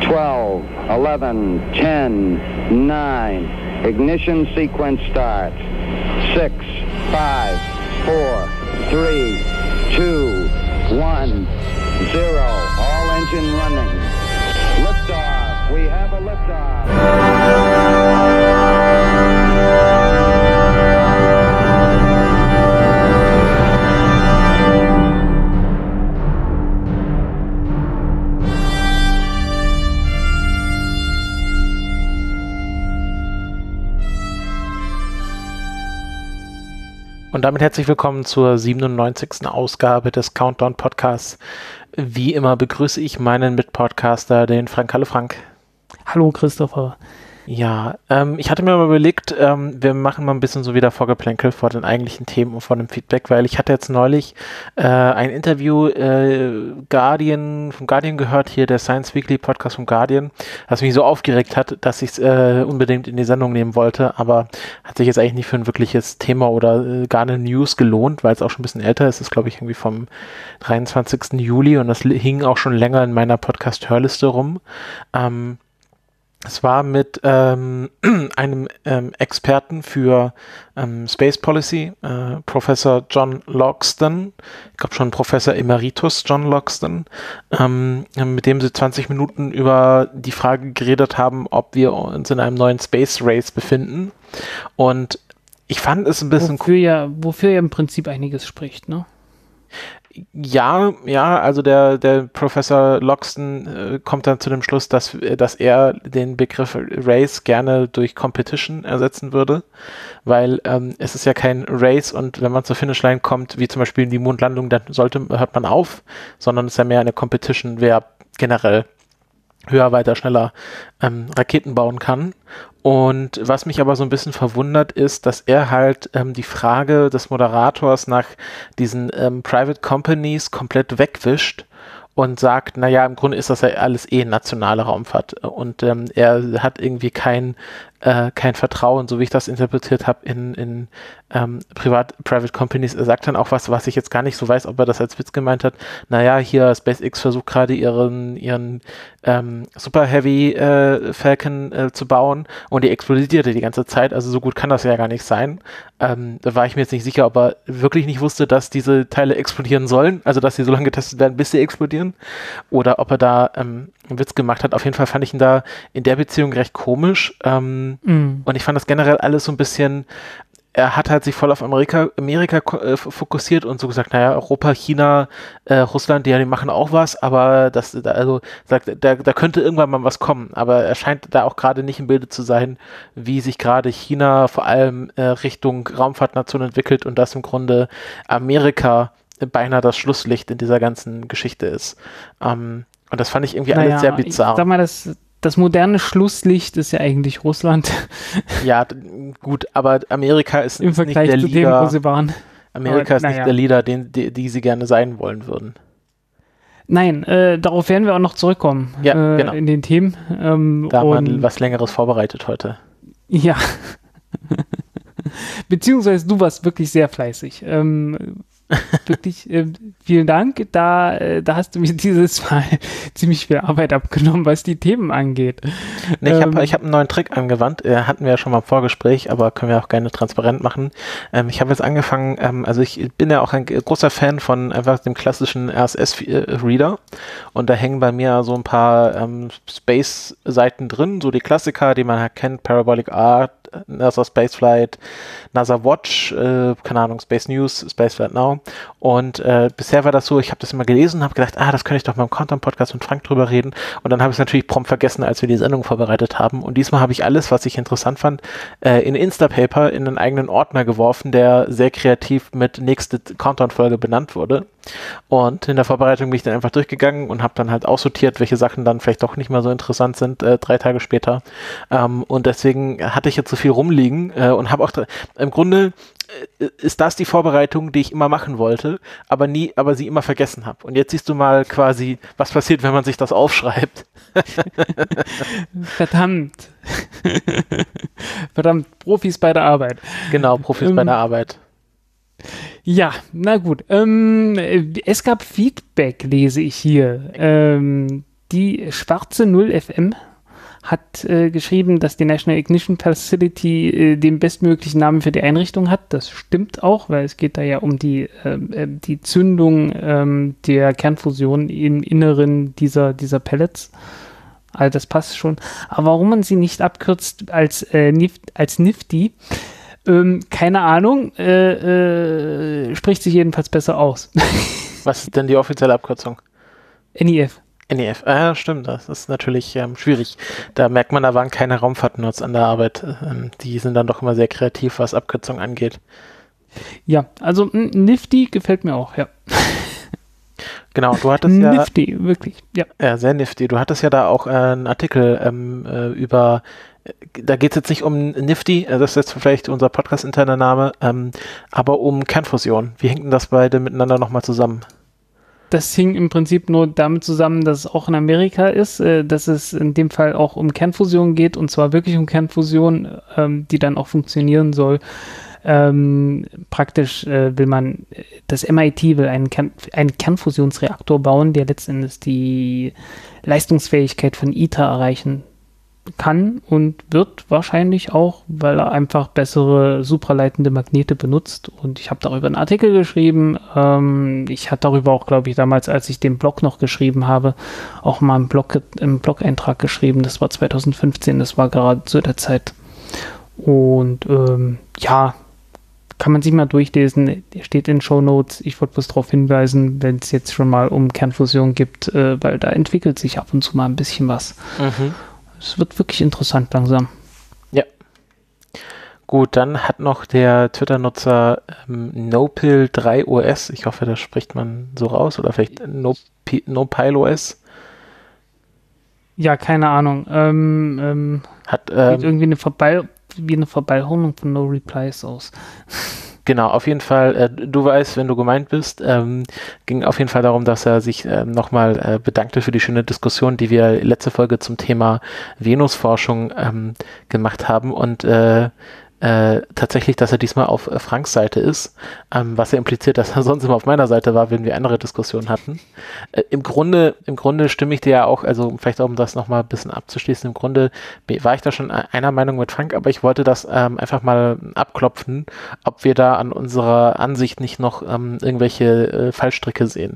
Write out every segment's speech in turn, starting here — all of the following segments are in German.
12, 11, 10, 9. Ignition sequence starts. 6, 5, 4, 3, 2, 1, 0. All engine running. Liftoff. We have a liftoff. Und damit herzlich willkommen zur 97. Ausgabe des Countdown Podcasts. Wie immer begrüße ich meinen Mitpodcaster, den Frank. Hallo Frank. Hallo Christopher. Ja, ich hatte mir mal überlegt, wir machen mal ein bisschen so wieder Vorgeplänkel vor den eigentlichen Themen und vor dem Feedback, weil ich hatte jetzt neulich ein Interview vom Guardian gehört, hier der Science Weekly Podcast vom Guardian, das mich so aufgeregt hat, dass ich es unbedingt in die Sendung nehmen wollte, aber hat sich jetzt eigentlich nicht für ein wirkliches Thema oder gar eine News gelohnt, weil es auch schon ein bisschen älter ist. Es ist, glaube ich, irgendwie vom 23. Juli und das hing auch schon länger in meiner Podcast-Hörliste rum. Es war mit einem Experten für Space Policy, Professor John Logsdon, ich glaube schon Professor Emeritus John Logsdon, mit dem sie 20 Minuten über die Frage geredet haben, ob wir uns in einem neuen Space Race befinden. Und ich fand es ein bisschen wofür ja im Prinzip einiges spricht, ne? Ja, also der Professor Logsdon kommt dann zu dem Schluss, dass er den Begriff Race gerne durch Competition ersetzen würde, weil es ist ja kein Race und wenn man zur Finishline kommt, wie zum Beispiel in die Mondlandung, dann hört man auf, sondern es ist ja mehr eine Competition, wer generell höher, weiter, schneller Raketen bauen kann. Und was mich aber so ein bisschen verwundert ist, dass er halt die Frage des Moderators nach diesen Private Companies komplett wegwischt und sagt, naja, im Grunde ist das ja alles nationale Raumfahrt und er hat irgendwie kein Vertrauen, so wie ich das interpretiert habe, in Private Companies. Er sagt dann auch was ich jetzt gar nicht so weiß, ob er das als Witz gemeint hat. Naja, hier SpaceX versucht gerade ihren Super Heavy Falcon zu bauen und die explodierte die ganze Zeit, also so gut kann das ja gar nicht sein. Da war ich mir jetzt nicht sicher, ob er wirklich nicht wusste, dass diese Teile explodieren sollen, also dass sie so lange getestet werden, bis sie explodieren, oder ob er da einen Witz gemacht hat. Auf jeden Fall fand ich ihn da in der Beziehung recht komisch. Und ich fand das generell alles so ein bisschen, er hat halt sich voll auf Amerika fokussiert und so gesagt, naja, Europa, China, Russland, die machen auch was, aber da könnte irgendwann mal was kommen. Aber er scheint da auch gerade nicht im Bilde zu sein, wie sich gerade China vor allem Richtung Raumfahrtnation entwickelt und dass im Grunde Amerika beinahe das Schlusslicht in dieser ganzen Geschichte ist. Und das fand ich irgendwie alles sehr bizarr. Sag mal, das moderne Schlusslicht ist ja eigentlich Russland. Ja, gut, aber Amerika ist im Vergleich nicht der Leader, dem, wo sie waren. Amerika ist nicht der Leader, die sie gerne sein wollen würden. Nein, darauf werden wir auch noch zurückkommen. Ja, genau. In den Themen. Da haben wir was Längeres vorbereitet heute. Ja. Beziehungsweise du warst wirklich sehr fleißig. Wirklich, vielen Dank. Da hast du mir dieses Mal ziemlich viel Arbeit abgenommen, was die Themen angeht. Nee, ich hab einen neuen Trick angewandt. Hatten wir ja schon mal im Vorgespräch, aber können wir auch gerne transparent machen. Ich habe jetzt angefangen, also ich bin ja auch ein großer Fan von einfach dem klassischen RSS-Reader und da hängen bei mir so ein paar Space-Seiten drin, so die Klassiker, die man halt kennt, Parabolic Art, NASA Spaceflight, NASA Watch, keine Ahnung, Space News, Spaceflight Now. Und bisher war das so, ich habe das immer gelesen und habe gedacht, das könnte ich doch mal im Countdown-Podcast mit Frank drüber reden. Und dann habe ich es natürlich prompt vergessen, als wir die Sendung vorbereitet haben. Und diesmal habe ich alles, was ich interessant fand, in Instapaper in einen eigenen Ordner geworfen, der sehr kreativ mit nächste Countdown-Folge benannt wurde. Und in der Vorbereitung bin ich dann einfach durchgegangen und habe dann halt aussortiert, welche Sachen dann vielleicht doch nicht mehr so interessant sind, 3 Tage später. Und deswegen hatte ich jetzt so viel rumliegen und habe auch im Grunde ist das die Vorbereitung, die ich immer machen wollte, aber sie immer vergessen habe. Und jetzt siehst du mal quasi, was passiert, wenn man sich das aufschreibt. Verdammt. Verdammt, Profis bei der Arbeit. Genau, Profis bei der Arbeit. Ja, na gut. Es gab Feedback, lese ich hier. Die schwarze 0 FM hat geschrieben, dass die National Ignition Facility den bestmöglichen Namen für die Einrichtung hat. Das stimmt auch, weil es geht da ja um die Zündung der Kernfusion im Inneren dieser Pellets. Also das passt schon. Aber warum man sie nicht abkürzt als NIFTY, keine Ahnung, spricht sich jedenfalls besser aus. Was ist denn die offizielle Abkürzung? NIF. NEF, stimmt, das ist natürlich schwierig. Da merkt man, da waren keine Raumfahrtnerds an der Arbeit. Die sind dann doch immer sehr kreativ, was Abkürzungen angeht. Ja, also Nifty gefällt mir auch, ja. Genau, du hattest ja... Nifty, wirklich, ja. Ja, sehr nifty. Du hattest ja da auch einen Artikel über... Da geht es jetzt nicht um Nifty, das ist jetzt vielleicht unser Podcast-interner Name, aber um Kernfusion. Wie hängt denn das beide miteinander nochmal zusammen? Das hing im Prinzip nur damit zusammen, dass es auch in Amerika ist, dass es in dem Fall auch um Kernfusion geht, und zwar wirklich um Kernfusion, die dann auch funktionieren soll. Praktisch will man, das MIT will einen Kernfusionsreaktor bauen, der letztendlich die Leistungsfähigkeit von ITER erreichen kann und wird wahrscheinlich auch, weil er einfach bessere supraleitende Magnete benutzt. Und ich habe darüber einen Artikel geschrieben. Ich hatte darüber auch, glaube ich, damals, als ich den Blog noch geschrieben habe, auch mal im Blog-Eintrag geschrieben. Das war 2015, das war gerade zu der Zeit. Und ja, kann man sich mal durchlesen. Steht in Shownotes. Ich wollte bloß darauf hinweisen, wenn es jetzt schon mal um Kernfusion gibt, weil da entwickelt sich ab und zu mal ein bisschen was. Mhm. Es wird wirklich interessant langsam. Ja. Gut, dann hat noch der Twitter-Nutzer Nopil3OS, ich hoffe, das spricht man so raus, oder vielleicht NoPilOS. Ja, keine Ahnung. Hat sieht irgendwie eine Verballhornung von No Replies aus. Genau, auf jeden Fall, du weißt, wenn du gemeint bist, ging auf jeden Fall darum, dass er sich nochmal bedankte für die schöne Diskussion, die wir letzte Folge zum Thema Venusforschung gemacht haben, und tatsächlich, dass er diesmal auf Franks Seite ist, was ja impliziert, dass er sonst immer auf meiner Seite war, wenn wir andere Diskussionen hatten. Im Grunde stimme ich dir ja auch, also vielleicht auch, um das nochmal ein bisschen abzuschließen, im Grunde war ich da schon einer Meinung mit Frank, aber ich wollte das einfach mal abklopfen, ob wir da an unserer Ansicht nicht noch irgendwelche Fallstricke sehen.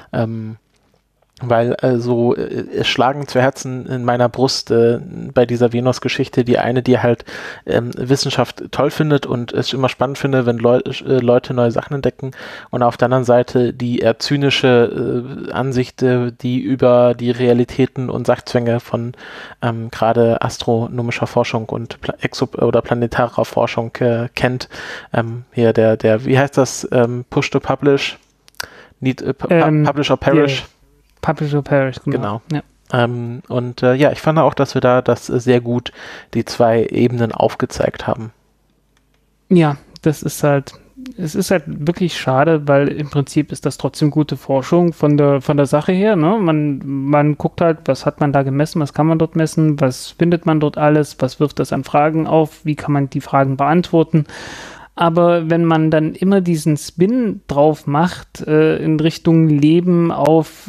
Weil es schlagen zwei Herzen in meiner Brust bei dieser Venus-Geschichte. Die eine, die halt Wissenschaft toll findet und es immer spannend finde, wenn Leute neue Sachen entdecken, und auf der anderen Seite die eher zynische Ansicht, die über die Realitäten und Sachzwänge von gerade astronomischer Forschung und oder planetarer Forschung kennt. Hier der wie heißt das? Push to Publish? Publish or Perish? Yeah. Publish or Perish, genau. Ja. Ja, ich fand auch, dass wir da das sehr gut die zwei Ebenen aufgezeigt haben. Ja, es ist halt wirklich schade, weil im Prinzip ist das trotzdem gute Forschung von der Sache her, ne? Man guckt halt, was hat man da gemessen, was kann man dort messen, was findet man dort alles, was wirft das an Fragen auf, wie kann man die Fragen beantworten. Aber wenn man dann immer diesen Spin drauf macht, in Richtung Leben auf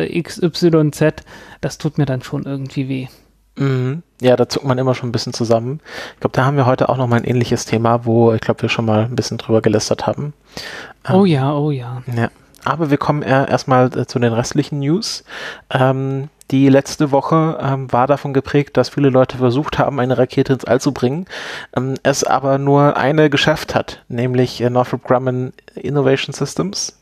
XYZ, das tut mir dann schon irgendwie weh. Mhm. Ja, da zuckt man immer schon ein bisschen zusammen. Ich glaube, da haben wir heute auch noch mal ein ähnliches Thema, wo ich glaube, wir schon mal ein bisschen drüber gelästert haben. Oh ja. Ja, aber wir kommen erstmal zu den restlichen News. Die letzte Woche war davon geprägt, dass viele Leute versucht haben, eine Rakete ins All zu bringen, es aber nur eine geschafft hat, nämlich Northrop Grumman Innovation Systems.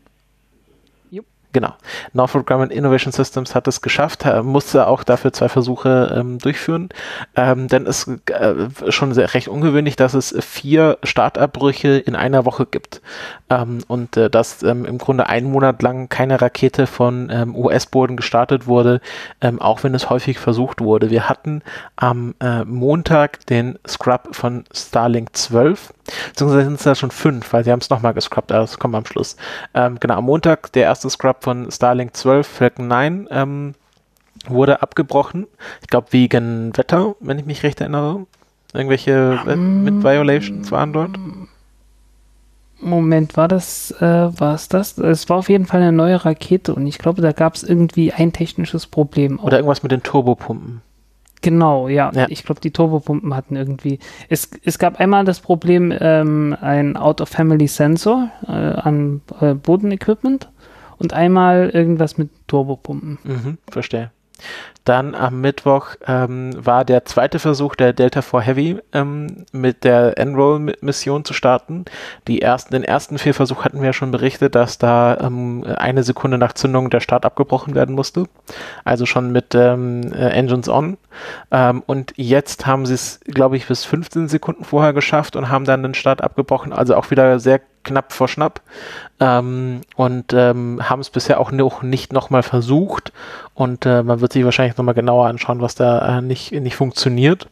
Genau. Northrop Grumman Innovation Systems hat es geschafft, musste auch dafür 2 Versuche durchführen, denn es ist schon recht ungewöhnlich, dass es 4 Startabbrüche in einer Woche gibt und dass im Grunde 1 Monat lang keine Rakete von US-Boden gestartet wurde, auch wenn es häufig versucht wurde. Wir hatten am Montag den Scrub von Starlink 12, beziehungsweise sind es da schon 5, weil sie haben es nochmal gescrubbt, aber das kommt am Schluss. Genau, am Montag der erste Scrub von Starlink 12, Falcon 9, wurde abgebrochen. Ich glaube, wegen Wetter, wenn ich mich recht erinnere. Irgendwelche mit Violations waren dort? Moment, war es das? Es war auf jeden Fall eine neue Rakete und ich glaube, da gab es irgendwie ein technisches Problem. Oder irgendwas mit den Turbopumpen. Genau, ja. Ich glaube, die Turbopumpen hatten irgendwie. Es gab einmal das Problem, ein Out-of-Family-Sensor an Bodenequipment und einmal irgendwas mit Turbopumpen. Verstehe. Dann am Mittwoch war der zweite Versuch der Delta IV Heavy mit der Enroll-Mission zu starten. Den ersten 4 Versuch hatten wir ja schon berichtet, dass da 1 Sekunde nach Zündung der Start abgebrochen werden musste. Also schon mit Engines on. Und jetzt haben sie es, glaube ich, bis 15 Sekunden vorher geschafft und haben dann den Start abgebrochen. Also auch wieder sehr knapp vor Schnapp. Und haben es bisher auch nicht nochmal versucht. Und man wird sich wahrscheinlich nochmal genauer anschauen, was da nicht funktioniert.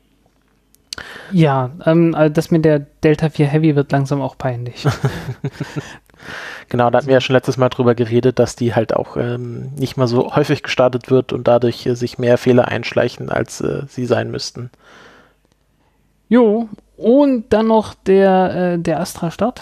Ja, das mit der Delta IV Heavy wird langsam auch peinlich. Genau, da hatten wir ja schon letztes Mal drüber geredet, dass die halt auch nicht mal so häufig gestartet wird und dadurch sich mehr Fehler einschleichen, als sie sein müssten. Jo, und dann noch der Astra-Start,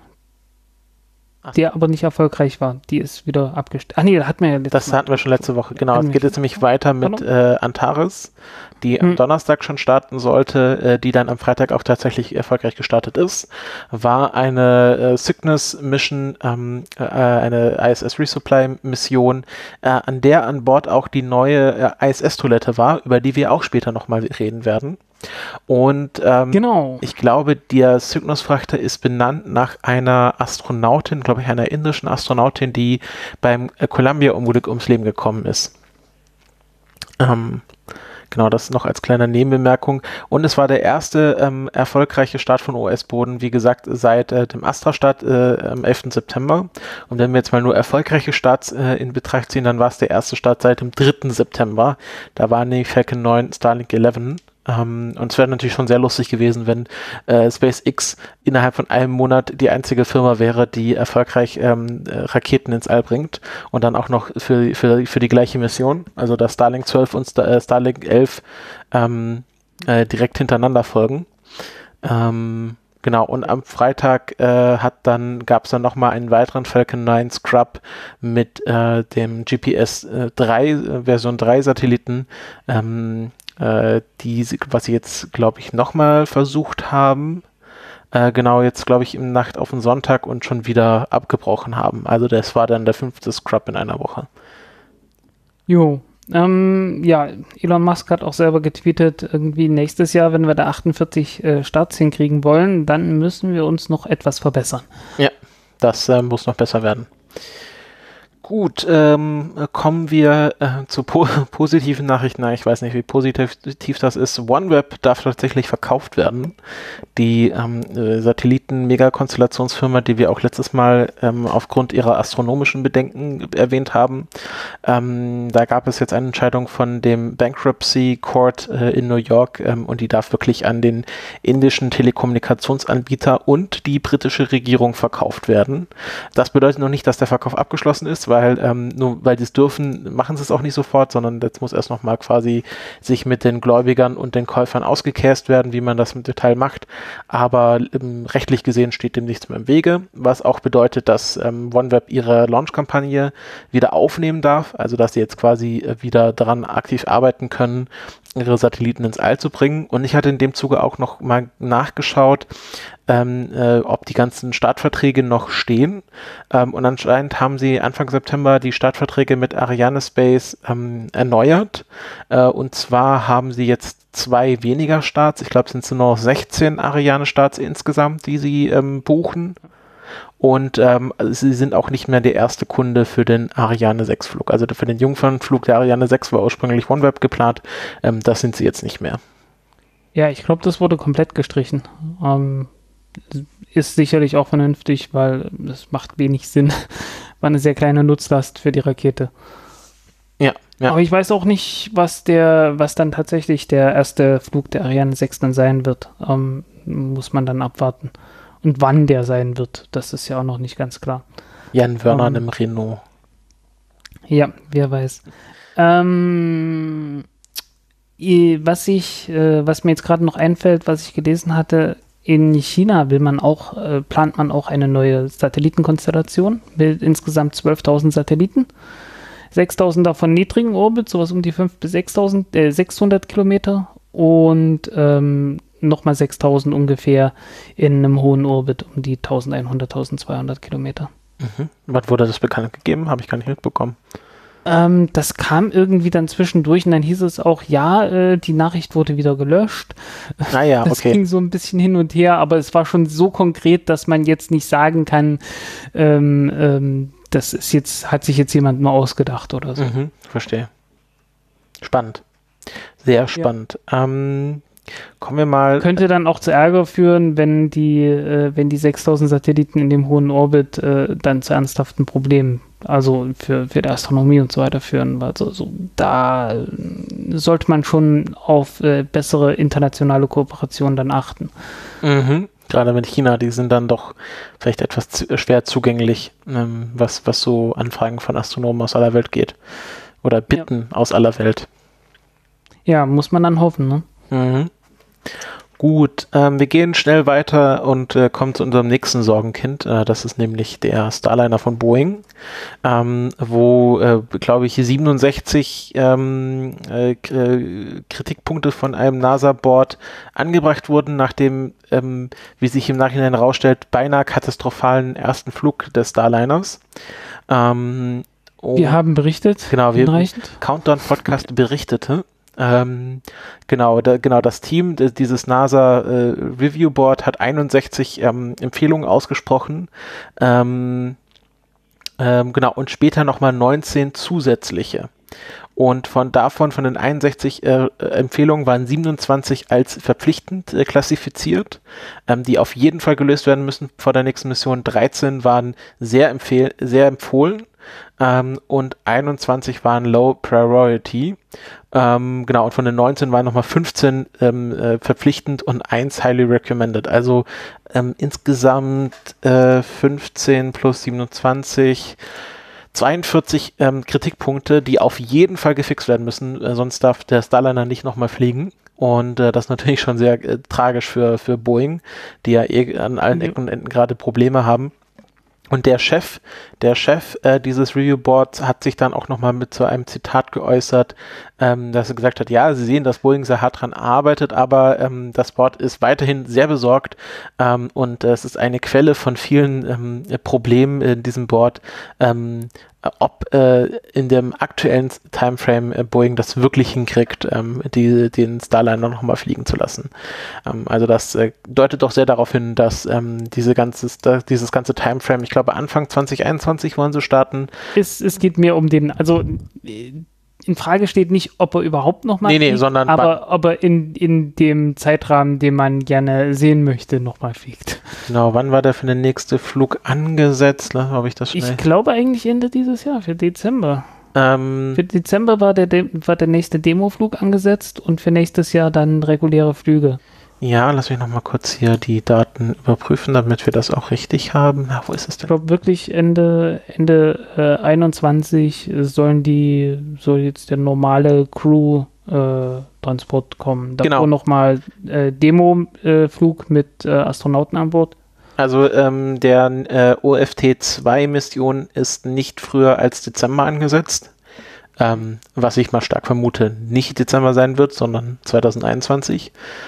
der aber nicht erfolgreich war. Die ist wieder abgestellt. Nee, hatten wir ja Das hatten wir schon letzte Woche, genau. Es geht jetzt nämlich weiter mit Antares, die am Donnerstag schon starten sollte, die dann am Freitag auch tatsächlich erfolgreich gestartet ist. War eine Cygnus-Mission, eine ISS-Resupply-Mission, an der an Bord auch die neue ISS-Toilette war, über die wir auch später nochmal reden werden. Und genau. Ich glaube, der Cygnus-Frachter ist benannt nach einer Astronautin, glaube ich, einer indischen Astronautin, die beim Columbia-Unglück ums Leben gekommen ist. Genau, das noch als kleine Nebenbemerkung. Und es war der erste erfolgreiche Start von US-Boden, wie gesagt, seit dem Astra-Start am 11. September. Und wenn wir jetzt mal nur erfolgreiche Starts in Betracht ziehen, dann war es der erste Start seit dem 3. September. Da war nämlich Falcon 9 Starlink 11. Und es wäre natürlich schon sehr lustig gewesen, wenn SpaceX innerhalb von einem Monat die einzige Firma wäre, die erfolgreich Raketen ins All bringt und dann auch noch für die gleiche Mission, also dass Starlink 12 und Starlink 11 direkt hintereinander folgen. Genau, und am Freitag gab es dann nochmal einen weiteren Falcon 9 Scrub mit dem GPS 3, Version 3 Satelliten, was sie jetzt, glaube ich, nochmal versucht haben. Genau, jetzt, glaube ich, im Nacht auf den Sonntag und schon wieder abgebrochen haben. Also das war dann der 5. Scrub in einer Woche. Jo. Ja, Elon Musk hat auch selber getweetet, irgendwie nächstes Jahr, wenn wir da 48 Starts hinkriegen wollen, dann müssen wir uns noch etwas verbessern. Ja, das muss noch besser werden. Gut, kommen wir zu positiven Nachrichten. Ich weiß nicht, wie positiv das ist. OneWeb darf tatsächlich verkauft werden. Die Satelliten-Megakonstellationsfirma, die wir auch letztes Mal aufgrund ihrer astronomischen Bedenken erwähnt haben. Da gab es jetzt eine Entscheidung von dem Bankruptcy Court in New York und die darf wirklich an den indischen Telekommunikationsanbieter und die britische Regierung verkauft werden. Das bedeutet noch nicht, dass der Verkauf abgeschlossen ist, weil nur weil sie es dürfen, machen sie es auch nicht sofort, sondern jetzt muss erst nochmal quasi sich mit den Gläubigern und den Käufern ausgekäst werden, wie man das im Detail macht. Aber rechtlich gesehen steht dem nichts mehr im Wege, was auch bedeutet, dass OneWeb ihre Launch-Kampagne wieder aufnehmen darf, also dass sie jetzt quasi wieder daran aktiv arbeiten können, ihre Satelliten ins All zu bringen. Und ich hatte in dem Zuge auch noch mal nachgeschaut, ob die ganzen Startverträge noch stehen. Und anscheinend haben sie Anfang September die Startverträge mit Arianespace erneuert. Und zwar haben sie jetzt 2 weniger Starts. Ich glaube, es sind nur noch 16 Ariane-Starts insgesamt, die sie buchen. Und sie sind auch nicht mehr der erste Kunde für den Ariane 6 Flug. Also für den Jungfernflug der Ariane 6 war ursprünglich OneWeb geplant. Das sind sie jetzt nicht mehr. Ja, ich glaube, das wurde komplett gestrichen. Ist sicherlich auch vernünftig, weil es macht wenig Sinn. War eine sehr kleine Nutzlast für die Rakete. Ja. Aber ich weiß auch nicht, was dann tatsächlich der erste Flug der Ariane 6 dann sein wird. Muss man dann abwarten. Und wann der sein wird, das ist ja auch noch nicht ganz klar. Jan Wörner im Renault. Ja, wer weiß. Was mir jetzt gerade noch einfällt, was ich gelesen hatte, In China plant man auch eine neue Satellitenkonstellation mit insgesamt 12.000 Satelliten. 6.000 davon niedrigen Orbit, sowas um die 5.000 bis 600 Kilometer und nochmal 6.000 ungefähr in einem hohen Orbit um die 1.100, 1.200 Kilometer. Mhm. Was wurde das bekannt gegeben? Habe ich gar nicht mitbekommen. Das kam irgendwie dann zwischendurch und dann hieß es auch, die Nachricht wurde wieder gelöscht. Naja, das ging so ein bisschen hin und her, aber es war schon so konkret, dass man jetzt nicht sagen kann, das ist jetzt, hat sich jetzt jemand mal ausgedacht oder so. Mhm, verstehe. Spannend. Sehr spannend. Ja. Kommen wir mal. Könnte dann auch zu Ärger führen, wenn die 6.000 Satelliten in dem hohen Orbit dann zu ernsthaften Problemen, also für die Astronomie und so weiter führen. Also da sollte man schon auf bessere internationale Kooperation dann achten. Mhm. Gerade mit China, die sind dann doch vielleicht etwas schwer zugänglich, was so Anfragen von Astronomen aus aller Welt geht. Oder Bitten aus aller Welt. Ja, muss man dann hoffen, ne? Mhm. Gut, wir gehen schnell weiter und kommen zu unserem nächsten Sorgenkind. Das ist nämlich der Starliner von Boeing, wo, glaube ich, 67 Kritikpunkte von einem NASA-Board angebracht wurden, nachdem, wie sich im Nachhinein herausstellt, beinahe katastrophalen ersten Flug des Starliners. Wir haben berichtet. Genau, Countdown Podcast berichtete. Genau, das Team, dieses NASA Review Board hat 61 Empfehlungen ausgesprochen, genau, und später nochmal 19 zusätzliche. Und von den 61 Empfehlungen waren 27 als verpflichtend klassifiziert, die auf jeden Fall gelöst werden müssen vor der nächsten Mission. 13 waren sehr empfohlen. Und 21 waren Low Priority. Genau, und von den 19 waren nochmal 15 verpflichtend und 1 highly recommended. Also insgesamt 15 plus 27, 42 Kritikpunkte, die auf jeden Fall gefixt werden müssen, sonst darf der Starliner nicht nochmal fliegen. Und das ist natürlich schon sehr tragisch für Boeing, die ja an allen Ecken und Enden gerade Probleme haben. Und der Chef dieses Review Boards hat sich dann auch nochmal mit so einem Zitat geäußert, dass er gesagt hat, ja, sie sehen, dass Boeing sehr hart dran arbeitet, aber das Board ist weiterhin sehr besorgt und es ist eine Quelle von vielen Problemen in diesem Board, ob in dem aktuellen Timeframe Boeing das wirklich hinkriegt, den Starliner nochmal fliegen zu lassen. Also das deutet doch sehr darauf hin, dass dieses ganze Timeframe, ich glaube Anfang 2021 wollen sie starten. Es geht mir um in Frage steht nicht, ob er überhaupt nochmal fliegt, sondern aber ob er in dem Zeitrahmen, den man gerne sehen möchte, nochmal fliegt. Genau, wann war der für den nächsten Flug angesetzt? Habe ich das schnell? Ich glaube eigentlich Ende dieses Jahr, für Dezember. Für Dezember war der nächste Demoflug angesetzt und für nächstes Jahr dann reguläre Flüge. Ja, lass mich nochmal kurz hier die Daten überprüfen, damit wir das auch richtig haben. Ja, wo ist es denn? Ich glaube wirklich Ende 21 soll jetzt der normale Crew-Transport kommen. Davor genau. Nochmal Demo-Flug mit Astronauten an Bord. Also der OFT-2-Mission ist nicht früher als Dezember angesetzt. Was ich mal stark vermute, nicht Dezember sein wird, sondern 2021.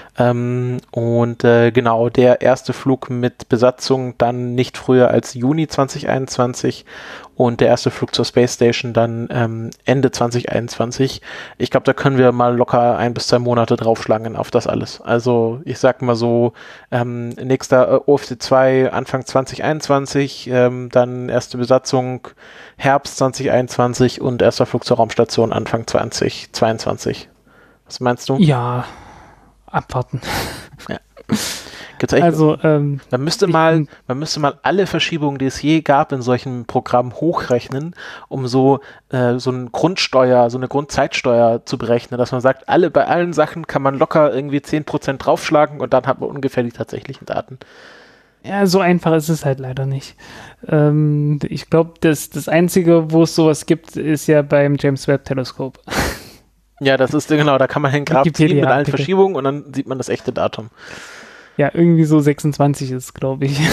Genau, der erste Flug mit Besatzung dann nicht früher als Juni 2021 und der erste Flug zur Space Station dann Ende 2021. Ich glaube, da können wir mal locker 1 bis 2 Monate draufschlagen auf das alles. Also ich sag mal so, nächster OFT-2 Anfang 2021, dann erste Besatzung Herbst 2021 und erster Flug zur Raumstation Anfang 2022. Was meinst du? Ja, abwarten. Ja. Gibt's echt, also, man müsste mal alle Verschiebungen, die es je gab in solchen Programmen hochrechnen, um so eine Grundzeitsteuer zu berechnen, dass man sagt, bei allen Sachen kann man locker irgendwie 10% draufschlagen und dann hat man ungefähr die tatsächlichen Daten. Ja, so einfach ist es halt leider nicht. Ich glaube, das Einzige, wo es sowas gibt, ist ja beim James Webb Teleskop. Ja, das ist genau, da kann man den Graph ziehen mit allen Verschiebungen und dann sieht man das echte Datum. Ja, irgendwie so 26 ist, glaube ich.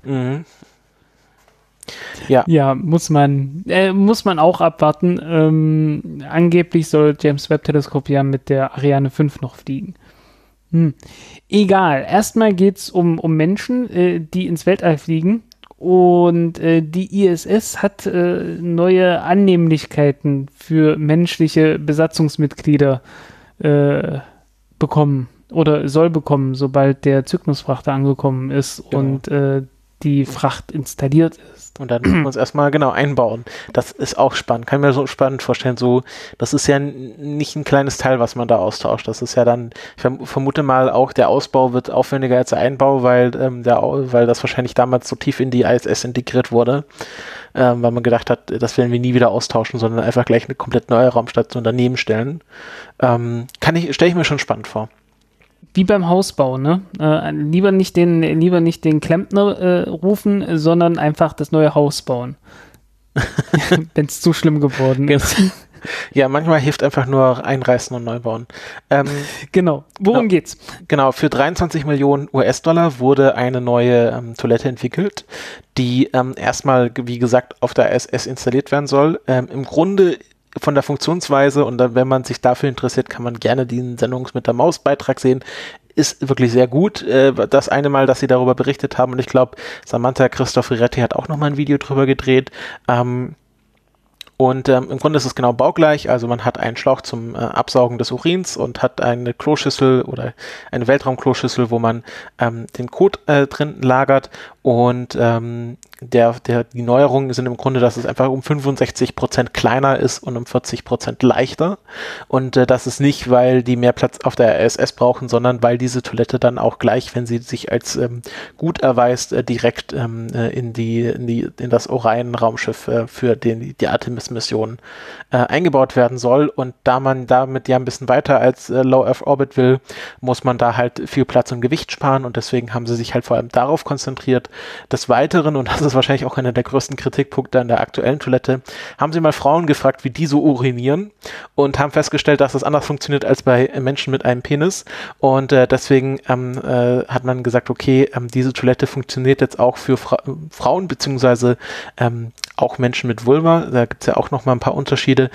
Ja. Ja, muss man auch abwarten. Angeblich soll James Webb Teleskop ja mit der Ariane 5 noch fliegen. Egal. Erstmal geht es um Menschen, die ins Weltall fliegen. Und die ISS hat neue Annehmlichkeiten für menschliche Besatzungsmitglieder bekommen oder soll bekommen, sobald der Cygnus-Frachter angekommen ist und die Fracht installiert ist. Und dann müssen wir uns erstmal genau einbauen. Das ist auch spannend. Kann ich mir so spannend vorstellen. So, das ist ja nicht ein kleines Teil, was man da austauscht. Das ist ja dann, ich vermute mal, auch der Ausbau wird aufwendiger als der Einbau, weil das wahrscheinlich damals so tief in die ISS integriert wurde, weil man gedacht hat, das werden wir nie wieder austauschen, sondern einfach gleich eine komplett neue Raumstation daneben stellen. Stelle ich mir schon spannend vor. Wie beim Hausbau, ne? Lieber nicht den Klempner rufen, sondern einfach das neue Haus bauen. Wenn es zu schlimm geworden ist. Ja, manchmal hilft einfach nur einreißen und neu bauen. Genau. Worum geht's? Genau, für 23 Millionen US-Dollar wurde eine neue Toilette entwickelt, die erstmal, wie gesagt, auf der ISS installiert werden soll. Im Grunde von der Funktionsweise, und dann, wenn man sich dafür interessiert, kann man gerne den Sendungs mit der Maus-Beitrag sehen, ist wirklich sehr gut. Das eine Mal, dass sie darüber berichtet haben, und ich glaube, Samantha Cristoforetti hat auch nochmal ein Video drüber gedreht. Und im Grunde ist es genau baugleich, also man hat einen Schlauch zum Absaugen des Urins und hat eine Kloschüssel oder eine Weltraumkloschüssel, wo man den Kot drin lagert, und die Neuerungen sind im Grunde, dass es einfach um 65% kleiner ist und um 40% leichter, und das ist nicht, weil die mehr Platz auf der ISS brauchen, sondern weil diese Toilette dann auch gleich, wenn sie sich als gut erweist, direkt in das Orion-Raumschiff für die Artemis-Mission eingebaut werden soll, und da man damit ja ein bisschen weiter als Low Earth Orbit will, muss man da halt viel Platz und Gewicht sparen, und deswegen haben sie sich halt vor allem darauf konzentriert. Des Weiteren, und das ist wahrscheinlich auch einer der größten Kritikpunkte an der aktuellen Toilette, haben sie mal Frauen gefragt, wie die so urinieren, und haben festgestellt, dass das anders funktioniert als bei Menschen mit einem Penis, und deswegen hat man gesagt, okay, diese Toilette funktioniert jetzt auch für Frauen, beziehungsweise auch Menschen mit Vulva. Da gibt es ja auch noch mal ein paar Unterschiede.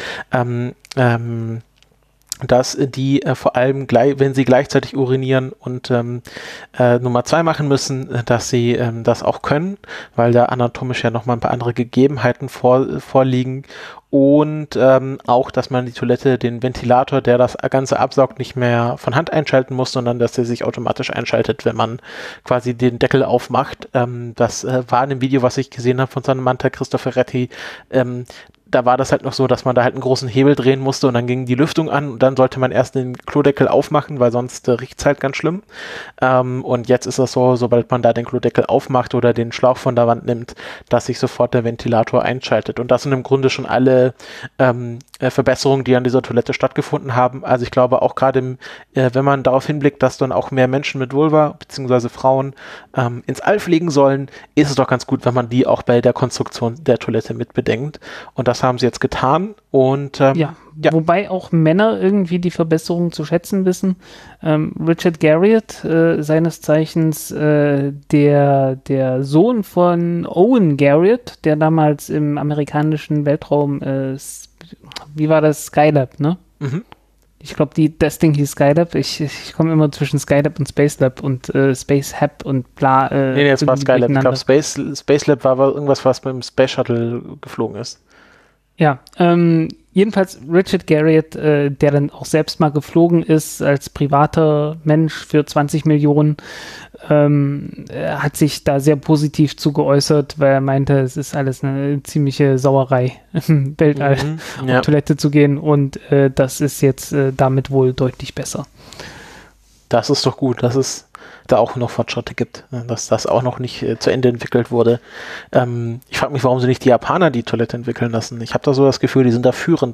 Dass die vor allem, wenn sie gleichzeitig urinieren und Nummer 2 machen müssen, dass sie das auch können, weil da anatomisch ja nochmal ein paar andere Gegebenheiten vorliegen, und auch, dass man die Toilette, den Ventilator, der das Ganze absaugt, nicht mehr von Hand einschalten muss, sondern dass der sich automatisch einschaltet, wenn man quasi den Deckel aufmacht. Das war in dem Video, was ich gesehen habe von Samantha Cristoforetti, da war das halt noch so, dass man da halt einen großen Hebel drehen musste, und dann ging die Lüftung an, und dann sollte man erst den Klodeckel aufmachen, weil sonst riecht es halt ganz schlimm. Und jetzt ist das so, sobald man da den Klodeckel aufmacht oder den Schlauch von der Wand nimmt, dass sich sofort der Ventilator einschaltet. Und das sind im Grunde schon alle Verbesserungen, die an dieser Toilette stattgefunden haben. Also ich glaube auch gerade, wenn man darauf hinblickt, dass dann auch mehr Menschen mit Vulva bzw. Frauen ins All fliegen sollen, ist es doch ganz gut, wenn man die auch bei der Konstruktion der Toilette mit bedenkt. Und das haben sie jetzt getan, und ja. Wobei auch Männer irgendwie die Verbesserungen zu schätzen wissen. Richard Garriott, seines Zeichens der Sohn von Owen Garriott, der damals im amerikanischen Weltraum, wie war das, Skylab, ne? Mhm. Ich glaube, das Ding hieß Skylab. Ich komme immer zwischen Skylab und Space Lab und Space Hab und bla. Nee, jetzt war Skylab. Ich glaube, Space Lab war irgendwas, was mit dem Space Shuttle geflogen ist. Ja, jedenfalls Richard Garriott, der dann auch selbst mal geflogen ist als privater Mensch für 20 Millionen, hat sich da sehr positiv zu geäußert, weil er meinte, es ist alles eine ziemliche Sauerei, im Weltall auf Toilette zu gehen, und das ist jetzt damit wohl deutlich besser. Das ist doch gut, dass es da auch noch Fortschritte gibt, dass das auch noch nicht zu Ende entwickelt wurde. Ich frage mich, warum sie nicht die Japaner die Toilette entwickeln lassen. Ich habe da so das Gefühl, die sind da führend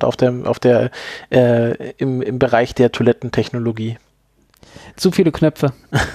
im Bereich der Toilettentechnologie. Zu viele Knöpfe.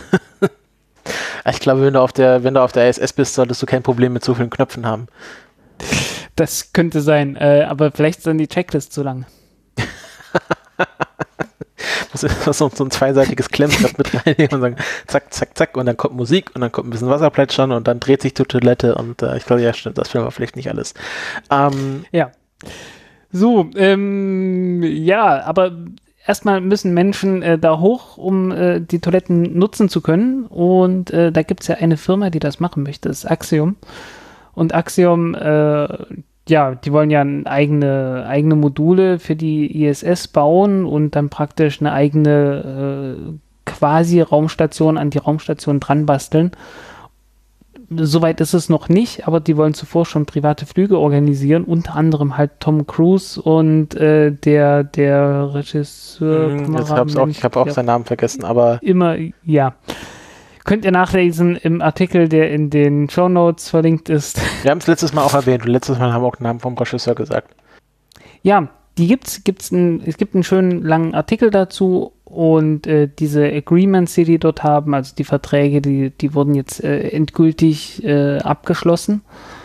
Ich glaube, wenn du auf der ISS bist, solltest du kein Problem mit so vielen Knöpfen haben. Das könnte sein, aber vielleicht ist dann die Checklist zu lang. so ein zweiseitiges Klemmbrett mit rein und sagen, zack, zack, zack, und dann kommt Musik und dann kommt ein bisschen Wasser plätschern und dann dreht sich die Toilette und ich glaube, ja, stimmt, das will man vielleicht nicht alles. Ja. So, ja, aber erstmal müssen Menschen da hoch, um die Toiletten nutzen zu können. Und da gibt es ja eine Firma, die das machen möchte, das ist Axiom. Und Axiom, ja, die wollen ja eigene Module für die ISS bauen und dann praktisch eine eigene quasi Raumstation an die Raumstation dran basteln. Soweit ist es noch nicht, aber die wollen zuvor schon private Flüge organisieren, unter anderem halt Tom Cruise und der Regisseur. Ich habe auch seinen Namen vergessen, aber immer, ja. Könnt ihr nachlesen im Artikel, der in den Shownotes verlinkt ist. Wir haben es letztes Mal auch erwähnt und letztes Mal haben wir auch den Namen vom Regisseur gesagt. Ja, es gibt einen schönen langen Artikel dazu und diese Agreements, die dort haben, also die Verträge, die wurden jetzt endgültig abgeschlossen.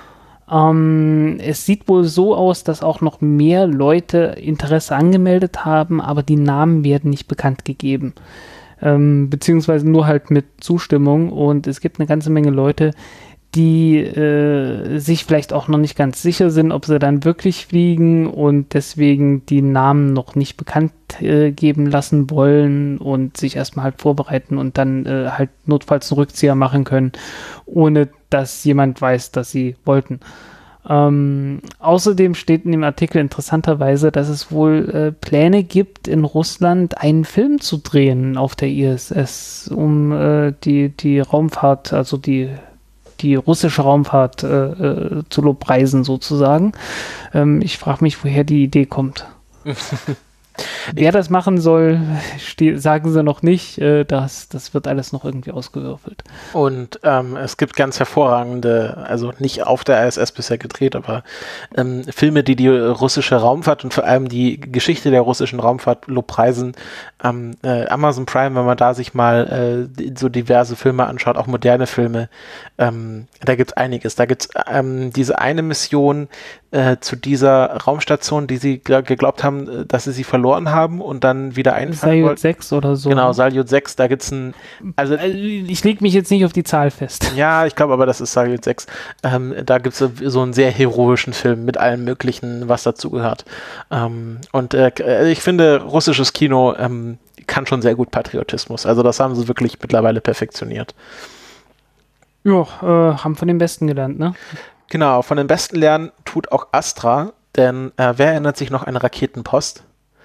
Es sieht wohl so aus, dass auch noch mehr Leute Interesse angemeldet haben, aber die Namen werden nicht bekannt gegeben. Beziehungsweise nur halt mit Zustimmung und es gibt eine ganze Menge Leute, die sich vielleicht auch noch nicht ganz sicher sind, ob sie dann wirklich fliegen und deswegen die Namen noch nicht bekannt geben lassen wollen und sich erstmal halt vorbereiten und dann halt notfalls einen Rückzieher machen können, ohne dass jemand weiß, dass sie wollten. Außerdem steht in dem Artikel interessanterweise, dass es wohl Pläne gibt, in Russland einen Film zu drehen auf der ISS, um die Raumfahrt, also die russische Raumfahrt zu lobpreisen sozusagen. Ich frage mich, woher die Idee kommt. Wer das machen soll, sagen sie noch nicht. Das wird alles noch irgendwie ausgewürfelt. Und es gibt ganz hervorragende, also nicht auf der ISS bisher gedreht, aber Filme, die russische Raumfahrt und vor allem die Geschichte der russischen Raumfahrt lobpreisen. Amazon Prime, wenn man da sich mal so diverse Filme anschaut, auch moderne Filme, da gibt es einiges. Da gibt es diese eine Mission zu dieser Raumstation, die sie geglaubt haben, dass sie verloren haben und dann wieder einfangen wollten. Salyut 6 oder so. Genau, Salyut 6, da gibt es also ich lege mich jetzt nicht auf die Zahl fest. Ja, ich glaube aber, das ist Salyut 6. Da gibt es so einen sehr heroischen Film mit allem Möglichen, was dazugehört. Und ich finde, russisches Kino kann schon sehr gut Patriotismus. Also das haben sie wirklich mittlerweile perfektioniert. Ja, haben von den Besten gelernt, ne? Genau, von den Besten lernen tut auch Astra, denn wer erinnert sich noch an Raketenpost?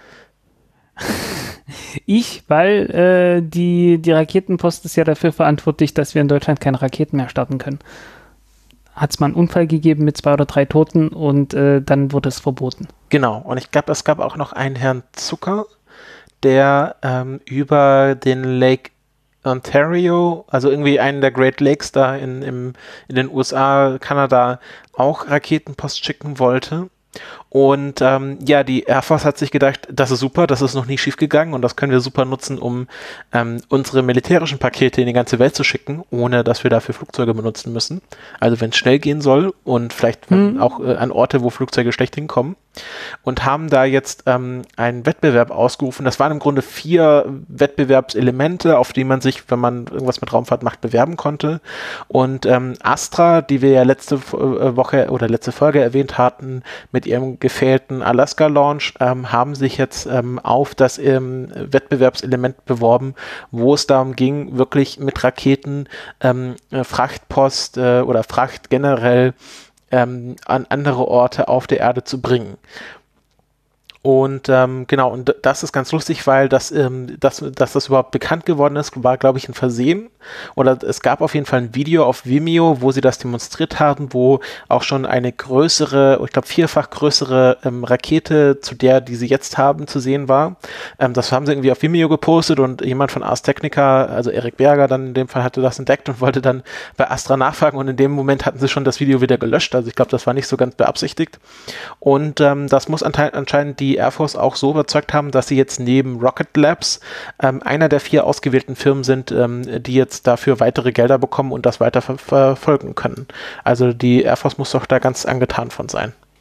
Weil die Raketenpost ist ja dafür verantwortlich, dass wir in Deutschland keine Raketen mehr starten können. Hat es mal einen Unfall gegeben mit 2 oder 3 Toten und dann wurde es verboten. Genau, und ich glaube, es gab auch noch einen Herrn Zucker, der über den Lake Ontario, also irgendwie einen der Great Lakes da in den USA, Kanada, auch Raketenpost schicken wollte. Und ja, die Air Force hat sich gedacht, das ist super, das ist noch nie schief gegangen und das können wir super nutzen, um unsere militärischen Pakete in die ganze Welt zu schicken, ohne dass wir dafür Flugzeuge benutzen müssen. Also wenn es schnell gehen soll und vielleicht auch an Orte, wo Flugzeuge schlecht hinkommen. Und haben da jetzt einen Wettbewerb ausgerufen. Das waren im Grunde 4 Wettbewerbselemente, auf die man sich, wenn man irgendwas mit Raumfahrt macht, bewerben konnte. Und Astra, die wir ja letzte Woche oder letzte Folge erwähnt hatten, mit ihrem gefällten Alaska-Launch, haben sich jetzt auf das Wettbewerbselement beworben, wo es darum ging, wirklich mit Raketen Frachtpost oder Fracht generell an andere Orte auf der Erde zu bringen. Und genau, und das ist ganz lustig, weil dass das überhaupt bekannt geworden ist, war, glaube ich, ein Versehen. Oder es gab auf jeden Fall ein Video auf Vimeo, wo sie das demonstriert haben, wo auch schon eine größere, ich glaube 4-fach größere Rakete zu der, die sie jetzt haben, zu sehen war. Das haben sie irgendwie auf Vimeo gepostet und jemand von Ars Technica, also Erik Berger dann in dem Fall, hatte das entdeckt und wollte dann bei Astra nachfragen und in dem Moment hatten sie schon das Video wieder gelöscht. Also ich glaube, das war nicht so ganz beabsichtigt. Und das muss anscheinend die Air Force auch so überzeugt haben, dass sie jetzt neben Rocket Labs einer der 4 ausgewählten Firmen sind, die jetzt dafür weitere Gelder bekommen und das weiter verfolgen können. Also die Air Force muss doch da ganz angetan von sein.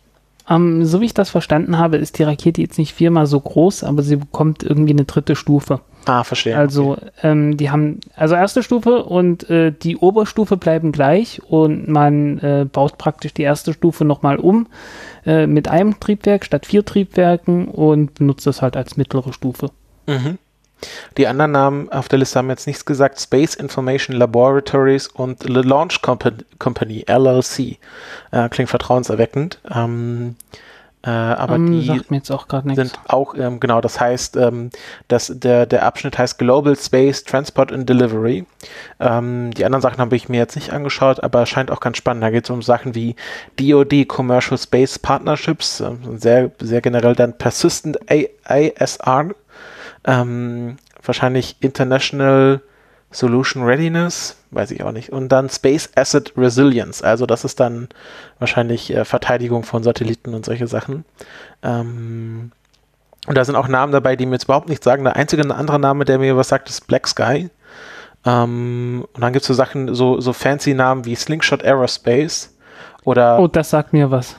So wie ich das verstanden habe, ist die Rakete jetzt nicht 4-mal so groß, aber sie bekommt irgendwie eine 3. Stufe. Ah, verstehe. Also die haben erste Stufe und die Oberstufe bleiben gleich und man baut praktisch die erste Stufe nochmal um mit einem Triebwerk statt 4 Triebwerken und benutzt das halt als mittlere Stufe. Mhm. Die anderen Namen auf der Liste haben jetzt nichts gesagt. Space Information Laboratories und The Launch Company, LLC. Klingt vertrauenserweckend. Aber die sagt mir jetzt auch gerade nichts. sind auch, genau, das heißt, dass der Abschnitt heißt Global Space Transport and Delivery. Die anderen Sachen habe ich mir jetzt nicht angeschaut, aber scheint auch ganz spannend. Da geht es um Sachen wie DoD, Commercial Space Partnerships, sehr, sehr generell dann Persistent ISR, wahrscheinlich International Solution Readiness, weiß ich auch nicht. Und dann Space Asset Resilience, also das ist dann wahrscheinlich Verteidigung von Satelliten und solche Sachen. Und da sind auch Namen dabei, die mir jetzt überhaupt nichts sagen. Der einzige andere Name, der mir was sagt, ist Black Sky. Und dann gibt es so Sachen, so fancy Namen wie Slingshot Aerospace oder... Oh, das sagt mir was.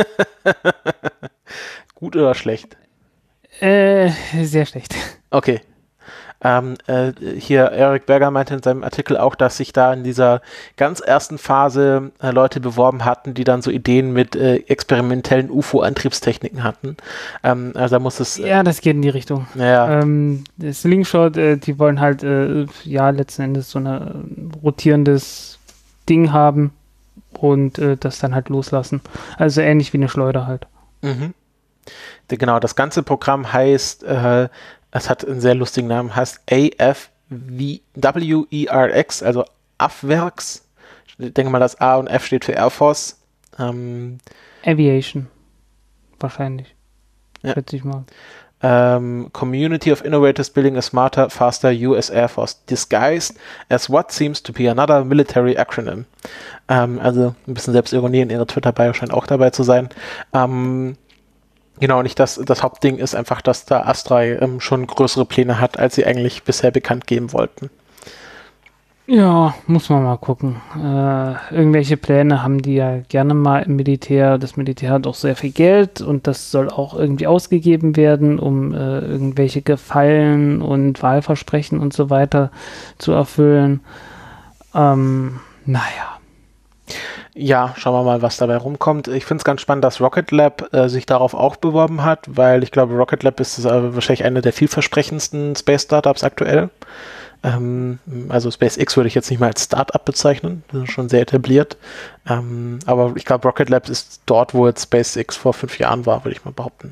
Gut oder schlecht? Sehr schlecht. Okay. Hier Eric Berger meinte in seinem Artikel auch, dass sich da in dieser ganz ersten Phase Leute beworben hatten, die dann so Ideen mit experimentellen UFO-Antriebstechniken hatten. Also da muss es... ja, das geht in die Richtung. Ja. Slingshot, die wollen halt letzten Endes so ein rotierendes Ding haben und das dann halt loslassen. Also ähnlich wie eine Schleuder halt. Mhm. Genau, das ganze Programm heißt, es hat einen sehr lustigen Namen, heißt AFWERX, also AFWERX. Ich denke mal, das A und F steht für Air Force. Aviation. Wahrscheinlich. Ja. Schätze ich mal. Community of Innovators Building a Smarter, Faster US Air Force, disguised as what seems to be another military acronym. Also ein bisschen Selbstironie in ihrer Twitter-Bio scheint auch dabei zu sein. Genau, nicht das Hauptding ist einfach, dass da Astra schon größere Pläne hat, als sie eigentlich bisher bekannt geben wollten. Ja, muss man mal gucken. Irgendwelche Pläne haben die ja gerne mal im Militär. Das Militär hat auch sehr viel Geld und das soll auch irgendwie ausgegeben werden, um irgendwelche Gefallen und Wahlversprechen und so weiter zu erfüllen. Naja. Ja, schauen wir mal, was dabei rumkommt. Ich finde es ganz spannend, dass Rocket Lab sich darauf auch beworben hat, weil ich glaube, Rocket Lab ist wahrscheinlich eine der vielversprechendsten Space-Startups aktuell. Also SpaceX würde ich jetzt nicht mal als Startup bezeichnen, das ist schon sehr etabliert. Aber ich glaube, Rocket Lab ist dort, wo jetzt SpaceX vor 5 Jahren war, würde ich mal behaupten.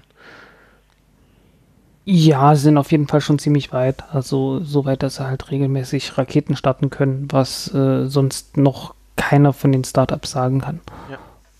Ja, sie sind auf jeden Fall schon ziemlich weit. Also so weit, dass sie halt regelmäßig Raketen starten können, was sonst noch keiner von den Startups sagen kann. Ja.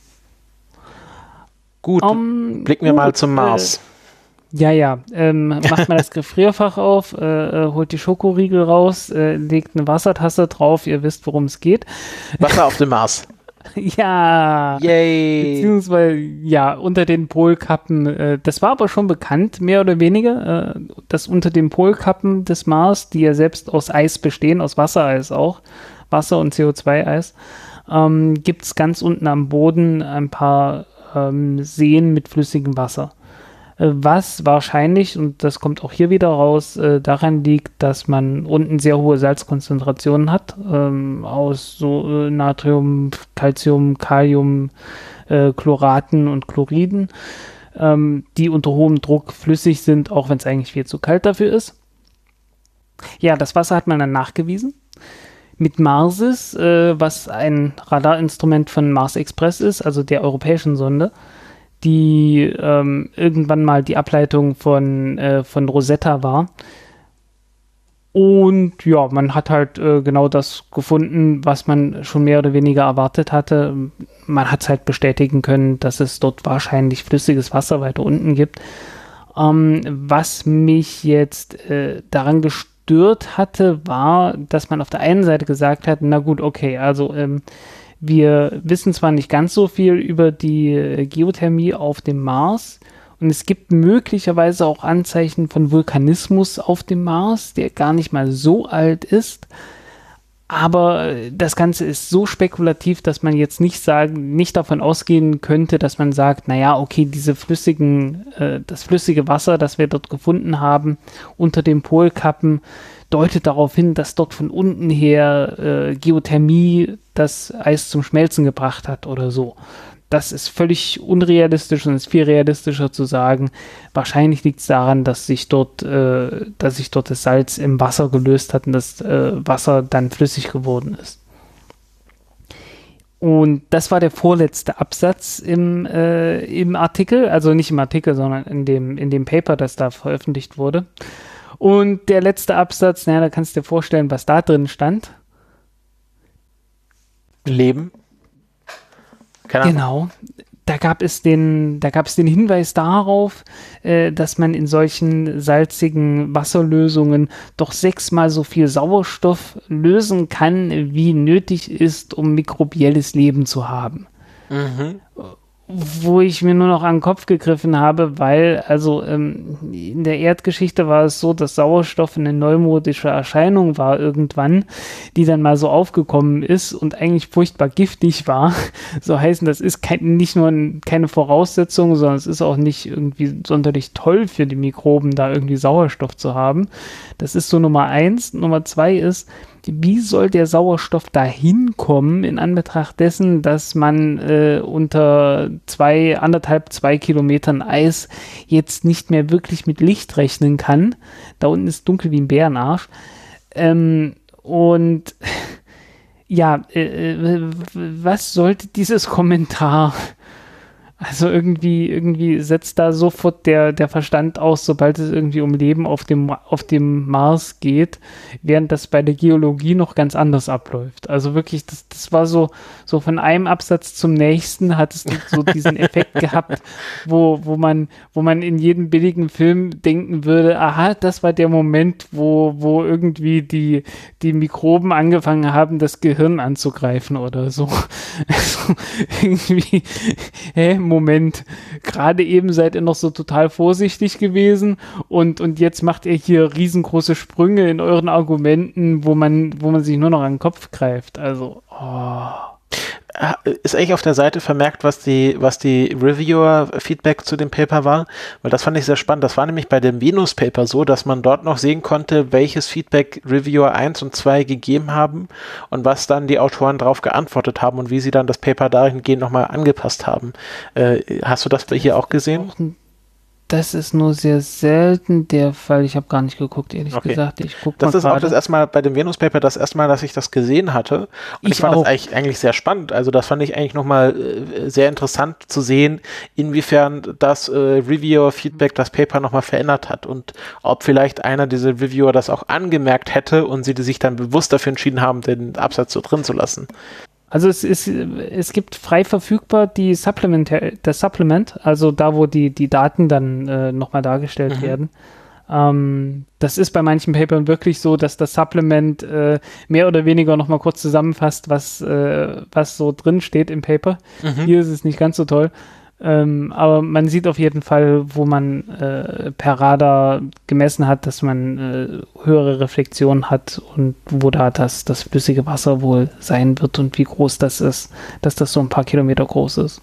Gut, blicken wir mal zum Mars. Macht mal das Gefrierfach auf, holt die Schokoriegel raus, legt eine Wassertasse drauf, ihr wisst, worum es geht. Wasser auf dem Mars. Ja. Yay. Beziehungsweise, ja, unter den Polkappen, das war aber schon bekannt, mehr oder weniger, dass unter den Polkappen des Mars, die ja selbst aus Eis bestehen, aus Wassereis auch, Wasser- und CO2-Eis, gibt es ganz unten am Boden ein paar Seen mit flüssigem Wasser. Was wahrscheinlich, und das kommt auch hier wieder raus, daran liegt, dass man unten sehr hohe Salzkonzentrationen hat, aus so Natrium, Calcium, Kalium, Chloraten und Chloriden, die unter hohem Druck flüssig sind, auch wenn es eigentlich viel zu kalt dafür ist. Ja, das Wasser hat man dann nachgewiesen. Mit MARSIS, was ein Radarinstrument von Mars Express ist, also der europäischen Sonde, die irgendwann mal die Ableitung von Rosetta war. Und ja, man hat halt genau das gefunden, was man schon mehr oder weniger erwartet hatte. Man hat es halt bestätigen können, dass es dort wahrscheinlich flüssiges Wasser weiter unten gibt. Was mich jetzt daran gestört hatte, war, dass man auf der einen Seite gesagt hat, na gut, okay, also wir wissen zwar nicht ganz so viel über die Geothermie auf dem Mars und es gibt möglicherweise auch Anzeichen von Vulkanismus auf dem Mars, der gar nicht mal so alt ist, Aber das Ganze ist so spekulativ, dass man jetzt nicht davon ausgehen könnte, dass man sagt, naja, okay, das flüssige Wasser, das wir dort gefunden haben, unter den Polkappen, deutet darauf hin, dass dort von unten her Geothermie das Eis zum Schmelzen gebracht hat oder so. Das ist völlig unrealistisch und ist viel realistischer zu sagen, wahrscheinlich liegt es daran, dass sich dort das Salz im Wasser gelöst hat und das Wasser dann flüssig geworden ist. Und das war der vorletzte Absatz im Artikel, also nicht im Artikel, sondern in dem Paper, das da veröffentlicht wurde. Und der letzte Absatz, da kannst du dir vorstellen, was da drin stand. Leben. Genau, da gab es den Hinweis darauf, dass man in solchen salzigen Wasserlösungen doch 6-mal so viel Sauerstoff lösen kann, wie nötig ist, um mikrobielles Leben zu haben. Mhm. Wo ich mir nur noch an den Kopf gegriffen habe, weil in der Erdgeschichte war es so, dass Sauerstoff eine neumodische Erscheinung war irgendwann, die dann mal so aufgekommen ist und eigentlich furchtbar giftig war. So heißen, das ist nicht nur keine Voraussetzung, sondern es ist auch nicht irgendwie sonderlich toll für die Mikroben, da irgendwie Sauerstoff zu haben. Das ist so Nummer 1. Nummer 2 ist, wie soll der Sauerstoff da hinkommen in Anbetracht dessen, dass man unter 2 Kilometern Eis jetzt nicht mehr wirklich mit Licht rechnen kann. Da unten ist dunkel wie ein Bärenarsch. Und ja, was sollte dieses Kommentar? Also irgendwie setzt da sofort der Verstand aus, sobald es irgendwie um Leben auf dem Mars geht, während das bei der Geologie noch ganz anders abläuft. Also wirklich, das war so von einem Absatz zum nächsten hat es so diesen Effekt gehabt, wo man in jedem billigen Film denken würde, aha, das war der Moment, wo irgendwie die Mikroben angefangen haben, das Gehirn anzugreifen oder so. Also irgendwie, Moment, gerade eben seid ihr noch so total vorsichtig gewesen und jetzt macht ihr hier riesengroße Sprünge in euren Argumenten, wo man sich nur noch an den Kopf greift. Also, Ist eigentlich auf der Seite vermerkt, was die Reviewer-Feedback zu dem Paper war? Weil das fand ich sehr spannend. Das war nämlich bei dem Venus-Paper so, dass man dort noch sehen konnte, welches Feedback Reviewer 1 und 2 gegeben haben und was dann die Autoren darauf geantwortet haben und wie sie dann das Paper dahingehend nochmal angepasst haben. Hast du das hier auch gesehen? Das ist nur sehr selten der Fall. Ich habe gar nicht geguckt, ehrlich gesagt. Ich guck mal. Das ist auch das erste Mal bei dem Venus-Paper das erste Mal, dass ich das gesehen hatte. Und ich fand das eigentlich sehr spannend. Also das fand ich eigentlich nochmal sehr interessant zu sehen, inwiefern das Reviewer-Feedback das Paper nochmal verändert hat und ob vielleicht einer dieser Reviewer das auch angemerkt hätte und sie sich dann bewusst dafür entschieden haben, den Absatz so drin zu lassen. Also es gibt frei verfügbar das Supplement, also da, wo die Daten dann nochmal dargestellt werden. Das ist bei manchen Papern wirklich so, dass das Supplement mehr oder weniger nochmal kurz zusammenfasst, was so drin steht im Paper. Hier ist es nicht ganz so toll. Aber man sieht auf jeden Fall, wo man per Radar gemessen hat, dass man höhere Reflexion hat und wo da das flüssige Wasser wohl sein wird und wie groß das ist, dass das so ein paar Kilometer groß ist.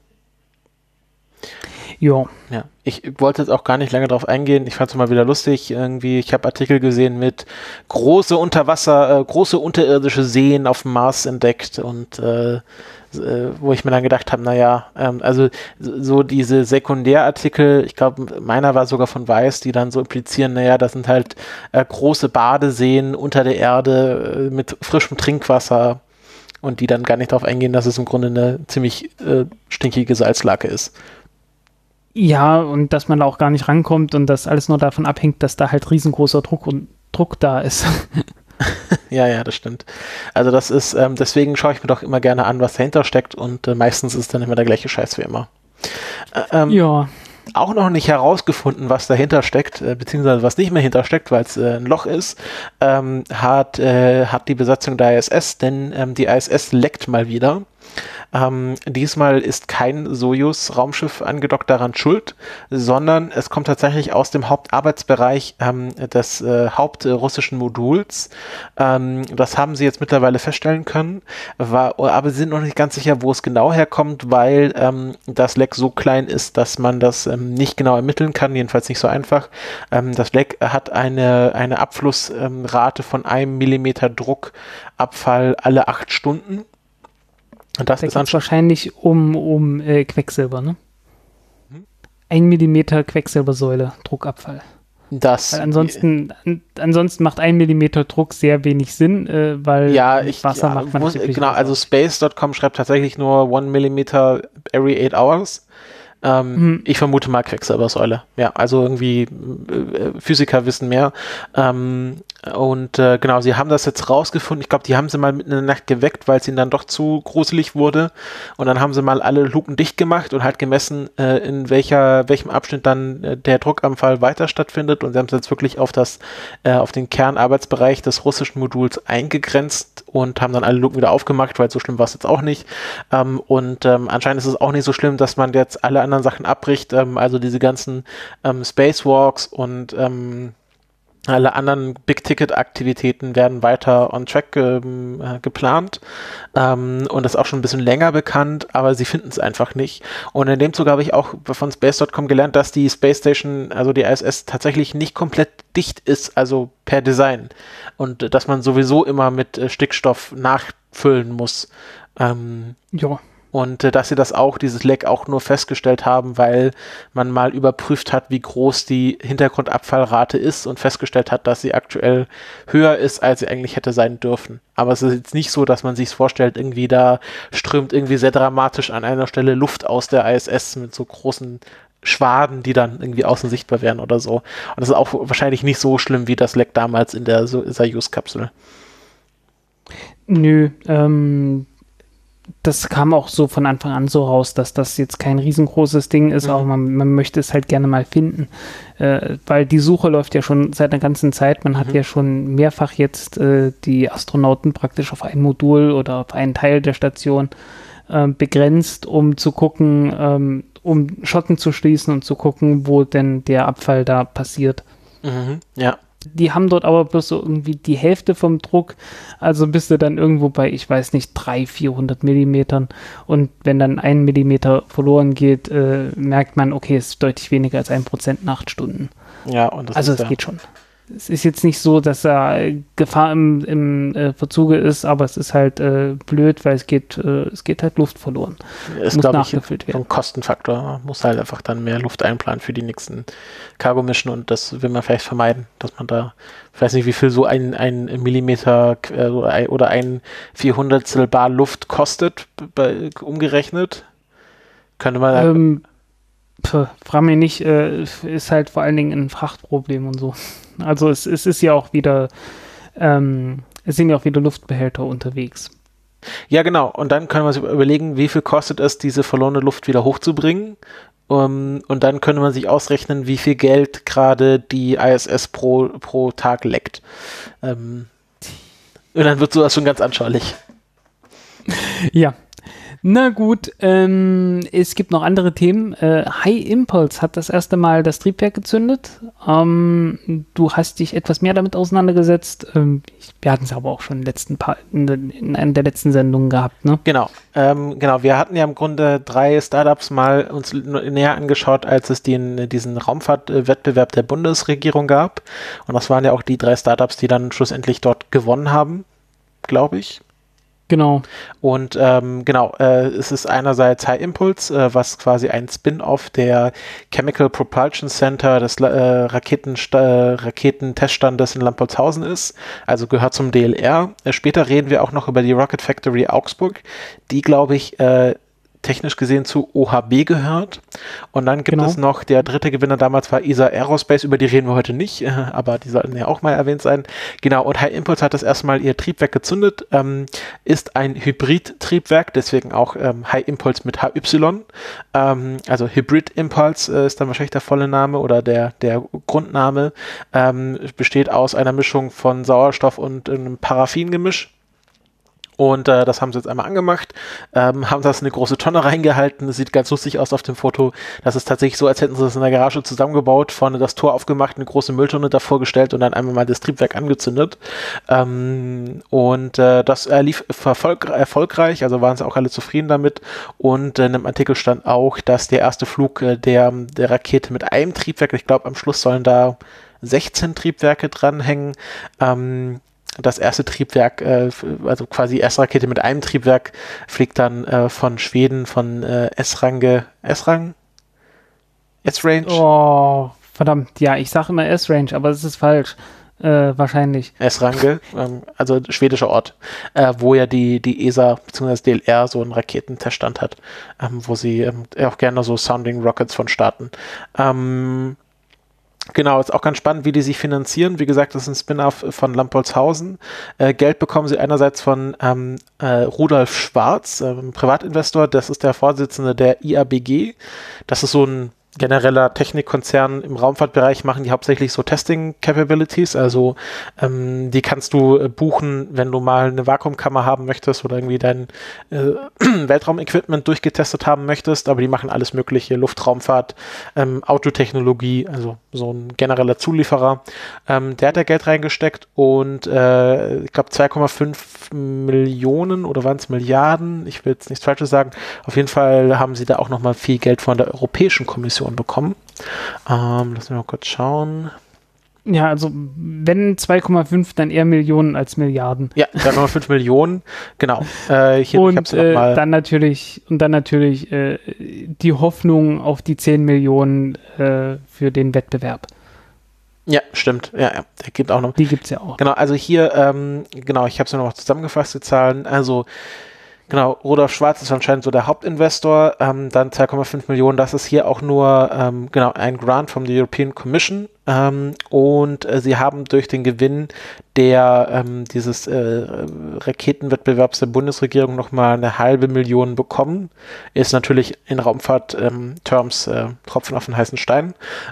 Ja. Ich wollte jetzt auch gar nicht lange drauf eingehen. Ich fand es mal wieder lustig. Irgendwie, ich habe Artikel gesehen mit große unterirdische Seen auf dem Mars entdeckt und wo ich mir dann gedacht habe, also so diese Sekundärartikel, ich glaube, meiner war sogar von Weiß, die dann so implizieren, das sind halt große Badeseen unter der Erde mit frischem Trinkwasser und die dann gar nicht darauf eingehen, dass es im Grunde eine ziemlich stinkige Salzlake ist. Ja, und dass man da auch gar nicht rankommt und das alles nur davon abhängt, dass da halt riesengroßer Druck da ist. Ja, das stimmt. Also das ist, deswegen schaue ich mir doch immer gerne an, was dahinter steckt und meistens ist dann immer der gleiche Scheiß wie immer. Ja. Auch noch nicht herausgefunden, was dahinter steckt, beziehungsweise was nicht mehr hintersteckt, weil es ein Loch ist, hat die Besatzung der ISS, denn die ISS leckt mal wieder. Diesmal ist kein Sojus-Raumschiff angedockt daran schuld, sondern es kommt tatsächlich aus dem Hauptarbeitsbereich des hauptrussischen Moduls. Das haben sie jetzt mittlerweile feststellen können, aber sie sind noch nicht ganz sicher, wo es genau herkommt, weil das Leck so klein ist, dass man das nicht genau ermitteln kann, jedenfalls nicht so einfach. Das Leck hat eine Abflussrate von 1 Millimeter Druckabfall alle 8 Stunden. Und das da ist geht's wahrscheinlich um Quecksilber, ne? 1 Millimeter Quecksilbersäule, Druckabfall. Weil ansonsten macht 1 Millimeter Druck sehr wenig Sinn, weil Wasser macht man genau, also Space.com schreibt tatsächlich nur 1 Millimeter every 8 hours. Ich vermute mal Quecksilbersäule. Ja, also irgendwie Physiker wissen mehr. Genau, sie haben das jetzt rausgefunden. Ich glaube, die haben sie mal mitten in der Nacht geweckt, weil es ihnen dann doch zu gruselig wurde. Und dann haben sie mal alle Luken dicht gemacht und halt gemessen, in welchem Abschnitt dann der Druckabfall weiter stattfindet. Und sie haben es jetzt wirklich auf den Kernarbeitsbereich des russischen Moduls eingegrenzt und haben dann alle Luken wieder aufgemacht, weil so schlimm war es jetzt auch nicht. Anscheinend ist es auch nicht so schlimm, dass man jetzt alle anderen Sachen abbricht, also diese ganzen Spacewalks und alle anderen Big-Ticket-Aktivitäten werden weiter on track geplant und das ist auch schon ein bisschen länger bekannt, aber sie finden es einfach nicht. Und in dem Zuge habe ich auch von Space.com gelernt, dass die Space Station, also die ISS, tatsächlich nicht komplett dicht ist, also per Design. Und dass man sowieso immer mit Stickstoff nachfüllen muss. Ja. Und dass sie dieses Leck auch nur festgestellt haben, weil man mal überprüft hat, wie groß die Hintergrundabfallrate ist und festgestellt hat, dass sie aktuell höher ist, als sie eigentlich hätte sein dürfen. Aber es ist jetzt nicht so, dass man sich es vorstellt, irgendwie da strömt irgendwie sehr dramatisch an einer Stelle Luft aus der ISS mit so großen Schwaden, die dann irgendwie außen sichtbar wären oder so. Und das ist auch wahrscheinlich nicht so schlimm wie das Leck damals in der Soyuz-Kapsel. Nö, das kam auch so von Anfang an so raus, dass das jetzt kein riesengroßes Ding ist, aber man möchte es halt gerne mal finden, weil die Suche läuft ja schon seit einer ganzen Zeit. Man hat ja schon mehrfach jetzt die Astronauten praktisch auf ein Modul oder auf einen Teil der Station begrenzt, um zu gucken, um Schotten zu schließen und zu gucken, wo denn der Abfall da passiert. Ja. Die haben dort aber bloß so irgendwie die Hälfte vom Druck, also bist du dann irgendwo bei, ich weiß nicht, 300-400 Millimetern und wenn dann 1 Millimeter verloren geht, merkt man, okay, es ist deutlich weniger als 1% nach 8 Stunden. Ja, und also es geht schon. Es ist jetzt nicht so, dass da Gefahr im Verzuge ist, aber es ist halt blöd, weil es geht halt Luft verloren. Es muss nachgefüllt werden. Ein Kostenfaktor. Man muss halt einfach dann mehr Luft einplanen für die nächsten Cargo-Mission und das will man vielleicht vermeiden, dass man da, ich weiß nicht, wie viel so ein Millimeter oder ein 400stel Bar Luft kostet, umgerechnet. Könnte man frag mich nicht, ist halt vor allen Dingen ein Frachtproblem und so. Also es ist ja auch wieder, es sind ja auch wieder Luftbehälter unterwegs. Ja, genau. Und dann können wir sich überlegen, wie viel kostet es, diese verlorene Luft wieder hochzubringen. Und dann könnte man sich ausrechnen, wie viel Geld gerade die ISS pro Tag leckt. Und dann wird sowas schon ganz anschaulich. Ja. Na gut, es gibt noch andere Themen. High Impulse hat das erste Mal das Triebwerk gezündet. Du hast dich etwas mehr damit auseinandergesetzt. Wir hatten es aber auch schon in einer der letzten Sendungen gehabt, ne? Genau. Wir hatten ja im Grunde 3 Startups mal uns näher angeschaut, als es diesen Raumfahrtwettbewerb der Bundesregierung gab. Und das waren ja auch die 3 Startups, die dann schlussendlich dort gewonnen haben, glaube ich. Genau. Und es ist einerseits High Impulse, was quasi ein Spin-off der Chemical Propulsion Center des Raketenteststandes in Lampertshausen ist, also gehört zum DLR. Später reden wir auch noch über die Rocket Factory Augsburg, die, glaube ich, technisch gesehen zu OHB gehört. Und dann gibt es noch, der dritte Gewinner damals war ESA Aerospace, über die reden wir heute nicht, aber die sollten ja auch mal erwähnt sein. Genau, und High Impulse hat das erstmal ihr Triebwerk gezündet, ist ein Hybrid-Triebwerk, deswegen auch High Impulse mit HY. Also Hybrid Impulse ist dann wahrscheinlich der volle Name oder der Grundname. Besteht aus einer Mischung von Sauerstoff und einem Paraffingemisch. Und das haben sie jetzt einmal angemacht, haben das in eine große Tonne reingehalten. Das sieht ganz lustig aus auf dem Foto. Das ist tatsächlich so, als hätten sie das in der Garage zusammengebaut, vorne das Tor aufgemacht, eine große Mülltonne davor gestellt und dann einmal mal das Triebwerk angezündet. Das lief erfolgreich, also waren sie auch alle zufrieden damit. Und in einem Artikel stand auch, dass der erste Flug der Rakete mit einem Triebwerk, ich glaube am Schluss sollen da 16 Triebwerke dranhängen, das erste Triebwerk, also quasi die erste Rakete mit einem Triebwerk, fliegt dann von Schweden, von S-Range? S-Range? Oh, verdammt, ja, ich sage immer S-Range, aber das ist falsch, wahrscheinlich. S-Range, also schwedischer Ort, wo ja die ESA bzw. DLR so einen Raketenteststand hat, wo sie auch gerne so Sounding Rockets von starten. Genau, ist auch ganz spannend, wie die sich finanzieren. Wie gesagt, das ist ein Spin-off von Lampolzhausen. Geld bekommen sie einerseits von Rudolf Schwarz, Privatinvestor. Das ist der Vorsitzende der IABG. Das ist so ein genereller Technikkonzern im Raumfahrtbereich, machen die hauptsächlich so Testing-Capabilities, also die kannst du buchen, wenn du mal eine Vakuumkammer haben möchtest oder irgendwie dein Weltraumequipment durchgetestet haben möchtest, aber die machen alles mögliche, Luftraumfahrt, Autotechnologie, also so ein genereller Zulieferer. Der hat da Geld reingesteckt und ich glaube 2,5 Millionen oder waren es Milliarden, ich will jetzt nichts Falsches sagen, auf jeden Fall haben sie da auch nochmal viel Geld von der Europäischen Kommission bekommen. Lassen wir mal kurz schauen. Ja, also wenn 2,5, dann eher Millionen als Milliarden. Ja, 2,5 Millionen, genau. Hier, und dann natürlich die Hoffnung auf die 10 Millionen für den Wettbewerb. Ja, stimmt. Ja, der gibt auch noch. Die gibt es ja auch. Genau, also hier, genau, ich habe es ja noch zusammengefasst, die Zahlen. Also genau, Rudolf Schwarz ist anscheinend so der Hauptinvestor, dann 2,5 Millionen, das ist hier auch nur genau ein Grant from the European Commission und sie haben durch den Gewinn dieses Raketenwettbewerbs der Bundesregierung nochmal 500.000 bekommen, ist natürlich in Raumfahrt-Terms Tropfen auf den heißen Stein,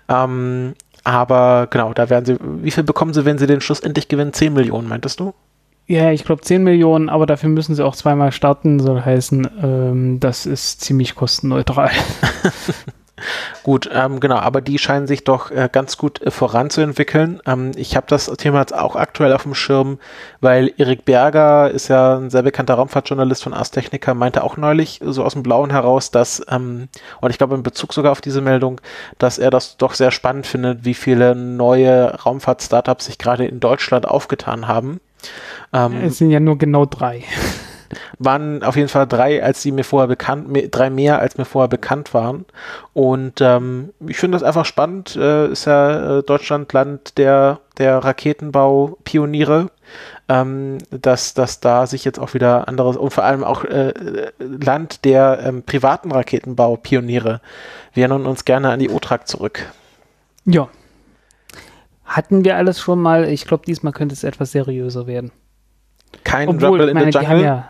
aber genau, da werden sie, wie viel bekommen sie, wenn sie den schlussendlich gewinnen? 10 Millionen, meintest du? Ja, ich glaube 10 Millionen, aber dafür müssen sie auch zweimal starten, soll heißen, das ist ziemlich kostenneutral. Gut, genau, aber die scheinen sich doch ganz gut voranzuentwickeln. Ich habe das Thema jetzt auch aktuell auf dem Schirm, weil Erik Berger ist ja ein sehr bekannter Raumfahrtjournalist von Ars Technica, meinte auch neulich so aus dem Blauen heraus, dass, und ich glaube in Bezug sogar auf diese Meldung, dass er das doch sehr spannend findet, wie viele neue Raumfahrt-Startups sich gerade in Deutschland aufgetan haben. Es sind ja nur genau 3. Waren auf jeden Fall 3, als die mir vorher drei mehr, als mir vorher bekannt waren. Und ich finde das einfach spannend. Ist ja Deutschland Land der Raketenbau-Pioniere. Dass da sich jetzt auch wieder anderes und vor allem auch Land der privaten Raketenbau-Pioniere. Wir erinnern uns gerne an die OTRAG zurück. Ja. Hatten wir alles schon mal. Ich glaube, diesmal könnte es etwas seriöser werden. Kein Rumble in the Jungle, ja,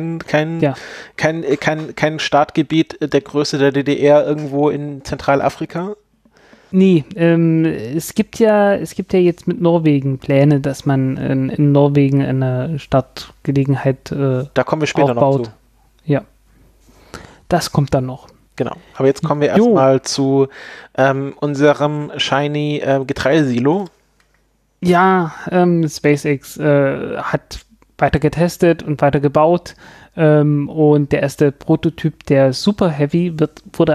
kein Startgebiet der Größe der DDR irgendwo in Zentralafrika? Nee, es gibt ja jetzt mit Norwegen Pläne, dass man in Norwegen eine Startgelegenheit da kommen wir später aufbaut. noch zu. Ja, das kommt dann noch. Genau, aber jetzt kommen wir erstmal zu unserem shiny Getreidesilo. Ja, SpaceX hat weiter getestet und weiter gebaut und der erste Prototyp, der Super Heavy, hat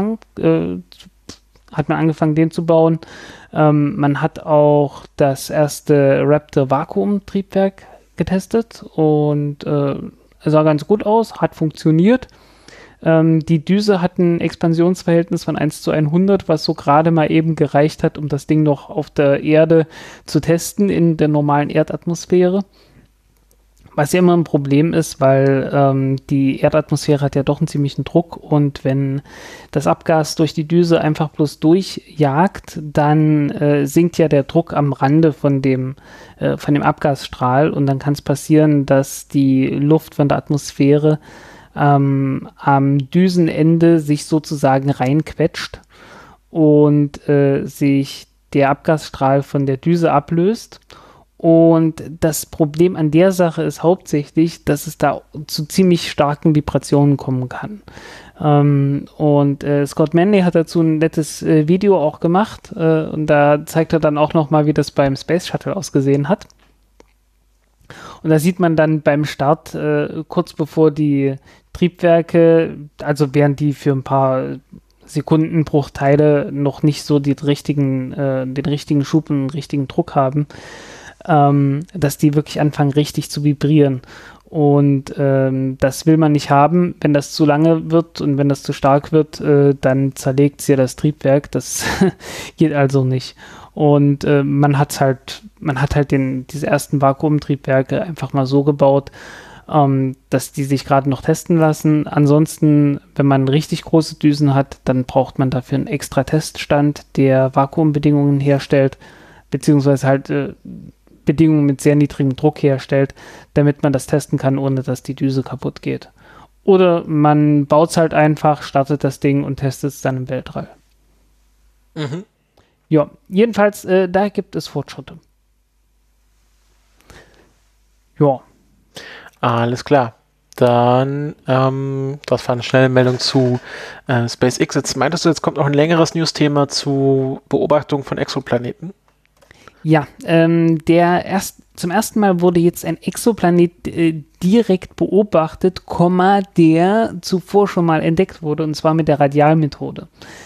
man angefangen, den zu bauen. Man hat auch das erste Raptor Vakuumtriebwerk getestet und sah ganz gut aus, hat funktioniert. Die Düse hat ein Expansionsverhältnis von 1:100, was so gerade mal eben gereicht hat, um das Ding noch auf der Erde zu testen, in der normalen Erdatmosphäre. Was ja immer ein Problem ist, weil die Erdatmosphäre hat ja doch einen ziemlichen Druck und wenn das Abgas durch die Düse einfach bloß durchjagt, dann sinkt ja der Druck am Rande von dem Abgasstrahl und dann kann es passieren, dass die Luft von der Atmosphäre am Düsenende sich sozusagen reinquetscht und sich der Abgasstrahl von der Düse ablöst Und das Problem an der Sache ist hauptsächlich, dass es da zu ziemlich starken Vibrationen kommen kann. Scott Manley hat dazu ein nettes Video auch gemacht und da zeigt er dann auch nochmal, wie das beim Space Shuttle ausgesehen hat. Und da sieht man dann beim Start, kurz bevor die Triebwerke, also während die für ein paar Sekundenbruchteile noch nicht so den richtigen Schub und den richtigen Druck haben, dass die wirklich anfangen richtig zu vibrieren. Und das will man nicht haben. Wenn das zu lange wird und wenn das zu stark wird, dann zerlegt es ja das Triebwerk. Das geht also nicht. Und man hat halt diese ersten Vakuumtriebwerke einfach mal so gebaut, dass die sich gerade noch testen lassen. Ansonsten, wenn man richtig große Düsen hat, dann braucht man dafür einen extra Teststand, der Vakuumbedingungen herstellt, beziehungsweise halt Bedingungen mit sehr niedrigem Druck herstellt, damit man das testen kann, ohne dass die Düse kaputt geht. Oder man baut es halt einfach, startet das Ding und testet es dann im Weltall. Mhm. Ja, jedenfalls, da gibt es Fortschritte. Ja. Alles klar. Dann, das war eine schnelle Meldung zu SpaceX. Jetzt meintest du, jetzt kommt noch ein längeres News-Thema zu Beobachtung von Exoplaneten? Ja, zum ersten Mal wurde jetzt ein Exoplanet direkt beobachtet, der zuvor schon mal entdeckt wurde, und zwar mit der Radialmethode.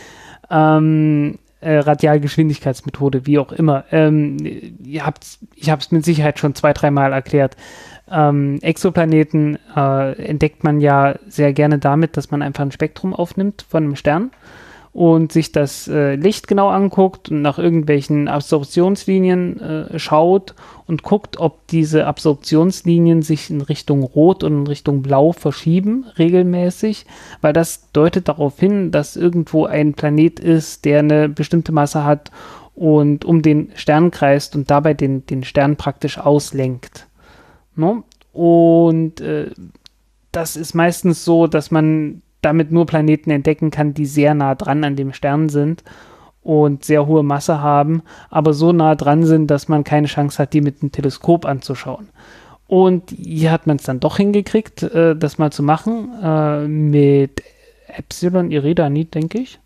Radialgeschwindigkeitsmethode, wie auch immer. Ich habe es mit Sicherheit schon 2-3 Mal erklärt. Exoplaneten entdeckt man ja sehr gerne damit, dass man einfach ein Spektrum aufnimmt von einem Stern und sich das Licht genau anguckt und nach irgendwelchen Absorptionslinien schaut und guckt, ob diese Absorptionslinien sich in Richtung Rot und in Richtung Blau verschieben, regelmäßig, weil das deutet darauf hin, dass irgendwo ein Planet ist, der eine bestimmte Masse hat und um den Stern kreist und dabei den Stern praktisch auslenkt. No? Und das ist meistens so, dass man damit nur Planeten entdecken kann, die sehr nah dran an dem Stern sind und sehr hohe Masse haben, aber so nah dran sind, dass man keine Chance hat, die mit einem Teleskop anzuschauen. Und hier hat man es dann doch hingekriegt, das mal zu machen, mit Epsilon Eridani, denke ich.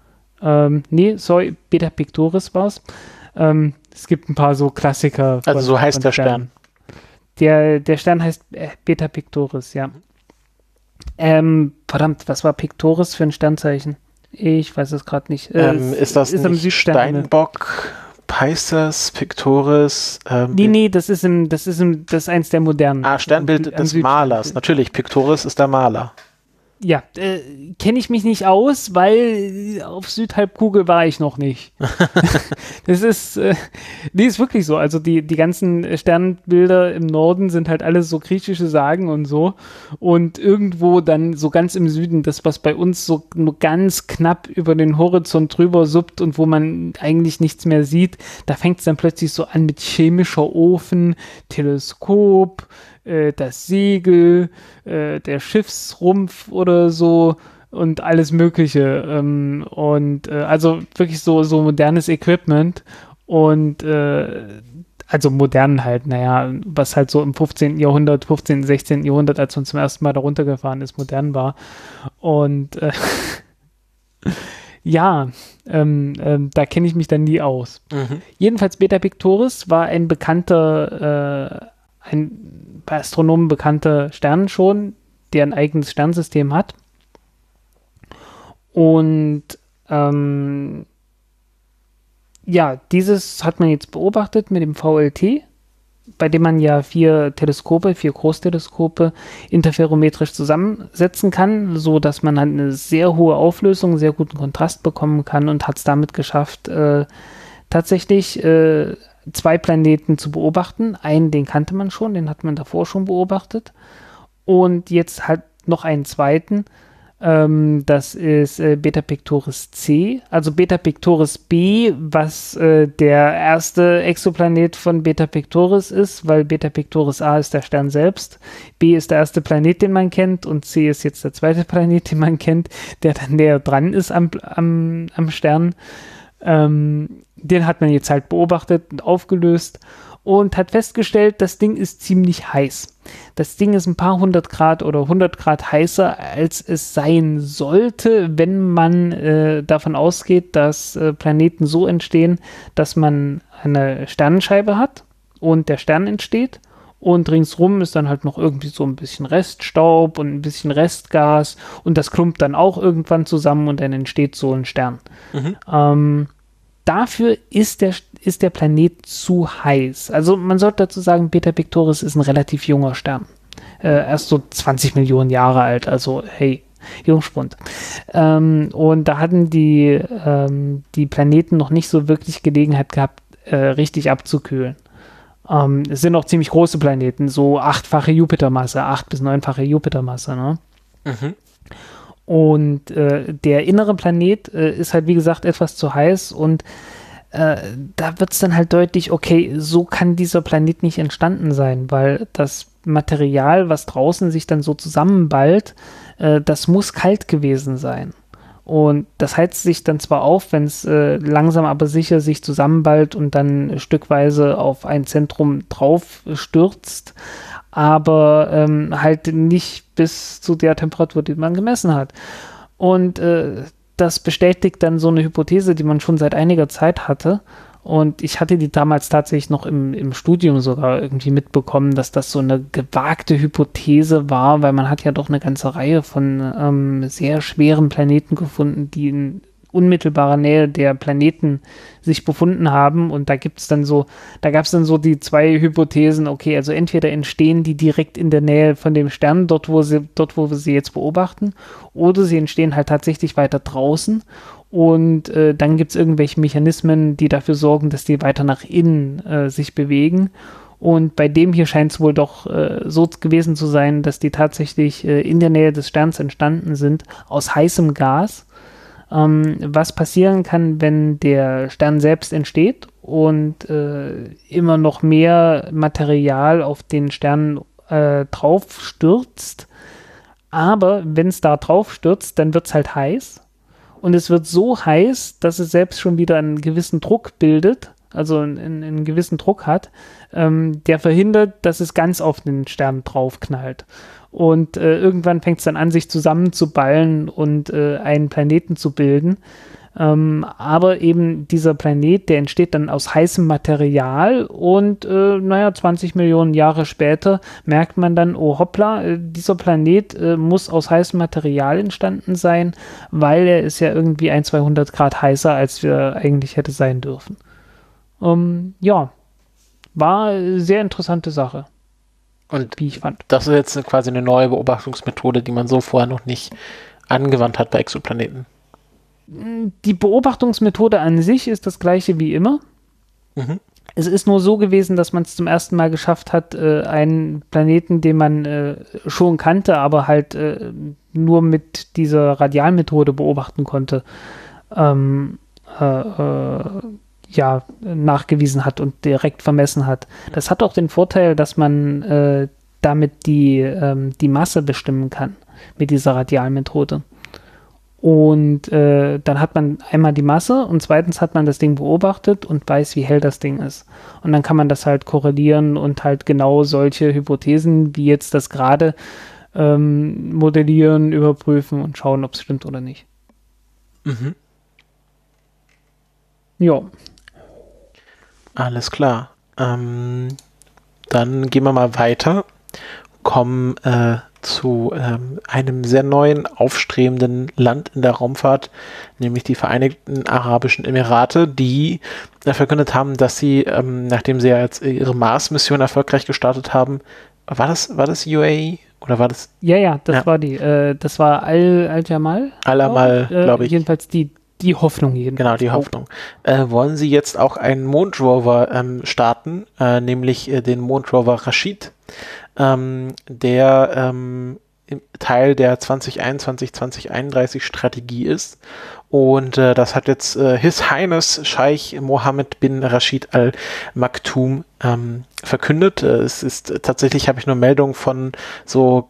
Beta Pictoris war es. Es gibt ein paar so Klassiker. Also so heißt der Stern. Der Stern heißt Beta Pictoris, ja. Verdammt, was war Pictoris für ein Sternzeichen? Ich weiß es gerade nicht. Ist das nicht Steinbock, Pisces, Pictoris? Nee, das ist eins der modernen. Sternbild des Malers. Natürlich, Pictoris ist der Maler. Ja, kenne ich mich nicht aus, weil auf Südhalbkugel war ich noch nicht. Das ist, ist wirklich so. Also die ganzen Sternbilder im Norden sind halt alles so griechische Sagen und so. Und irgendwo dann so ganz im Süden, das, was bei uns so nur ganz knapp über den Horizont drüber suppt und wo man eigentlich nichts mehr sieht, da fängt es dann plötzlich so an mit chemischer Ofen, Teleskop, das Segel, der Schiffsrumpf oder so und alles Mögliche. Also wirklich so modernes Equipment und also modern halt, was halt so im 15., 16. Jahrhundert, als man zum ersten Mal da runtergefahren ist, modern war. Und da kenne ich mich dann nie aus. Mhm. Jedenfalls Beta Pictoris war ein bekannter bei Astronomen bekannter Stern schon, der ein eigenes Sternsystem hat. Und dieses hat man jetzt beobachtet mit dem VLT, bei dem man ja 4 Großteleskope interferometrisch zusammensetzen kann, so dass man halt eine sehr hohe Auflösung, sehr guten Kontrast bekommen kann und hat es damit geschafft, tatsächlich 2 Planeten zu beobachten. Einen, den kannte man schon, den hat man davor schon beobachtet. Und jetzt halt noch einen zweiten. Das ist Beta Pictoris C, also Beta Pictoris B, was der erste Exoplanet von Beta Pictoris ist, weil Beta Pictoris A ist der Stern selbst. B ist der erste Planet, den man kennt, und C ist jetzt der zweite Planet, den man kennt, der dann näher dran ist am Stern. Den hat man jetzt halt beobachtet und aufgelöst und hat festgestellt, das Ding ist ziemlich heiß. Das Ding ist ein paar 100 Grad oder 100 Grad heißer, als es sein sollte, wenn man davon ausgeht, dass Planeten so entstehen, dass man eine Sternenscheibe hat und der Stern entsteht. Und ringsrum ist dann halt noch irgendwie so ein bisschen Reststaub und ein bisschen Restgas und das klumpt dann auch irgendwann zusammen und dann entsteht so ein Stern. Dafür ist der Planet zu heiß. Also man sollte dazu sagen, Beta Pictoris ist ein relativ junger Stern. Erst so 20 Millionen Jahre alt, also hey, Jungspund. Und da hatten die Planeten noch nicht so wirklich Gelegenheit gehabt, richtig abzukühlen. Es sind auch ziemlich große Planeten, so 8-fache Jupitermasse, 8- bis 9-fache Jupitermasse, ne? Und der innere Planet ist halt, wie gesagt, etwas zu heiß und da wird es dann halt deutlich, okay, so kann dieser Planet nicht entstanden sein, weil das Material, was draußen sich dann so zusammenballt, das muss kalt gewesen sein. Und das heizt sich dann zwar auf, wenn es langsam aber sicher sich zusammenballt und dann stückweise auf ein Zentrum drauf stürzt, aber halt nicht bis zu der Temperatur, die man gemessen hat. Und das bestätigt dann so eine Hypothese, die man schon seit einiger Zeit hatte. Und ich hatte die damals tatsächlich noch im Studium sogar irgendwie mitbekommen, dass das so eine gewagte Hypothese war, weil man hat ja doch eine ganze Reihe von sehr schweren Planeten gefunden, die in unmittelbarer Nähe der Planeten sich befunden haben. Und da gab es dann so die zwei Hypothesen, okay, also entweder entstehen die direkt in der Nähe von dem Stern, dort wo wir sie jetzt beobachten, oder sie entstehen halt tatsächlich weiter draußen. Und dann gibt es irgendwelche Mechanismen, die dafür sorgen, dass die weiter nach innen sich bewegen. Und bei dem hier scheint es wohl doch so gewesen zu sein, dass die tatsächlich in der Nähe des Sterns entstanden sind, aus heißem Gas. Was passieren kann, wenn der Stern selbst entsteht und immer noch mehr Material auf den Stern drauf stürzt. Aber wenn es da drauf stürzt, dann wird es halt heiß. Und es wird so heiß, dass es selbst schon wieder einen gewissen Druck bildet, also einen gewissen Druck hat, der verhindert, dass es ganz auf den Stern draufknallt. Und irgendwann fängt es dann an, sich zusammenzuballen und einen Planeten zu bilden. Aber eben dieser Planet, der entsteht dann aus heißem Material und 20 Millionen Jahre später merkt man dann, oh hoppla, dieser Planet muss aus heißem Material entstanden sein, weil er ist ja irgendwie 100-200 Grad heißer, als wir eigentlich hätte sein dürfen. War eine sehr interessante Sache. Und wie ich fand. Das ist jetzt quasi eine neue Beobachtungsmethode, die man so vorher noch nicht angewandt hat bei Exoplaneten. Die Beobachtungsmethode an sich ist das gleiche wie immer. Es ist nur so gewesen, dass man es zum ersten Mal geschafft hat, einen Planeten, den man schon kannte, aber halt nur mit dieser Radialmethode beobachten konnte, nachgewiesen hat und direkt vermessen hat. Das hat auch den Vorteil, dass man damit die Masse bestimmen kann mit dieser Radialmethode. Und dann hat man einmal die Masse und zweitens hat man das Ding beobachtet und weiß, wie hell das Ding ist. Und dann kann man das halt korrelieren und halt genau solche Hypothesen, wie jetzt das gerade modellieren, überprüfen und schauen, ob es stimmt oder nicht. Ja. Alles klar. Dann gehen wir mal weiter, kommen zu einem sehr neuen, aufstrebenden Land in der Raumfahrt, nämlich die Vereinigten Arabischen Emirate, die verkündet haben, dass sie, nachdem sie ja jetzt ihre Mars-Mission erfolgreich gestartet haben, war das UAE? Oder war das? Ja, das war die. Das war Al-Jamal. Al-Amal, glaube ich. Jedenfalls die Hoffnung. Genau, die Hoffnung. Wollen sie jetzt auch einen Mondrover starten, nämlich den Mondrover Rashid, der Teil der 2021-2031 Strategie ist. Und das hat jetzt His Highness Scheich Mohammed bin Rashid Al Maktoum verkündet. Es ist tatsächlich, habe ich nur Meldungen von so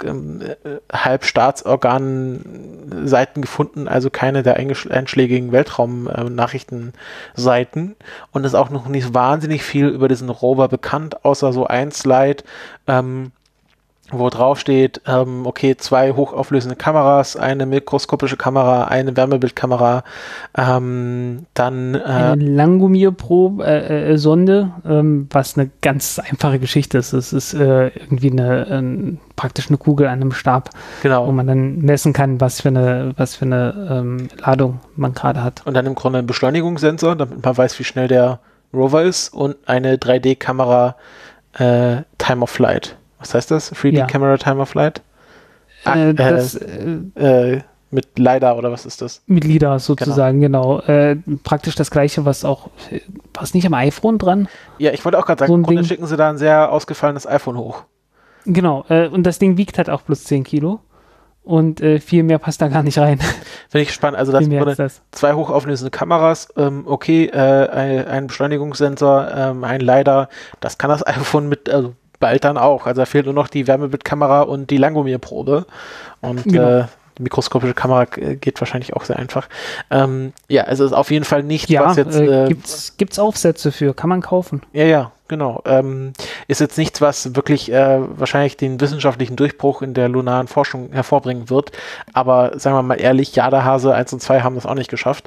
Halbstaatsorganen-Seiten gefunden, also keine der einschlägigen Weltraum-Nachrichtenseiten. Und es ist auch noch nicht wahnsinnig viel über diesen Rover bekannt, außer so ein Slide, wo drauf steht, okay, 2 hochauflösende Kameras, eine mikroskopische Kamera, eine Wärmebildkamera, dann eine Langomir-Sonde, was eine ganz einfache Geschichte ist. Es ist irgendwie praktisch eine Kugel an einem Stab, genau, wo man dann messen kann, was für eine Ladung man gerade hat. Und dann im Grunde ein Beschleunigungssensor, damit man weiß, wie schnell der Rover ist, und eine 3D-Kamera Time of Flight. Was heißt das? 3D-Camera Time of Flight? Mit LiDAR oder was ist das? Mit LiDAR sozusagen, genau. Praktisch das gleiche, was nicht am iPhone dran? Ja, ich wollte auch gerade sagen, so im Grunde schicken sie da ein sehr ausgefallenes iPhone hoch. Genau, und das Ding wiegt halt auch plus 10 Kilo. Und viel mehr passt da gar nicht rein. Finde ich spannend. Also das 2 hochauflösende Kameras, ein Beschleunigungssensor, ein LiDAR, das kann das iPhone bald dann auch. Also da fehlt nur noch die Wärmebildkamera und die Langomir-Probe. Und genau. Die mikroskopische Kamera geht wahrscheinlich auch sehr einfach. Also ist auf jeden Fall nicht, was jetzt... gibt's Aufsätze für, kann man kaufen. Ja, genau. Ist jetzt nichts, was wirklich wahrscheinlich den wissenschaftlichen Durchbruch in der lunaren Forschung hervorbringen wird. Aber sagen wir mal ehrlich, Jadahase 1 und 2 haben das auch nicht geschafft.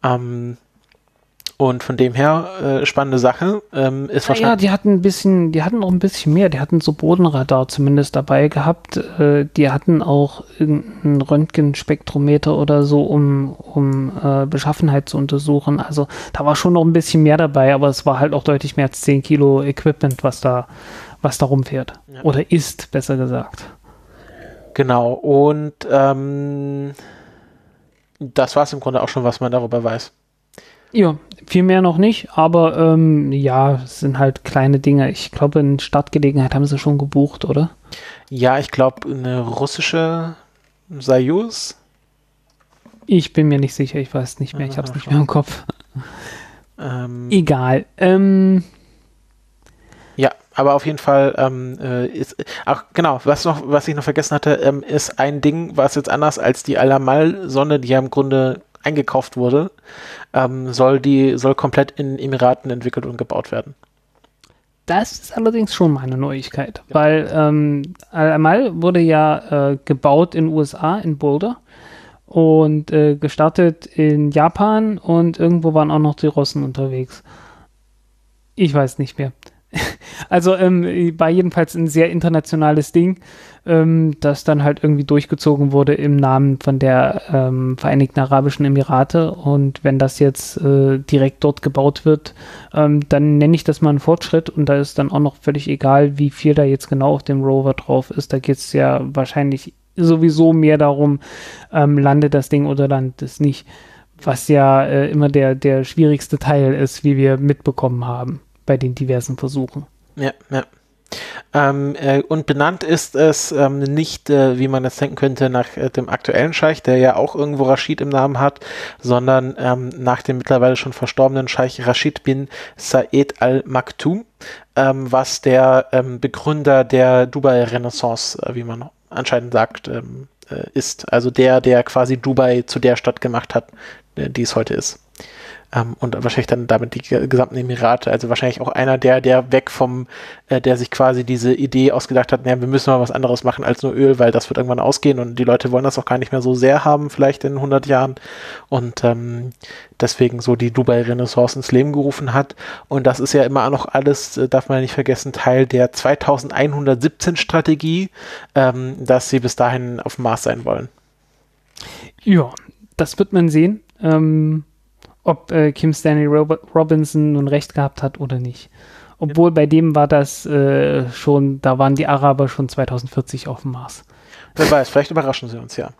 Und von dem her, spannende Sache. Ist wahrscheinlich. Ja, die hatten noch ein bisschen mehr. Die hatten so Bodenradar zumindest dabei gehabt. Die hatten auch irgendein Röntgenspektrometer oder so, um Beschaffenheit zu untersuchen. Also da war schon noch ein bisschen mehr dabei, aber es war halt auch deutlich mehr als 10 Kilo Equipment, was da rumfährt. Ja. Oder ist, besser gesagt. Genau. Und das war es im Grunde auch schon, was man darüber weiß. Ja, viel mehr noch nicht, aber es sind halt kleine Dinge. Ich glaube, in Startgelegenheit haben sie schon gebucht, oder? Ja, ich glaube, eine russische Soyuz. Ich bin mir nicht sicher, ich weiß nicht mehr, ich habe es nicht mehr im Kopf. Egal. Ja, aber auf jeden Fall ist auch, genau, was ich noch vergessen hatte, ist ein Ding, was jetzt anders als die Al-Amal-Sonde, die ja im Grunde eingekauft wurde, soll komplett in Emiraten entwickelt und gebaut werden. Das ist allerdings schon mal eine Neuigkeit, weil Al-Amal wurde ja gebaut in den USA, in Boulder, und gestartet in Japan, und irgendwo waren auch noch die Russen unterwegs. Ich weiß nicht mehr. Also war jedenfalls ein sehr internationales Ding, das dann halt irgendwie durchgezogen wurde im Namen von der Vereinigten Arabischen Emirate. Und wenn das jetzt direkt dort gebaut wird, dann nenne ich das mal einen Fortschritt. Und da ist dann auch noch völlig egal, wie viel da jetzt genau auf dem Rover drauf ist. Da geht es ja wahrscheinlich sowieso mehr darum, landet das Ding oder landet es nicht. Was ja immer der schwierigste Teil ist, wie wir mitbekommen haben bei den diversen Versuchen. Ja. Und benannt ist es nicht, wie man es denken könnte, nach dem aktuellen Scheich, der ja auch irgendwo Rashid im Namen hat, sondern nach dem mittlerweile schon verstorbenen Scheich Rashid bin Said Al Maktoum, was der Begründer der Dubai-Renaissance, wie man anscheinend sagt, ist. Also der quasi Dubai zu der Stadt gemacht hat, die es heute ist. Und wahrscheinlich dann damit die gesamten Emirate, also wahrscheinlich auch einer, der weg vom, der sich quasi diese Idee ausgedacht hat, naja, wir müssen mal was anderes machen als nur Öl, weil das wird irgendwann ausgehen und die Leute wollen das auch gar nicht mehr so sehr haben, vielleicht in 100 Jahren, und deswegen so die Dubai-Renaissance ins Leben gerufen hat. Und das ist ja immer noch alles, darf man nicht vergessen, Teil der 2117 Strategie, dass sie bis dahin auf dem Mars sein wollen. Ja, das wird man sehen. Ob Kim Stanley Robinson nun recht gehabt hat oder nicht. Obwohl bei dem war das da waren die Araber schon 2040 auf dem Mars. Wer weiß, vielleicht überraschen sie uns, ja.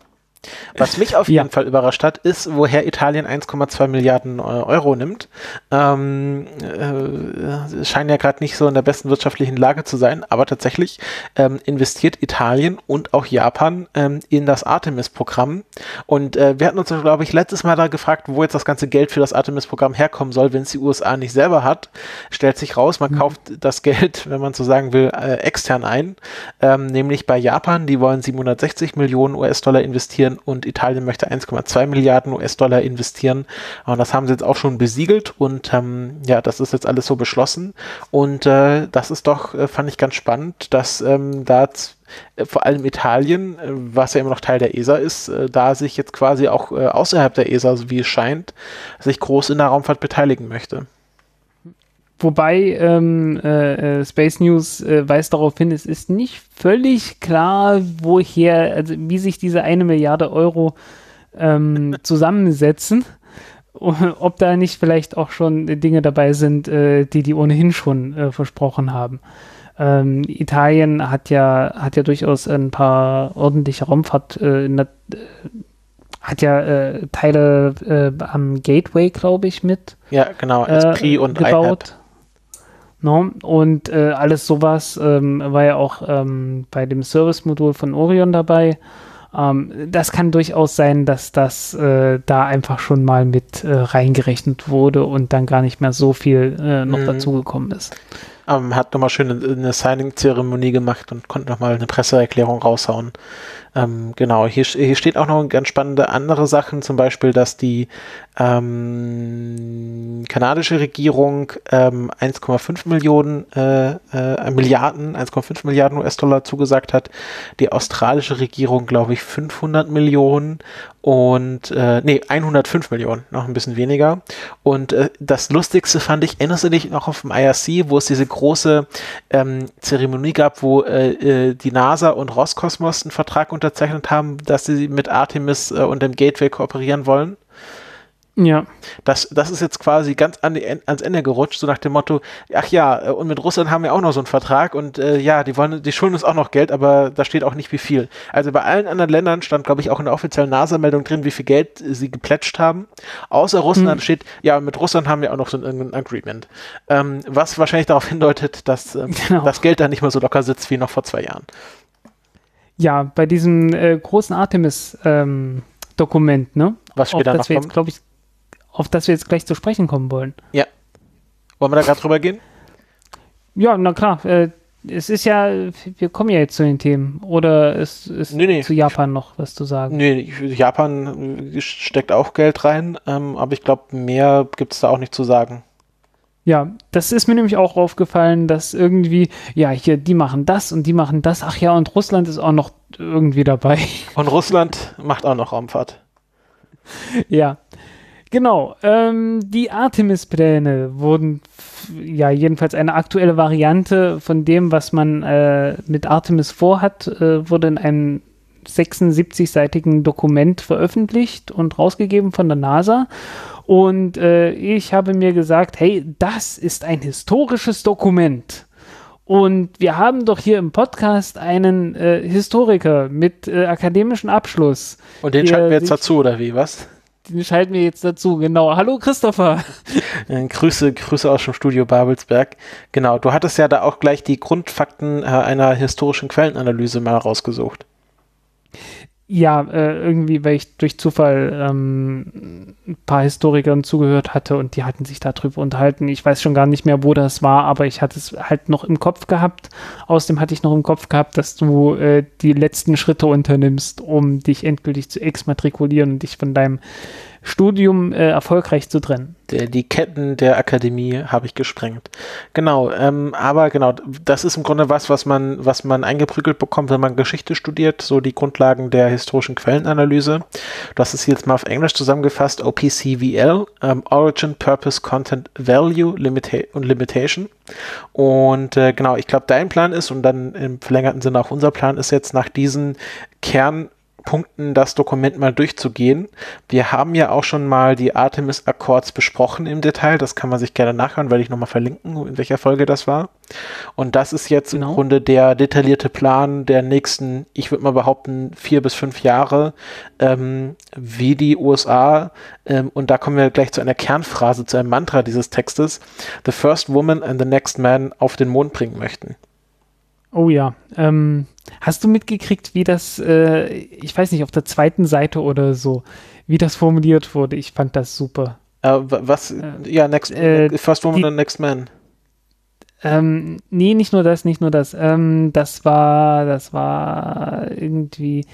Was mich auf jeden Fall überrascht hat, ist, woher Italien 1,2 Milliarden Euro nimmt. Scheinen ja gerade nicht so in der besten wirtschaftlichen Lage zu sein, aber tatsächlich investiert Italien und auch Japan in das Artemis-Programm. Und wir hatten uns, glaube ich, letztes Mal da gefragt, wo jetzt das ganze Geld für das Artemis-Programm herkommen soll, wenn es die USA nicht selber hat. Stellt sich raus, man kauft das Geld, wenn man so sagen will, extern ein, nämlich bei Japan, die wollen 760 Millionen US-Dollar investieren und Italien möchte 1,2 Milliarden US-Dollar investieren. Und das haben sie jetzt auch schon besiegelt und ja, das ist jetzt alles so beschlossen. Und das ist doch, fand ich ganz spannend, dass da vor allem Italien, was ja immer noch Teil der ESA ist, da sich jetzt quasi auch außerhalb der ESA, so wie es scheint, sich groß in der Raumfahrt beteiligen möchte. Wobei Space News weist darauf hin, es ist nicht völlig klar, woher, also wie sich diese 1 Milliarde Euro zusammensetzen. Ob da nicht vielleicht auch schon Dinge dabei sind, die ohnehin schon versprochen haben. Italien hat ja durchaus ein paar ordentliche Raumfahrt, hat ja Teile am Gateway, glaube ich, mit. Ja, genau, Esprit und gebaut. No? Und alles sowas war ja auch bei dem Service-Modul von Orion dabei. Das kann durchaus sein, dass das da einfach schon mal mit reingerechnet wurde und dann gar nicht mehr so viel noch dazugekommen ist. Hat nochmal schön eine Signing-Zeremonie gemacht und konnte nochmal eine Presseerklärung raushauen. Genau, hier steht auch noch ganz spannende andere Sachen, zum Beispiel, dass die kanadische Regierung 1,5 Milliarden US-Dollar zugesagt hat, die australische Regierung, glaube ich, 500 Millionen und 105 Millionen, noch ein bisschen weniger. Und das Lustigste fand ich, erinnerst du dich noch auf dem IRC, wo es diese große Zeremonie gab, wo die NASA und Roskosmos einen Vertrag unterzeichnet haben, dass sie mit Artemis und dem Gateway kooperieren wollen? Ja. Das ist jetzt quasi ganz ans Ende gerutscht, so nach dem Motto, ach ja, und mit Russland haben wir auch noch so einen Vertrag und ja, die schulden uns auch noch Geld, aber da steht auch nicht wie viel. Also bei allen anderen Ländern stand, glaube ich, auch in der offiziellen NASA-Meldung drin, wie viel Geld sie geplätscht haben. Außer Russland steht, ja, mit Russland haben wir auch noch so ein Agreement. Was wahrscheinlich darauf hindeutet, dass das Geld da nicht mehr so locker sitzt wie noch vor 2 Jahren. Ja, bei diesem großen Artemis-Dokument, ne? Was später noch kommt. Auf das wir jetzt gleich zu sprechen kommen wollen. Ja. Wollen wir da gerade drüber gehen? Ja, na klar. Es ist ja, wir kommen ja jetzt zu den Themen. Oder ist zu Japan noch was zu sagen? Nee, Japan steckt auch Geld rein, aber ich glaube, mehr gibt es da auch nicht zu sagen. Ja, das ist mir nämlich auch aufgefallen, dass irgendwie, ja, hier, die machen das und die machen das. Ach ja, und Russland ist auch noch irgendwie dabei. Und Russland macht auch noch Raumfahrt. Ja. Genau, die Artemis-Pläne wurden, ja, jedenfalls eine aktuelle Variante von dem, was man mit Artemis vorhat, wurde in einem 76-seitigen Dokument veröffentlicht und rausgegeben von der NASA. Und ich habe mir gesagt, hey, das ist ein historisches Dokument. Und wir haben doch hier im Podcast einen Historiker mit akademischem Abschluss. Und den schalten wir jetzt dazu, oder wie, was? Den schalten wir jetzt dazu, genau. Hallo Christopher. Grüße aus dem Studio Babelsberg. Genau, du hattest ja da auch gleich die Grundfakten einer historischen Quellenanalyse mal rausgesucht. Ja, irgendwie, weil ich durch Zufall ein paar Historikern zugehört hatte und die hatten sich darüber unterhalten. Ich weiß schon gar nicht mehr, wo das war, aber ich hatte es halt noch im Kopf gehabt. Außerdem hatte ich noch im Kopf gehabt, dass du die letzten Schritte unternimmst, um dich endgültig zu exmatrikulieren und dich von deinem Studium erfolgreich zu trennen. Die Ketten der Akademie habe ich gesprengt. Genau, aber genau, das ist im Grunde was man eingeprügelt bekommt, wenn man Geschichte studiert, so die Grundlagen der historischen Quellenanalyse. Du hast es jetzt mal auf Englisch zusammengefasst, OPCVL, Origin, Purpose, Content, Value, und Limitation. Und genau, ich glaube, dein Plan ist, und dann im verlängerten Sinne auch unser Plan ist jetzt nach diesen Punkten das Dokument mal durchzugehen. Wir haben ja auch schon mal die Artemis Accords besprochen im Detail. Das kann man sich gerne nachhören, werde ich nochmal verlinken, in welcher Folge das war. Und das ist jetzt im Grunde der detaillierte Plan der nächsten, ich würde mal behaupten, 4 bis 5 Jahre, wie die USA, und da kommen wir gleich zu einer Kernphrase, zu einem Mantra dieses Textes, the first woman and the next man auf den Mond bringen möchten. Oh ja. Hast du mitgekriegt, wie das, ich weiß nicht, auf der zweiten Seite oder so, wie das formuliert wurde? Ich fand das super. First woman and next man. Nee, nicht nur das. Das war irgendwie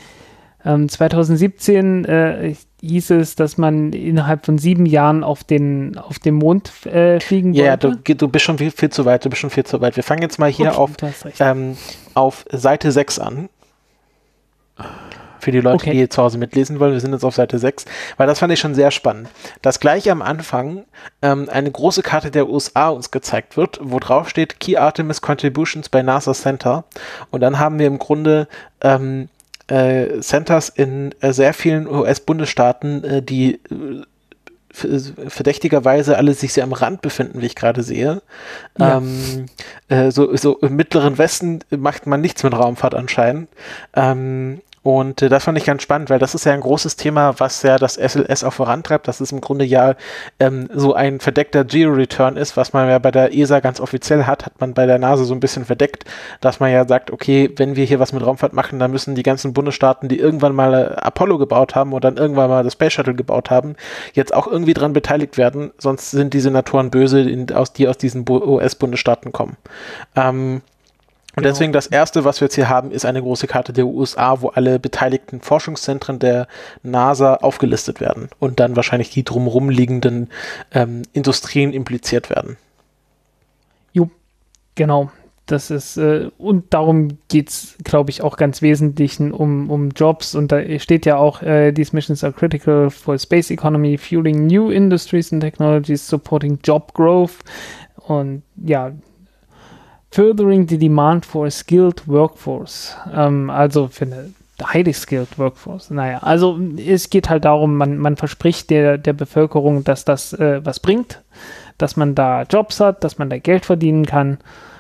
2017 hieß es, dass man innerhalb von 7 Jahren auf dem Mond fliegen wollte. Ja, du bist schon viel zu weit. Wir fangen jetzt mal hier auf Seite 6 an. Für die Leute, die zu Hause mitlesen wollen, wir sind jetzt auf Seite 6, weil das fand ich schon sehr spannend. Dass gleich am Anfang eine große Karte der USA uns gezeigt wird, wo drauf steht Key Artemis Contributions by NASA Center. Und dann haben wir im Grunde Centers in sehr vielen US-Bundesstaaten, die verdächtigerweise alle sich sehr am Rand befinden, wie ich gerade sehe. Ja. So im Mittleren Westen macht man nichts mit Raumfahrt anscheinend. Und das fand ich ganz spannend, weil das ist ja ein großes Thema, was ja das SLS auch vorantreibt, dass es im Grunde ja so ein verdeckter Geo-Return ist, was man ja bei der ESA ganz offiziell hat man bei der NASA so ein bisschen verdeckt, dass man ja sagt, okay, wenn wir hier was mit Raumfahrt machen, dann müssen die ganzen Bundesstaaten, die irgendwann mal Apollo gebaut haben oder dann irgendwann mal das Space Shuttle gebaut haben, jetzt auch irgendwie dran beteiligt werden, sonst sind die Senatoren böse, die aus diesen US-Bundesstaaten kommen. Und deswegen das Erste, was wir jetzt hier haben, ist eine große Karte der USA, wo alle beteiligten Forschungszentren der NASA aufgelistet werden und dann wahrscheinlich die drumherum liegenden Industrien impliziert werden. Jo, genau. Das ist, und darum geht es, glaube ich, auch ganz wesentlich um Jobs. Und da steht ja auch, these missions are critical for space economy, fueling new industries and technologies, supporting job growth. Und ja, furthering the demand for a skilled workforce. Also für eine highly skilled workforce. Naja, also es geht halt darum, man verspricht der Bevölkerung, dass das was bringt, dass man da Jobs hat, dass man da Geld verdienen kann.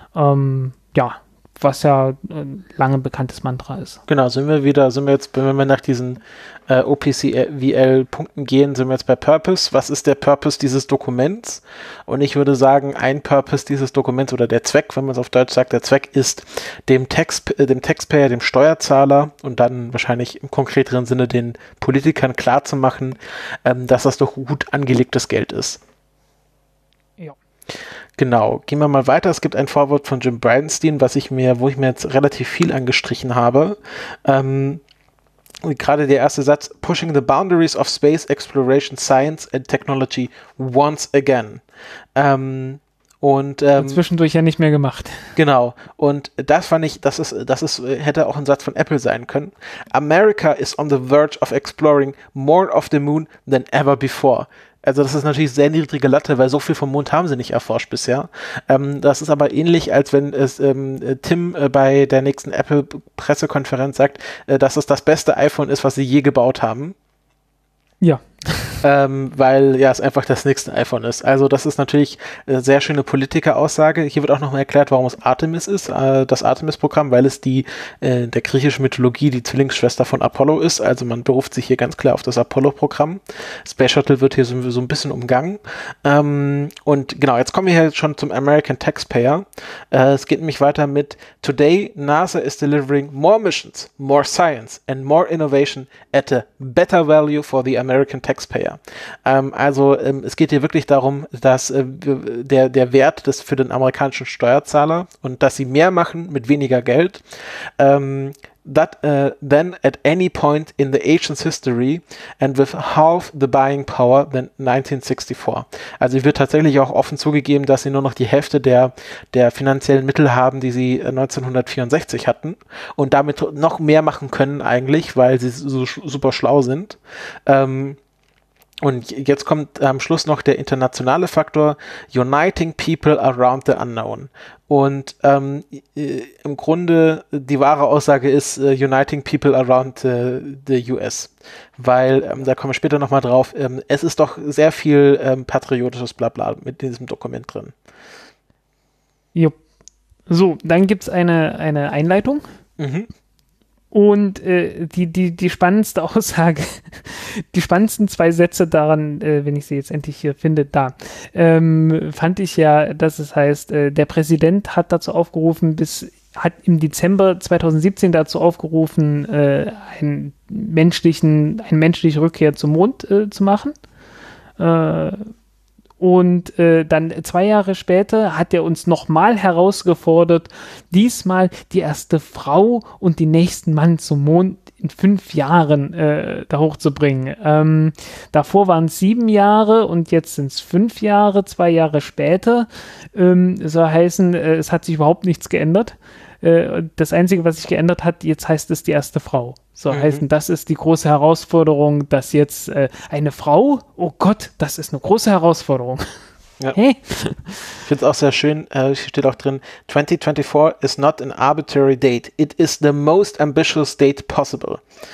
Was ja lange bekanntes Mantra ist. Genau, wenn wir nach diesen OPCVL-Punkten gehen, sind wir jetzt bei Purpose. Was ist der Purpose dieses Dokuments? Und ich würde sagen, ein Purpose dieses Dokuments oder der Zweck, wenn man es auf Deutsch sagt, der Zweck ist, dem Taxpayer, dem Steuerzahler und dann wahrscheinlich im konkreteren Sinne den Politikern klarzumachen, dass das doch gut angelegtes Geld ist. Ja. Genau, gehen wir mal weiter. Es gibt ein Vorwort von Jim Bridenstine, wo ich mir jetzt relativ viel angestrichen habe. Gerade der erste Satz, pushing the boundaries of space exploration, science and technology once again. Zwischendurch ja nicht mehr gemacht. Genau. Und das fand ich, hätte auch ein Satz von Apple sein können. America is on the verge of exploring more of the moon than ever before. Also das ist natürlich sehr niedrige Latte, weil so viel vom Mond haben sie nicht erforscht bisher. Das ist aber ähnlich, als wenn es Tim bei der nächsten Apple-Pressekonferenz sagt, dass es das beste iPhone ist, was sie je gebaut haben. Ja. Weil es einfach das nächste iPhone ist. Also das ist natürlich eine sehr schöne Politikeraussage. Hier wird auch nochmal erklärt, warum es Artemis ist, das Artemis-Programm, weil es der griechischen Mythologie die Zwillingsschwester von Apollo ist. Also man beruft sich hier ganz klar auf das Apollo-Programm. Space Shuttle wird hier so ein bisschen umgangen. Und genau, jetzt kommen wir hier schon zum American Taxpayer. Es geht nämlich weiter mit Today, NASA is delivering more missions, more science and more innovation at a better value for the American Taxpayer. Es geht hier wirklich darum, dass der Wert für den amerikanischen Steuerzahler und dass sie mehr machen mit weniger Geld, than at any point in the nation's history and with half the buying power than 1964. Also wird tatsächlich auch offen zugegeben, dass sie nur noch die Hälfte der finanziellen Mittel haben, die sie 1964 hatten und damit noch mehr machen können eigentlich, weil sie so super schlau sind. Und jetzt kommt am Schluss noch der internationale Faktor, uniting people around the unknown. Und im Grunde die wahre Aussage ist uniting people around the US. Weil, da kommen wir später nochmal drauf, es ist doch sehr viel patriotisches Blabla mit diesem Dokument drin. Jupp. So, dann gibt es eine Einleitung. Mhm. Und die spannendste Aussage, die spannendsten 2 Sätze daran, wenn ich sie jetzt endlich hier finde, fand ich ja, dass es heißt, der Präsident hat dazu aufgerufen, hat im Dezember 2017 dazu aufgerufen, eine menschliche Rückkehr zum Mond zu machen. Und dann 2 Jahre später hat er uns nochmal herausgefordert, diesmal die erste Frau und den nächsten Mann zum Mond in 5 Jahren da hochzubringen. Davor waren es 7 Jahre und jetzt sind es 5 Jahre, 2 Jahre später. Soll heißen, es hat sich überhaupt nichts geändert. Das Einzige, was sich geändert hat, jetzt heißt es die erste Frau. So heißen, das ist die große Herausforderung, dass jetzt eine Frau, oh Gott, das ist eine große Herausforderung. Ja. Hey. Ich finde es auch sehr schön, hier steht auch drin, 2024 is not an arbitrary date, it is the most ambitious date possible.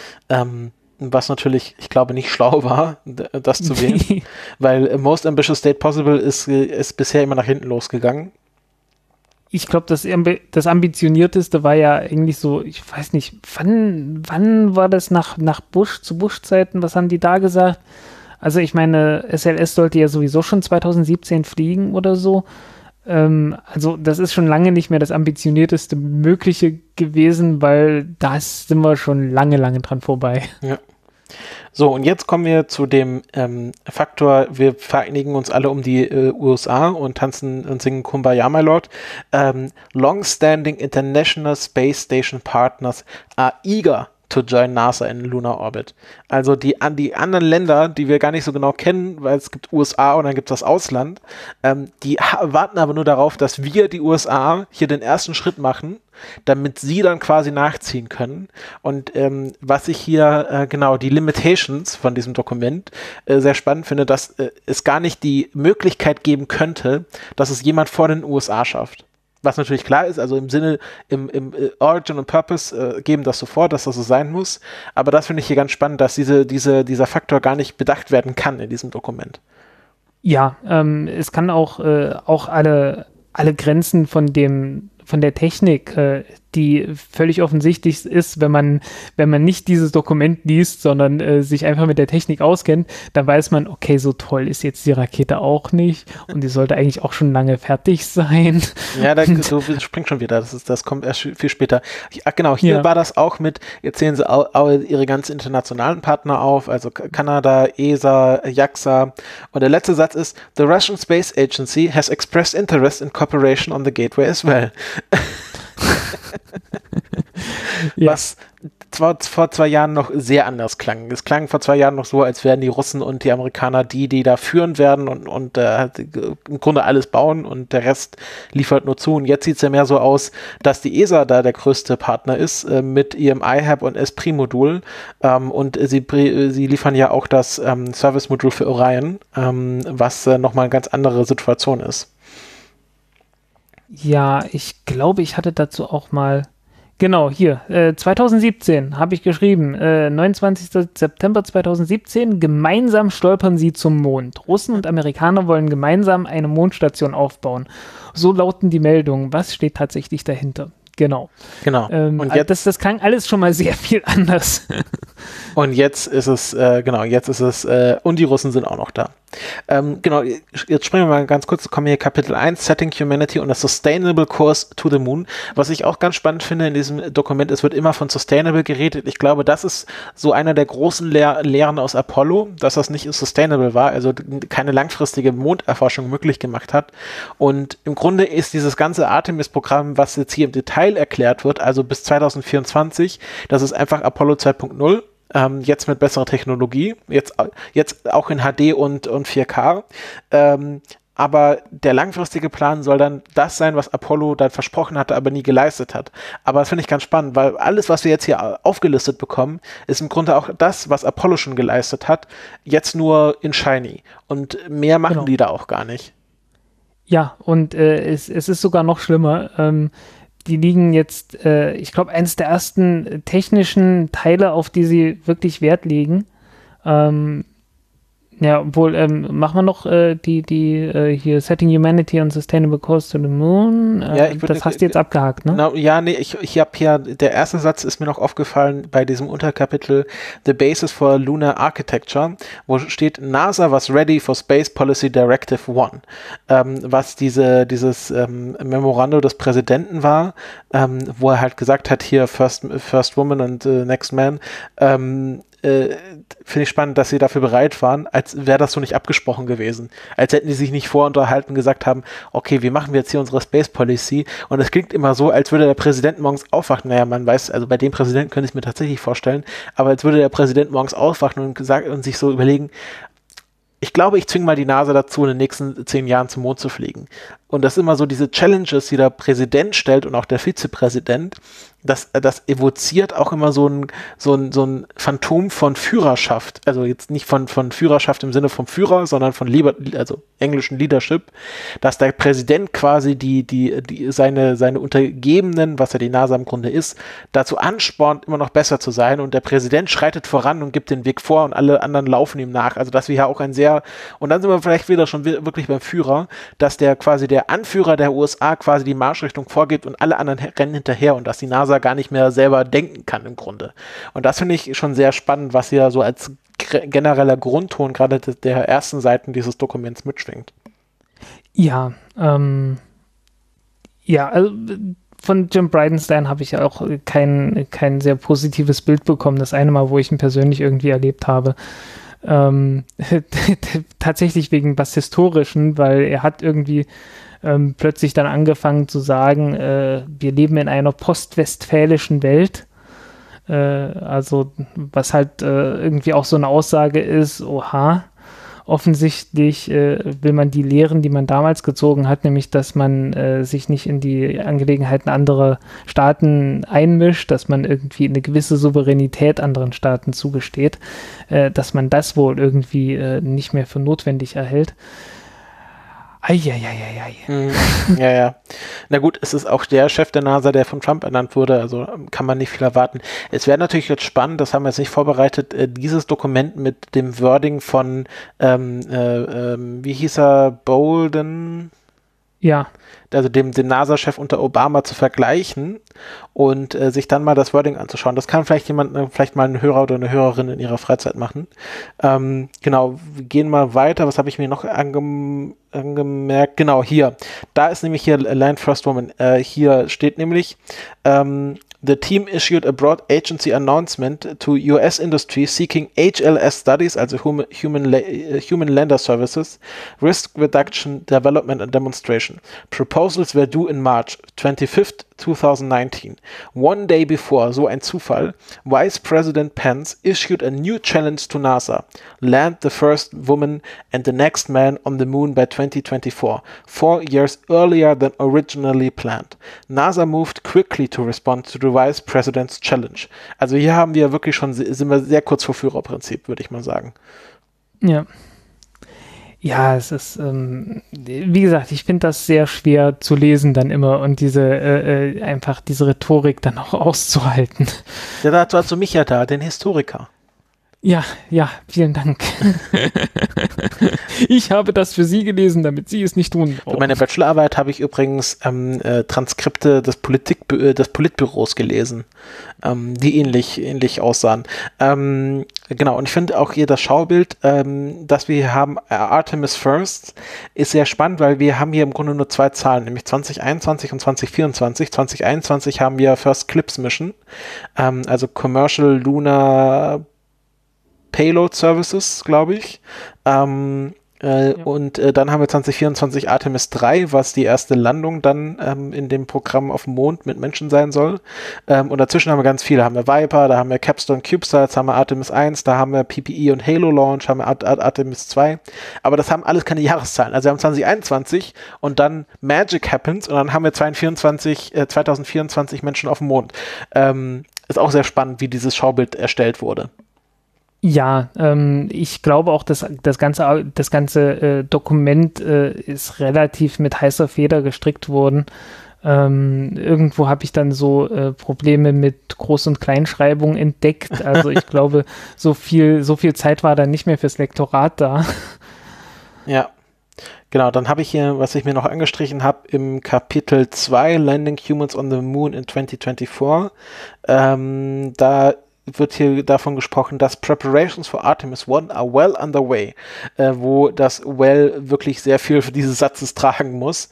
Was natürlich, ich glaube, nicht schlau war, das zu wählen, weil most ambitious date possible ist bisher immer nach hinten losgegangen. Ich glaube, das Ambitionierteste war ja eigentlich so, ich weiß nicht, wann war das nach zu Bush-Zeiten, was haben die da gesagt? Also ich meine, SLS sollte ja sowieso schon 2017 fliegen oder so. Also das ist schon lange nicht mehr das ambitionierteste Mögliche gewesen, weil da sind wir schon lange dran vorbei. Ja. So, und jetzt kommen wir zu dem Faktor, wir vereinigen uns alle um die USA und tanzen und singen Kumbaya, my Lord. Long-standing International Space Station Partners are eager to join NASA in Lunar Orbit. Also die anderen Länder, die wir gar nicht so genau kennen, weil es gibt USA und dann gibt es das Ausland, die warten aber nur darauf, dass wir, die USA, hier den ersten Schritt machen, damit sie dann quasi nachziehen können. Und was ich hier, die Limitations von diesem Dokument sehr spannend finde, dass es gar nicht die Möglichkeit geben könnte, dass es jemand vor den USA schafft. Was natürlich klar ist, also im Sinne, im Origin und Purpose geben das so vor, dass das so sein muss. Aber das finde ich hier ganz spannend, dass dieser Faktor gar nicht bedacht werden kann in diesem Dokument. Ja, es kann auch alle Grenzen von der Technik, die völlig offensichtlich ist, wenn man nicht dieses Dokument liest, sondern sich einfach mit der Technik auskennt, dann weiß man, okay, so toll ist jetzt die Rakete auch nicht und die sollte eigentlich auch schon lange fertig sein. Ja, du springst schon wieder, das kommt erst viel später. Genau, hier war das auch mit, jetzt zählen sie ihre ganzen internationalen Partner auf, also Kanada, ESA, JAXA, und der letzte Satz ist, the Russian Space Agency has expressed interest in cooperation on the Gateway as well. Ja. Was zwar vor 2 Jahren noch sehr anders klang. Es klang vor 2 Jahren noch so, als wären die Russen und die Amerikaner die da führen werden und im Grunde alles bauen und der Rest liefert nur zu. Und jetzt sieht es ja mehr so aus, dass die ESA da der größte Partner ist mit ihrem iHab und Esprit-Modul und sie liefern ja auch das Service-Modul für Orion, was nochmal eine ganz andere Situation ist. Ja, ich glaube, ich hatte dazu auch mal, genau, hier, 2017 habe ich geschrieben, 29. September 2017, gemeinsam stolpern sie zum Mond. Russen und Amerikaner wollen gemeinsam eine Mondstation aufbauen. So lauten die Meldungen. Was steht tatsächlich dahinter? Genau. Und jetzt, das klang alles schon mal sehr viel anders. Und jetzt ist es, und die Russen sind auch noch da. Jetzt springen wir mal ganz kurz, kommen hier Kapitel 1, Setting Humanity on a Sustainable Course to the Moon. Was ich auch ganz spannend finde in diesem Dokument, es wird immer von Sustainable geredet. Ich glaube, das ist so einer der großen Lehren aus Apollo, dass das nicht sustainable war, also keine langfristige Monderforschung möglich gemacht hat. Und im Grunde ist dieses ganze Artemis-Programm, was jetzt hier im Detail erklärt wird, also bis 2024, das ist einfach Apollo 2.0. Jetzt mit besserer Technologie, jetzt auch in HD und 4K. aber der langfristige Plan soll dann das sein, was Apollo dann versprochen hatte, aber nie geleistet hat. Aber das finde ich ganz spannend, weil alles, was wir jetzt hier aufgelistet bekommen, ist im Grunde auch das, was Apollo schon geleistet hat, jetzt nur in Shiny. Und mehr machen die da auch gar nicht. Ja, und es ist sogar noch schlimmer. Die liegen jetzt, ich glaube, eines der ersten technischen Teile, auf die sie wirklich Wert legen. Ja, obwohl, machen wir noch die hier Setting Humanity on Sustainable Course to the Moon. Das hast du jetzt abgehakt, ne? Genau, ja, nee, ich habe hier, der erste Satz ist mir noch aufgefallen bei diesem Unterkapitel The Basis for Lunar Architecture, wo steht, NASA was ready for Space Policy Directive 1, was dieses Memorandum des Präsidenten war, wo er halt gesagt hat, hier First Woman und Next Man, finde ich spannend, dass sie dafür bereit waren, als wäre das so nicht abgesprochen gewesen. Als hätten die sich nicht vorunterhalten und gesagt haben, okay, wie machen wir jetzt hier unsere Space Policy? Und es klingt immer so, als würde der Präsident morgens aufwachen. Naja, man weiß, also bei dem Präsidenten könnte ich es mir tatsächlich vorstellen, aber als würde der Präsident morgens aufwachen und sich so überlegen, ich glaube, ich zwinge mal die NASA dazu, in den nächsten 10 Jahren zum Mond zu fliegen. Und das ist immer so diese Challenges, die der Präsident stellt und auch der Vizepräsident, das evoziert auch immer so ein Phantom von Führerschaft. Also jetzt nicht von Führerschaft im Sinne vom Führer, sondern von also englischen Leadership, dass der Präsident quasi seine Untergebenen, was ja die NASA im Grunde ist, dazu anspornt, immer noch besser zu sein, und der Präsident schreitet voran und gibt den Weg vor und alle anderen laufen ihm nach. Also dass wir ja auch und dann sind wir vielleicht wieder schon wirklich beim Führer, dass der quasi der Anführer der USA quasi die Marschrichtung vorgibt und alle anderen rennen hinterher und dass die NASA gar nicht mehr selber denken kann im Grunde. Und das finde ich schon sehr spannend, was hier so als genereller Grundton gerade der ersten Seiten dieses Dokuments mitschwingt. Ja, also von Jim Bridenstine habe ich ja auch kein sehr positives Bild bekommen. Das eine Mal, wo ich ihn persönlich irgendwie erlebt habe. Tatsächlich wegen was Historischen, weil er hat irgendwie plötzlich dann angefangen zu sagen, wir leben in einer postwestfälischen Welt. Also was halt irgendwie auch so eine Aussage ist, oha, offensichtlich will man die Lehren, die man damals gezogen hat, nämlich, dass man sich nicht in die Angelegenheiten anderer Staaten einmischt, dass man irgendwie eine gewisse Souveränität anderen Staaten zugesteht, dass man das wohl irgendwie nicht mehr für notwendig erhält. Ja. Na gut, es ist auch der Chef der NASA, der von Trump ernannt wurde, also kann man nicht viel erwarten. Es wäre natürlich jetzt spannend, das haben wir jetzt nicht vorbereitet, dieses Dokument mit dem Wording von, wie hieß er, Bolden? Ja. Also dem NASA-Chef unter Obama zu vergleichen und sich dann mal das Wording anzuschauen. Das kann vielleicht vielleicht mal ein Hörer oder eine Hörerin in ihrer Freizeit machen. Genau, wir gehen mal weiter. Was habe ich mir noch angemerkt? Genau, hier. Da ist nämlich hier Land First Woman. Hier steht nämlich, the team issued a broad agency announcement to US industry seeking HLS studies, also Human Lander Services, Risk Reduction, Development and Demonstration. Proposals were due in March 25th, 2019. One day before, so ein Zufall, Vice President Pence issued a new challenge to NASA. Land the first woman and the next man on the moon by 2024, 4 years earlier than originally planned. NASA moved quickly to respond to the Vice President's challenge. Also hier haben wir wirklich sind wir sehr kurz vor Führerprinzip, würde ich mal sagen. Ja. Ja, es ist, wie gesagt, ich finde das sehr schwer zu lesen dann immer und einfach diese Rhetorik dann auch auszuhalten. Ja, dazu hast du mich ja da, den Historiker. Ja, vielen Dank. Ich habe das für Sie gelesen, damit Sie es nicht tun brauchen. Für meine Bachelorarbeit habe ich übrigens Transkripte des Politbüros gelesen, die ähnlich aussahen. Genau, und ich finde auch hier das Schaubild, das wir hier haben, Artemis First, ist sehr spannend, weil wir haben hier im Grunde nur 2 Zahlen, nämlich 2021 und 2024. 2021 haben wir First Clips Mission, also Commercial Lunar Payload Services, glaube ich. Und dann haben wir 2024 Artemis 3, was die erste Landung dann in dem Programm auf dem Mond mit Menschen sein soll. Und dazwischen haben wir ganz viele. Da haben wir Viper, da haben wir Capstone CubeSats, haben wir Artemis 1, da haben wir PPE und Halo Launch, haben wir Artemis 2. Aber das haben alles keine Jahreszahlen. Also wir haben 2021 und dann Magic Happens und dann haben wir 2024 Menschen auf dem Mond. Ist auch sehr spannend, wie dieses Schaubild erstellt wurde. Ja, ich glaube auch, dass das ganze Dokument ist relativ mit heißer Feder gestrickt worden. Irgendwo habe ich dann so Probleme mit Groß- und Kleinschreibung entdeckt. Also ich glaube, so viel Zeit war da nicht mehr fürs Lektorat da. Ja, genau. Dann habe ich hier, was ich mir noch angestrichen habe, im Kapitel 2, Landing Humans on the Moon in 2024, da wird hier davon gesprochen, dass Preparations for Artemis 1 are well underway, wo das well wirklich sehr viel für dieses Satzes tragen muss.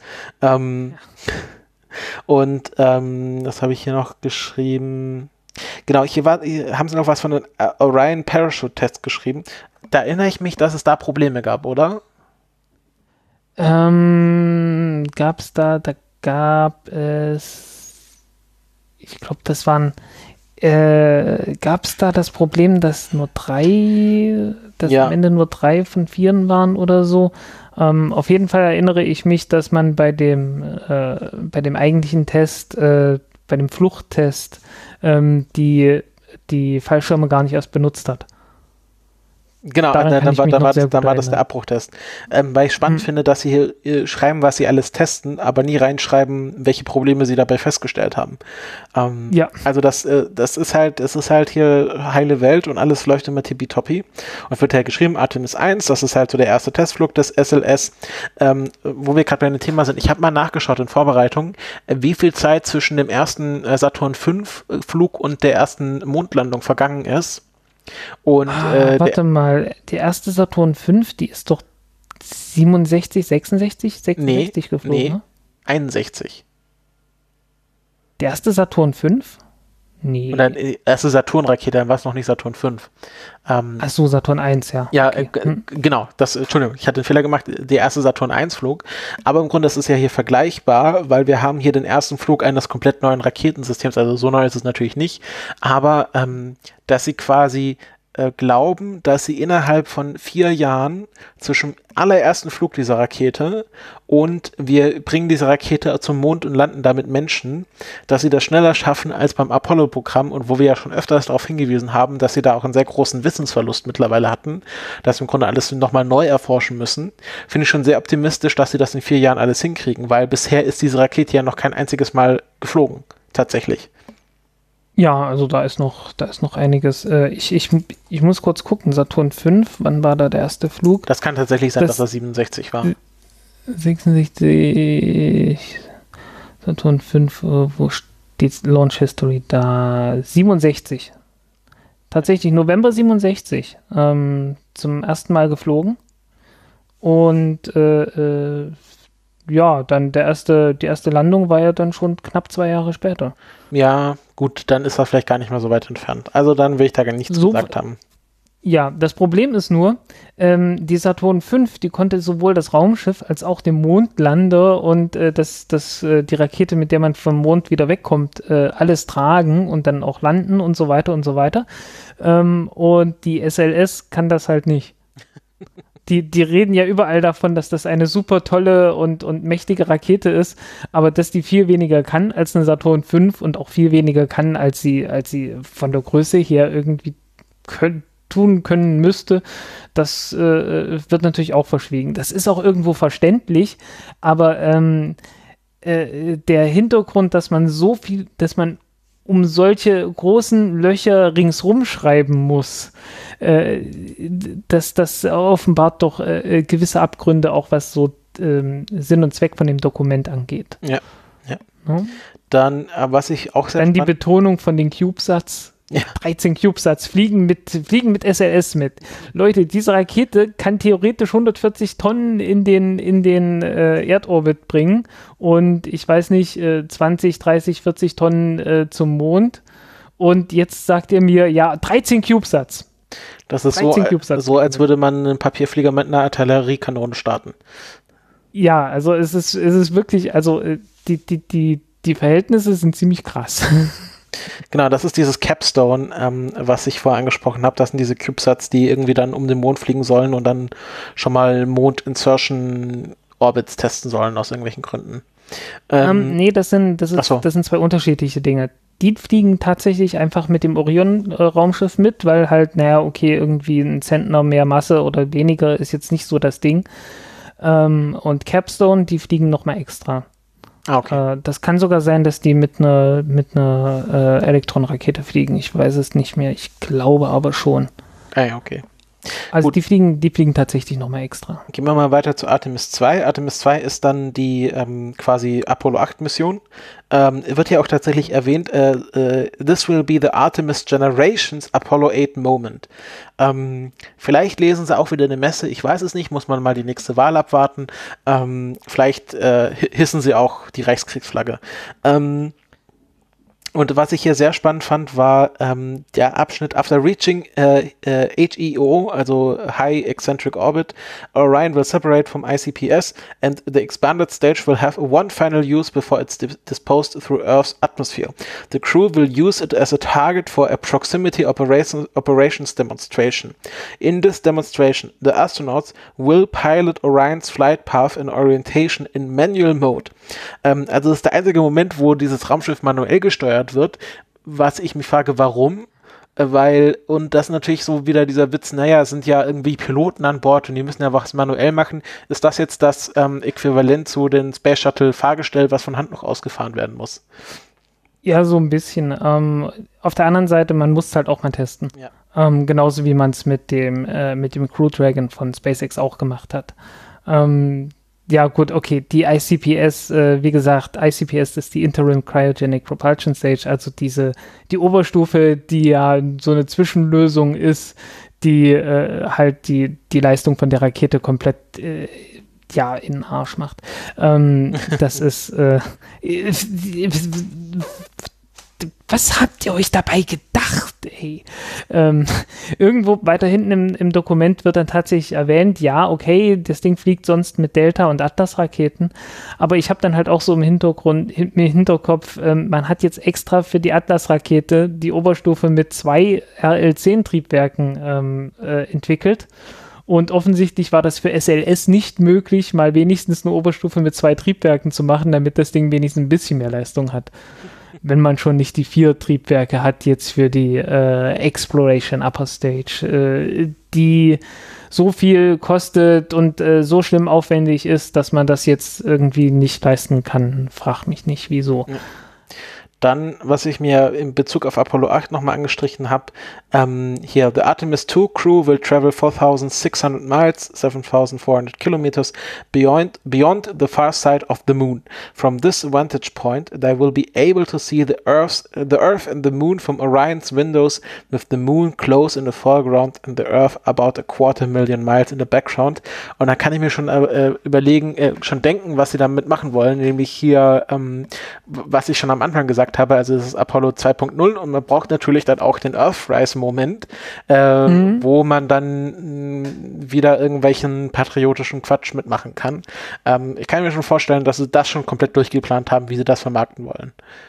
Und das habe ich hier noch geschrieben. Genau, haben sie noch was von den Orion Parachute Tests geschrieben. Da erinnere ich mich, dass es da Probleme gab, oder? Da gab es, ich glaube, das waren gab es da das Problem, dass am Ende nur 3 von 4 waren oder so? Auf jeden Fall erinnere ich mich, dass man bei dem eigentlichen Test, bei dem Fluchttest, die Fallschirme gar nicht erst benutzt hat. Genau, dann war das der Abbruchtest. Weil ich spannend finde, dass sie hier schreiben, was sie alles testen, aber nie reinschreiben, welche Probleme sie dabei festgestellt haben. Also das ist halt hier heile Welt und alles läuft immer tippitoppi. Und wird halt geschrieben, Artemis 1, das ist halt so der erste Testflug des SLS. Wo wir gerade bei dem Thema sind, ich habe mal nachgeschaut in Vorbereitung, wie viel Zeit zwischen dem ersten Saturn V Flug und der ersten Mondlandung vergangen ist. Und, warte mal, die erste Saturn V, die ist doch 67 geflogen, ne? 61. Der erste Saturn V? Nee. Und dann die erste Saturn-Rakete, dann war es noch nicht Saturn V. Ach so, Saturn 1, ja. Ja, okay. Genau, Entschuldigung, ich hatte einen Fehler gemacht, der erste Saturn 1 Flug, aber im Grunde ist es ja hier vergleichbar, weil wir haben hier den ersten Flug eines komplett neuen Raketensystems, also so neu ist es natürlich nicht, aber dass sie quasi glauben, dass sie innerhalb von 4 Jahren zwischen allerersten Flug dieser Rakete und wir bringen diese Rakete zum Mond und landen damit Menschen, dass sie das schneller schaffen als beim Apollo-Programm und wo wir ja schon öfters darauf hingewiesen haben, dass sie da auch einen sehr großen Wissensverlust mittlerweile hatten, dass wir im Grunde alles nochmal neu erforschen müssen, finde ich schon sehr optimistisch, dass sie das in 4 Jahren alles hinkriegen, weil bisher ist diese Rakete ja noch kein einziges Mal geflogen, tatsächlich. Ja, also da ist noch einiges. Ich muss kurz gucken, Saturn V, wann war da der erste Flug? Das kann tatsächlich sein, dass er 67 war. 66, Saturn V, wo steht Launch History da? 67. Tatsächlich November 67 zum ersten Mal geflogen. Und ja, dann die erste Landung war ja dann schon knapp 2 Jahre später. Ja, gut, dann ist das vielleicht gar nicht mehr so weit entfernt. Also dann will ich da gar nichts gesagt haben. Ja, das Problem ist nur, die Saturn V, die konnte sowohl das Raumschiff als auch den Mondlander und die Rakete, mit der man vom Mond wieder wegkommt, alles tragen und dann auch landen und so weiter und so weiter. Und die SLS kann das halt nicht. Die reden ja überall davon, dass das eine super tolle und mächtige Rakete ist, aber dass die viel weniger kann als eine Saturn V und auch viel weniger kann, als sie von der Größe her irgendwie tun können müsste, das wird natürlich auch verschwiegen. Das ist auch irgendwo verständlich, aber der Hintergrund, dass man um solche großen Löcher ringsrum schreiben muss, das offenbart doch gewisse Abgründe, auch was so Sinn und Zweck von dem Dokument angeht. Ja. Dann, was ich auch sehr Dann die Betonung von den CubeSats. Ja. 13 CubeSats fliegen mit SLS mit. Leute, diese Rakete kann theoretisch 140 Tonnen in den Erdorbit bringen und ich weiß nicht, 20, 30, 40 Tonnen zum Mond. Und jetzt sagt ihr mir, ja, 13 CubeSats. Das ist so, als würde man einen Papierflieger mit einer Artilleriekanone starten. Ja, also es ist wirklich, also die Verhältnisse sind ziemlich krass. Genau, das ist dieses Capstone, was ich vorher angesprochen habe. Das sind diese CubeSats, die irgendwie dann um den Mond fliegen sollen und dann schon mal Mond-Insertion-Orbits testen sollen aus irgendwelchen Gründen. Nee, das sind zwei unterschiedliche Dinge. Die fliegen tatsächlich einfach mit dem Orion-Raumschiff mit, weil halt, irgendwie ein Zentner mehr Masse oder weniger ist jetzt nicht so das Ding. Und Capstone, die fliegen nochmal extra. Okay. Das kann sogar sein, dass die mit einer Elektronenrakete fliegen. Ich weiß es nicht mehr. Ich glaube aber schon. Okay. Also die fliegen tatsächlich nochmal extra. Gehen wir mal weiter zu Artemis 2. Artemis 2 ist dann die quasi Apollo 8 Mission. Wird ja auch tatsächlich erwähnt, this will be the Artemis Generations Apollo 8 Moment. Vielleicht lesen sie auch wieder eine Messe, ich weiß es nicht, muss man mal die nächste Wahl abwarten. Vielleicht hissen sie auch die Reichskriegsflagge. Und was ich hier sehr spannend fand, war der Abschnitt After reaching HEO, also High Eccentric Orbit, Orion will separate from ICPS and the expanded stage will have one final use before it's disposed through Earth's atmosphere. The crew will use it as a target for a proximity operations demonstration. In this demonstration, the astronauts will pilot Orion's flight path and orientation in manual mode. Also das ist der einzige Moment, wo dieses Raumschiff manuell gesteuert wird, was ich mich frage, warum? Und das ist natürlich so wieder dieser Witz, es sind ja irgendwie Piloten an Bord und die müssen ja was manuell machen. Ist das jetzt das Äquivalent zu den Space Shuttle Fahrgestell, was von Hand noch ausgefahren werden muss? Ja, so ein bisschen. Auf der anderen Seite, man muss es halt auch mal testen. Ja. Genauso wie man es mit dem Crew Dragon von SpaceX auch gemacht hat. Ja, gut, okay, die ICPS, wie gesagt, ICPS ist die Interim Cryogenic Propulsion Stage, also die Oberstufe, die ja so eine Zwischenlösung ist, die halt die Leistung von der Rakete komplett in den Arsch macht. Das ist was habt ihr euch dabei gedacht, ey? Irgendwo weiter hinten im Dokument wird dann tatsächlich erwähnt, ja, okay, das Ding fliegt sonst mit Delta- und Atlas-Raketen, aber ich habe dann halt auch so im Hinterkopf, man hat jetzt extra für die Atlas-Rakete die Oberstufe mit 2 RL-10-Triebwerken entwickelt. Und offensichtlich war das für SLS nicht möglich, mal wenigstens eine Oberstufe mit 2 Triebwerken zu machen, damit das Ding wenigstens ein bisschen mehr Leistung hat. Wenn man schon nicht die 4 Triebwerke hat jetzt für die Exploration Upper Stage, die so viel kostet und so schlimm aufwendig ist, dass man das jetzt irgendwie nicht leisten kann. Frag mich nicht, wieso. Ja. Dann, was ich mir in Bezug auf Apollo 8 nochmal angestrichen habe, hier, the Artemis 2 crew will travel 4,600 miles, 7,400 kilometers beyond the far side of the moon. From this vantage point, they will be able to see the Earth and the moon from Orion's windows, with the moon close in the foreground and the Earth about 250,000 miles in the background. Und da kann ich mir schon schon denken, was sie damit machen wollen, nämlich hier, was ich schon am Anfang gesagt habe, also es ist Apollo 2.0 und man braucht natürlich dann auch den Earthrise-Moment, wo man dann wieder irgendwelchen patriotischen Quatsch mitmachen kann. Ich kann mir schon vorstellen, dass sie das schon komplett durchgeplant haben, wie sie das vermarkten wollen.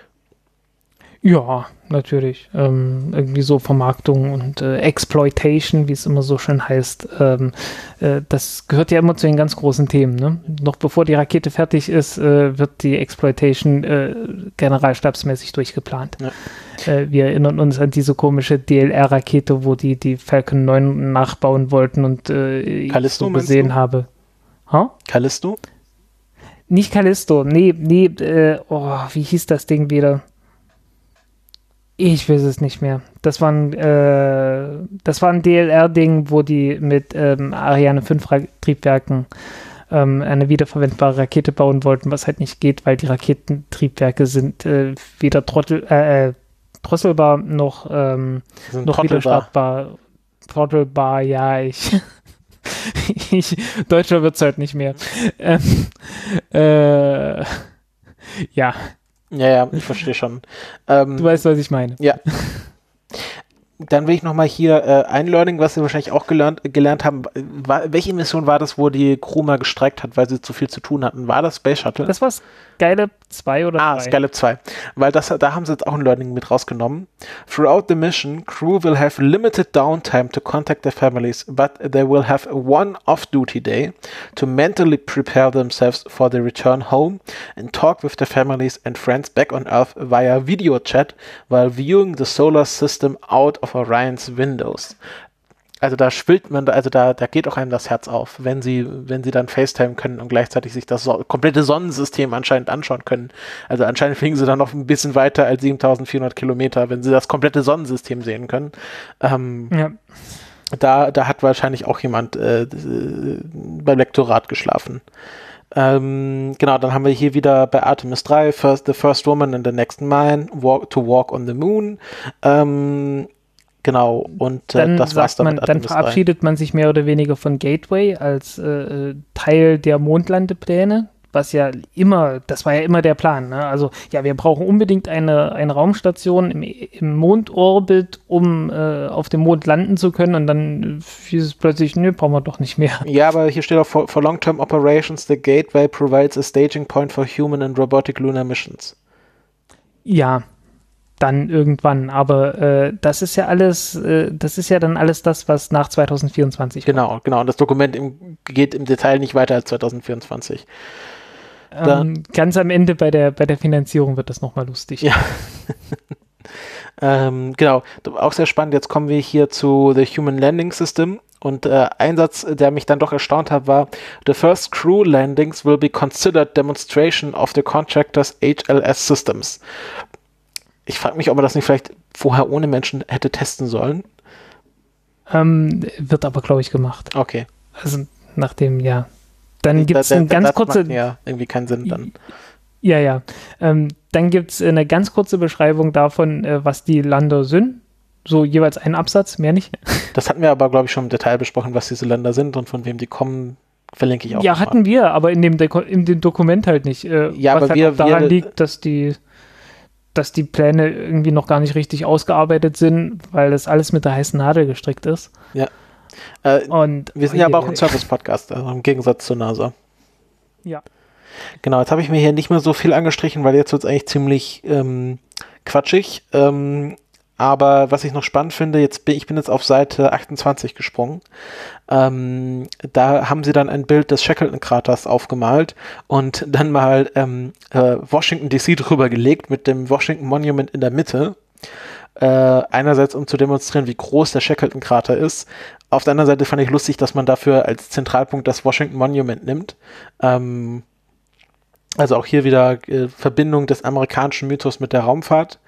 Ja, natürlich. Irgendwie so Vermarktung und Exploitation, wie es immer so schön heißt, das gehört ja immer zu den ganz großen Themen. Ne? Noch bevor die Rakete fertig ist, wird die Exploitation generalstabsmäßig durchgeplant. Ja. Wir erinnern uns an diese komische DLR-Rakete, wo die Falcon 9 nachbauen wollten und ich so gesehen habe. Callisto? Nicht Callisto, nee, wie hieß das Ding wieder? Ich weiß es nicht mehr. Das war ein DLR-Ding, wo die mit Ariane 5 Triebwerken eine wiederverwendbare Rakete bauen wollten, was halt nicht geht, weil die Raketentriebwerke sind weder drosselbar noch wieder startbar. Throttelbar, ja, Deutscher wird's halt nicht mehr. Ja. Ja, ich verstehe schon. Du weißt, was ich meine. Ja. Dann will ich nochmal hier ein Learning, was Sie wahrscheinlich auch gelernt haben. Welche Mission war das, wo die Crew mal gestreikt hat, weil sie zu viel zu tun hatten? War das Space Shuttle? Das war Skylab 2 oder 3? Skylab 2. Weil da haben sie jetzt auch ein Learning mit rausgenommen. Throughout the mission, crew will have limited downtime to contact their families, but they will have one off-duty day to mentally prepare themselves for the return home and talk with their families and friends back on Earth via video chat while viewing the solar system out of Orion's windows. Also da schwillt man, also da geht auch einem das Herz auf, wenn sie dann FaceTime können und gleichzeitig sich das komplette Sonnensystem anscheinend anschauen können. Also anscheinend fliegen sie dann noch ein bisschen weiter als 7400 Kilometer, wenn sie das komplette Sonnensystem sehen können. Ja. Da hat wahrscheinlich auch jemand beim Lektorat geschlafen. Genau, dann haben wir hier wieder bei Artemis 3, the first woman in the next man to walk on the moon. Genau, und das war's dann mit Artemis 3. Dann verabschiedet man sich mehr oder weniger von Gateway als Teil der Mondlandepläne, das war ja immer der Plan, ne? Also, ja, wir brauchen unbedingt eine Raumstation im Mondorbit, um auf dem Mond landen zu können, und dann hieß es plötzlich, nö, brauchen wir doch nicht mehr. Ja, aber hier steht auch, for long-term operations, the Gateway provides a staging point for human and robotic lunar missions. Ja, dann irgendwann, aber das ist ja dann alles das, was nach 2024 kommt. Genau, und das Dokument geht im Detail nicht weiter als 2024. Ganz am Ende bei der Finanzierung wird das nochmal lustig. Ja. Genau, auch sehr spannend. Jetzt kommen wir hier zu The Human Landing System. Und ein Satz, der mich dann doch erstaunt hat, war: The first crew landings will be considered demonstration of the contractor's HLS systems. Ich frage mich, ob man das nicht vielleicht vorher ohne Menschen hätte testen sollen. Wird aber, glaube ich, gemacht. Okay. Also nachdem, ja. Dann gibt es eine ganz kurze... macht ja irgendwie keinen Sinn dann. Ja. Dann gibt es eine ganz kurze Beschreibung davon, was die Lander sind. So jeweils einen Absatz, mehr nicht. Das hatten wir aber, glaube ich, schon im Detail besprochen, was diese Länder sind und von wem die kommen. Verlinke ich auch. Ja, hatten wir, aber in dem Dokument halt nicht. Ja, was aber halt daran liegt, dass die Pläne irgendwie noch gar nicht richtig ausgearbeitet sind, weil das alles mit der heißen Nadel gestrickt ist. Ja. Und wir sind ja aber auch ein Service-Podcast, also im Gegensatz zur NASA. Ja. Genau, jetzt habe ich mir hier nicht mehr so viel angestrichen, weil jetzt wird es eigentlich ziemlich quatschig. Aber was ich noch spannend finde, ich bin jetzt auf Seite 28 gesprungen. Da haben sie dann ein Bild des Shackleton-Kraters aufgemalt und dann mal Washington DC drüber gelegt mit dem Washington Monument in der Mitte. Einerseits, um zu demonstrieren, wie groß der Shackleton-Krater ist. Auf der anderen Seite fand ich lustig, dass man dafür als Zentralpunkt das Washington Monument nimmt. Also auch hier wieder Verbindung des amerikanischen Mythos mit der Raumfahrt.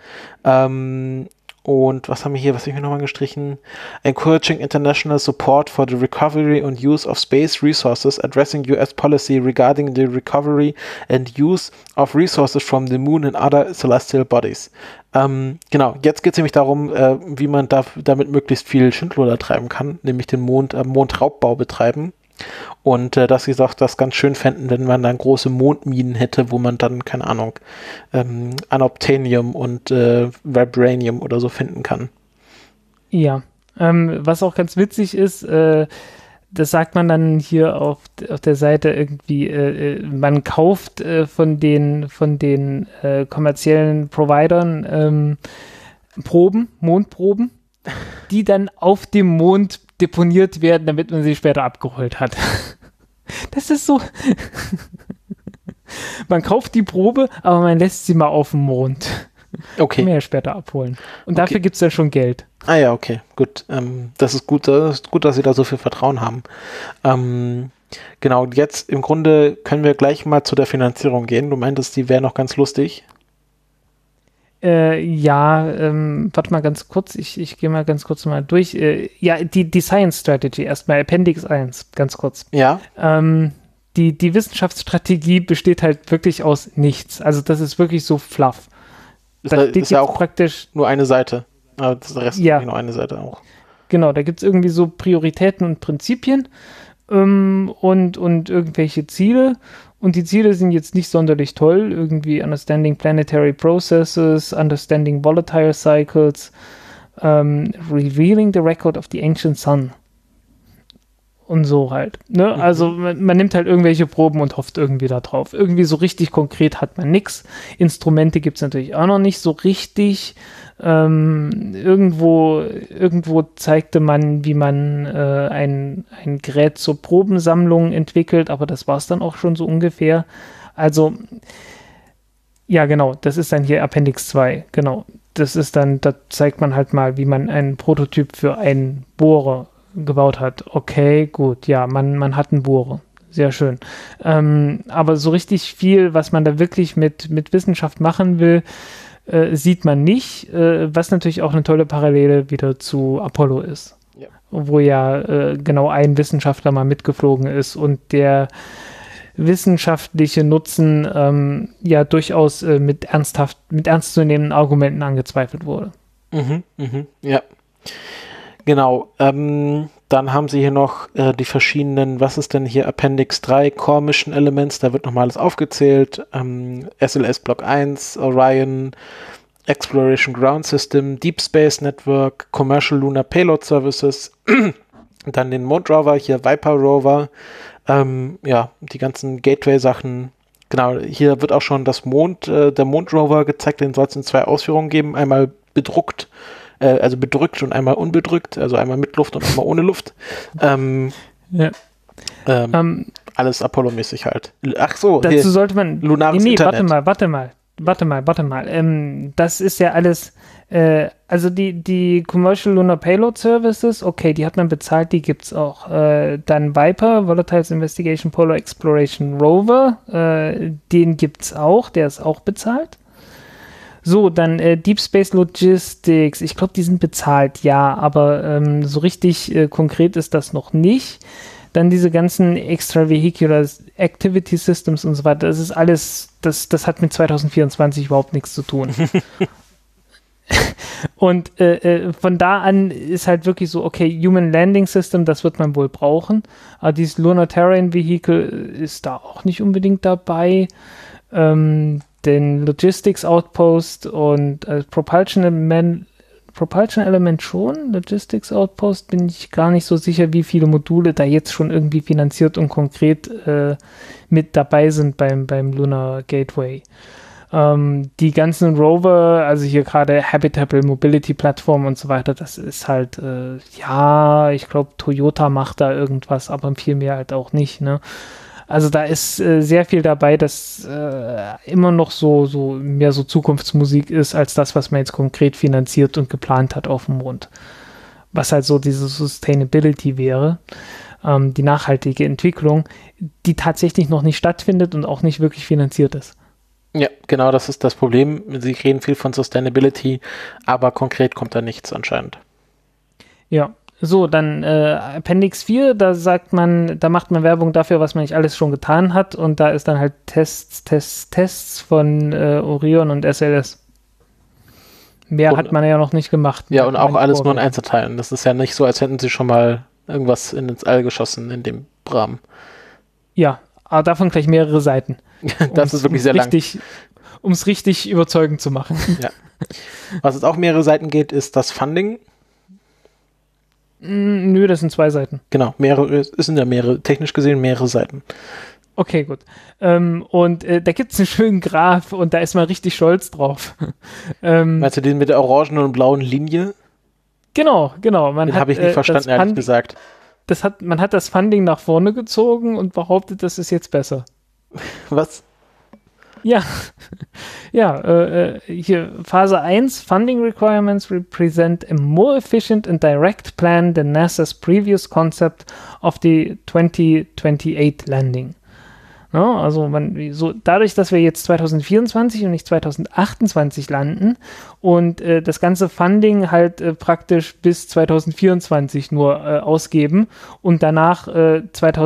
Und was haben wir hier, was habe ich mir nochmal gestrichen? Encouraging international support for the recovery and use of space resources, addressing US policy regarding the recovery and use of resources from the moon and other celestial bodies. Genau, jetzt geht es nämlich darum, wie man damit möglichst viel Schindluder treiben kann, nämlich den Mondraubbau betreiben. Und dass sie auch das ganz schön fänden, wenn man dann große Mondminen hätte, wo man dann, keine Ahnung, Unobtainium und Vibranium oder so finden kann. Ja, was auch ganz witzig ist, das sagt man dann hier auf der Seite irgendwie, man kauft von den kommerziellen Providern Mondproben, die dann auf dem Mond deponiert werden, damit man sie später abgeholt hat. Das ist so. Man kauft die Probe, aber man lässt sie mal auf dem Mond. Okay. Kann man ja später abholen. Und dafür gibt es dann schon Geld. Ah ja, okay, gut. Das ist gut, dass Sie da so viel Vertrauen haben. Genau, jetzt im Grunde können wir gleich mal zu der Finanzierung gehen. Du meintest, die wäre noch ganz lustig. Warte mal ganz kurz, ich gehe mal ganz kurz mal durch. Die Science Strategy, erstmal Appendix 1, ganz kurz. Ja. Die Wissenschaftsstrategie besteht halt wirklich aus nichts. Also das ist wirklich so fluff. Das ist ja auch praktisch nur eine Seite. Aber der Rest ist nur eine Seite auch. Genau, da gibt es irgendwie so Prioritäten und Prinzipien und irgendwelche Ziele. Und die Ziele sind jetzt nicht sonderlich toll. Irgendwie Understanding Planetary Processes, Understanding Volatile Cycles, revealing the record of the ancient sun. Und so halt. Ne? Also man nimmt halt irgendwelche Proben und hofft irgendwie da drauf. Irgendwie so richtig konkret hat man nichts. Instrumente gibt es natürlich auch noch nicht so richtig. Irgendwo zeigte man, wie man ein Gerät zur Probensammlung entwickelt, aber das war es dann auch schon so ungefähr. Also, ja genau, das ist dann hier Appendix 2, genau. Das ist dann, da zeigt man halt mal, wie man einen Prototyp für einen Bohrer gebaut hat. Okay, gut, ja, man hat einen Bohrer. Sehr schön. Aber so richtig viel, was man da wirklich mit Wissenschaft machen will, sieht man nicht, was natürlich auch eine tolle Parallele wieder zu Apollo ist. Ja. Wo ja genau ein Wissenschaftler mal mitgeflogen ist und der wissenschaftliche Nutzen ja durchaus mit ernstzunehmenden Argumenten angezweifelt wurde. Ja. Genau, dann haben sie hier noch die verschiedenen, was ist denn hier, Appendix 3, Core Mission Elements, da wird nochmal alles aufgezählt, SLS Block 1, Orion, Exploration Ground System, Deep Space Network, Commercial Lunar Payload Services, dann den Moon Rover, hier Viper Rover, ja, die ganzen Gateway-Sachen. Genau, hier wird auch schon der Mond Rover gezeigt, den soll es in 2 Ausführungen geben, einmal bedruckt, also bedrückt und einmal unbedrückt, also einmal mit Luft und einmal ohne Luft. Alles Apollo-mäßig halt. Ach so, dazu hier, sollte man. Lunares Internet. Warte mal. Das ist ja alles, also die Commercial Lunar Payload Services, okay, die hat man bezahlt, die gibt's auch. Dann Viper, Volatiles Investigation Polar Exploration Rover, den gibt's auch, der ist auch bezahlt. So, dann Deep Space Logistics, ich glaube, die sind bezahlt, ja, aber so richtig konkret ist das noch nicht. Dann diese ganzen Extravehicular Activity Systems und so weiter, das ist alles, das hat mit 2024 überhaupt nichts zu tun. Und von da an ist halt wirklich so, okay, Human Landing System, das wird man wohl brauchen, aber dieses Lunar Terrain Vehicle ist da auch nicht unbedingt dabei. Den Logistics Outpost und Propulsion Element schon. Logistics Outpost bin ich gar nicht so sicher, wie viele Module da jetzt schon irgendwie finanziert und konkret mit dabei sind beim Lunar Gateway. Die ganzen Rover, also hier gerade Habitable Mobility Plattform und so weiter, das ist halt, ja, ich glaube Toyota macht da irgendwas, aber viel mehr halt auch nicht, ne? Also da ist sehr viel dabei, das immer noch so mehr so Zukunftsmusik ist, als das, was man jetzt konkret finanziert und geplant hat auf dem Mond. Was halt so diese Sustainability wäre, die nachhaltige Entwicklung, die tatsächlich noch nicht stattfindet und auch nicht wirklich finanziert ist. Ja, genau, das ist das Problem. Sie reden viel von Sustainability, aber konkret kommt da nichts anscheinend. Ja. So, dann Appendix 4, da macht man Werbung dafür, was man nicht alles schon getan hat, und da ist dann halt Tests von Orion und SLS. Mehr hat man ja noch nicht gemacht. Ja, und auch alles nur in Einzelteilen. Das ist ja nicht so, als hätten sie schon mal irgendwas ins All geschossen in dem Rahmen. Ja, aber davon gleich mehrere Seiten. Das ist wirklich sehr lang. Um es richtig überzeugend zu machen. Ja. Was es auch mehrere Seiten geht, ist das Funding. Nö, das sind 2 Seiten. Genau, es sind ja mehrere, technisch gesehen mehrere Seiten. Okay, gut. Und da gibt es einen schönen Graph und da ist man richtig stolz drauf. Meinst du den mit der orangen und blauen Linie? Genau. Den habe ich nicht verstanden, ehrlich gesagt. Man hat das Funding nach vorne gezogen und behauptet, das ist jetzt besser. Was? Ja, hier Phase 1, Funding Requirements represent a more efficient and direct plan than NASA's previous concept of the 2028 landing. Ja, also dadurch, dass wir jetzt 2024 und nicht 2028 landen und das ganze Funding halt praktisch bis 2024 nur ausgeben und danach ab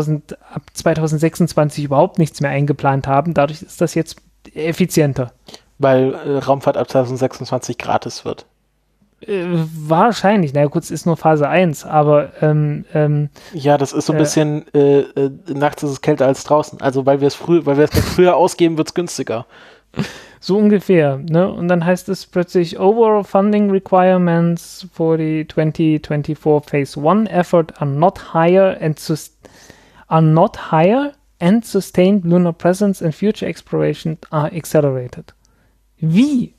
2026 überhaupt nichts mehr eingeplant haben, dadurch ist das jetzt effizienter. Weil Raumfahrt ab 2026 gratis wird. Wahrscheinlich, naja gut, es ist nur Phase 1, aber ja, das ist so ein bisschen nachts ist es kälter als draußen. Also weil wir es früher ausgeben, wird es günstiger. So ungefähr, ne? Und dann heißt es plötzlich overall funding requirements for the 2024 Phase 1 effort are not higher and sustained lunar presence and future exploration are accelerated. Wie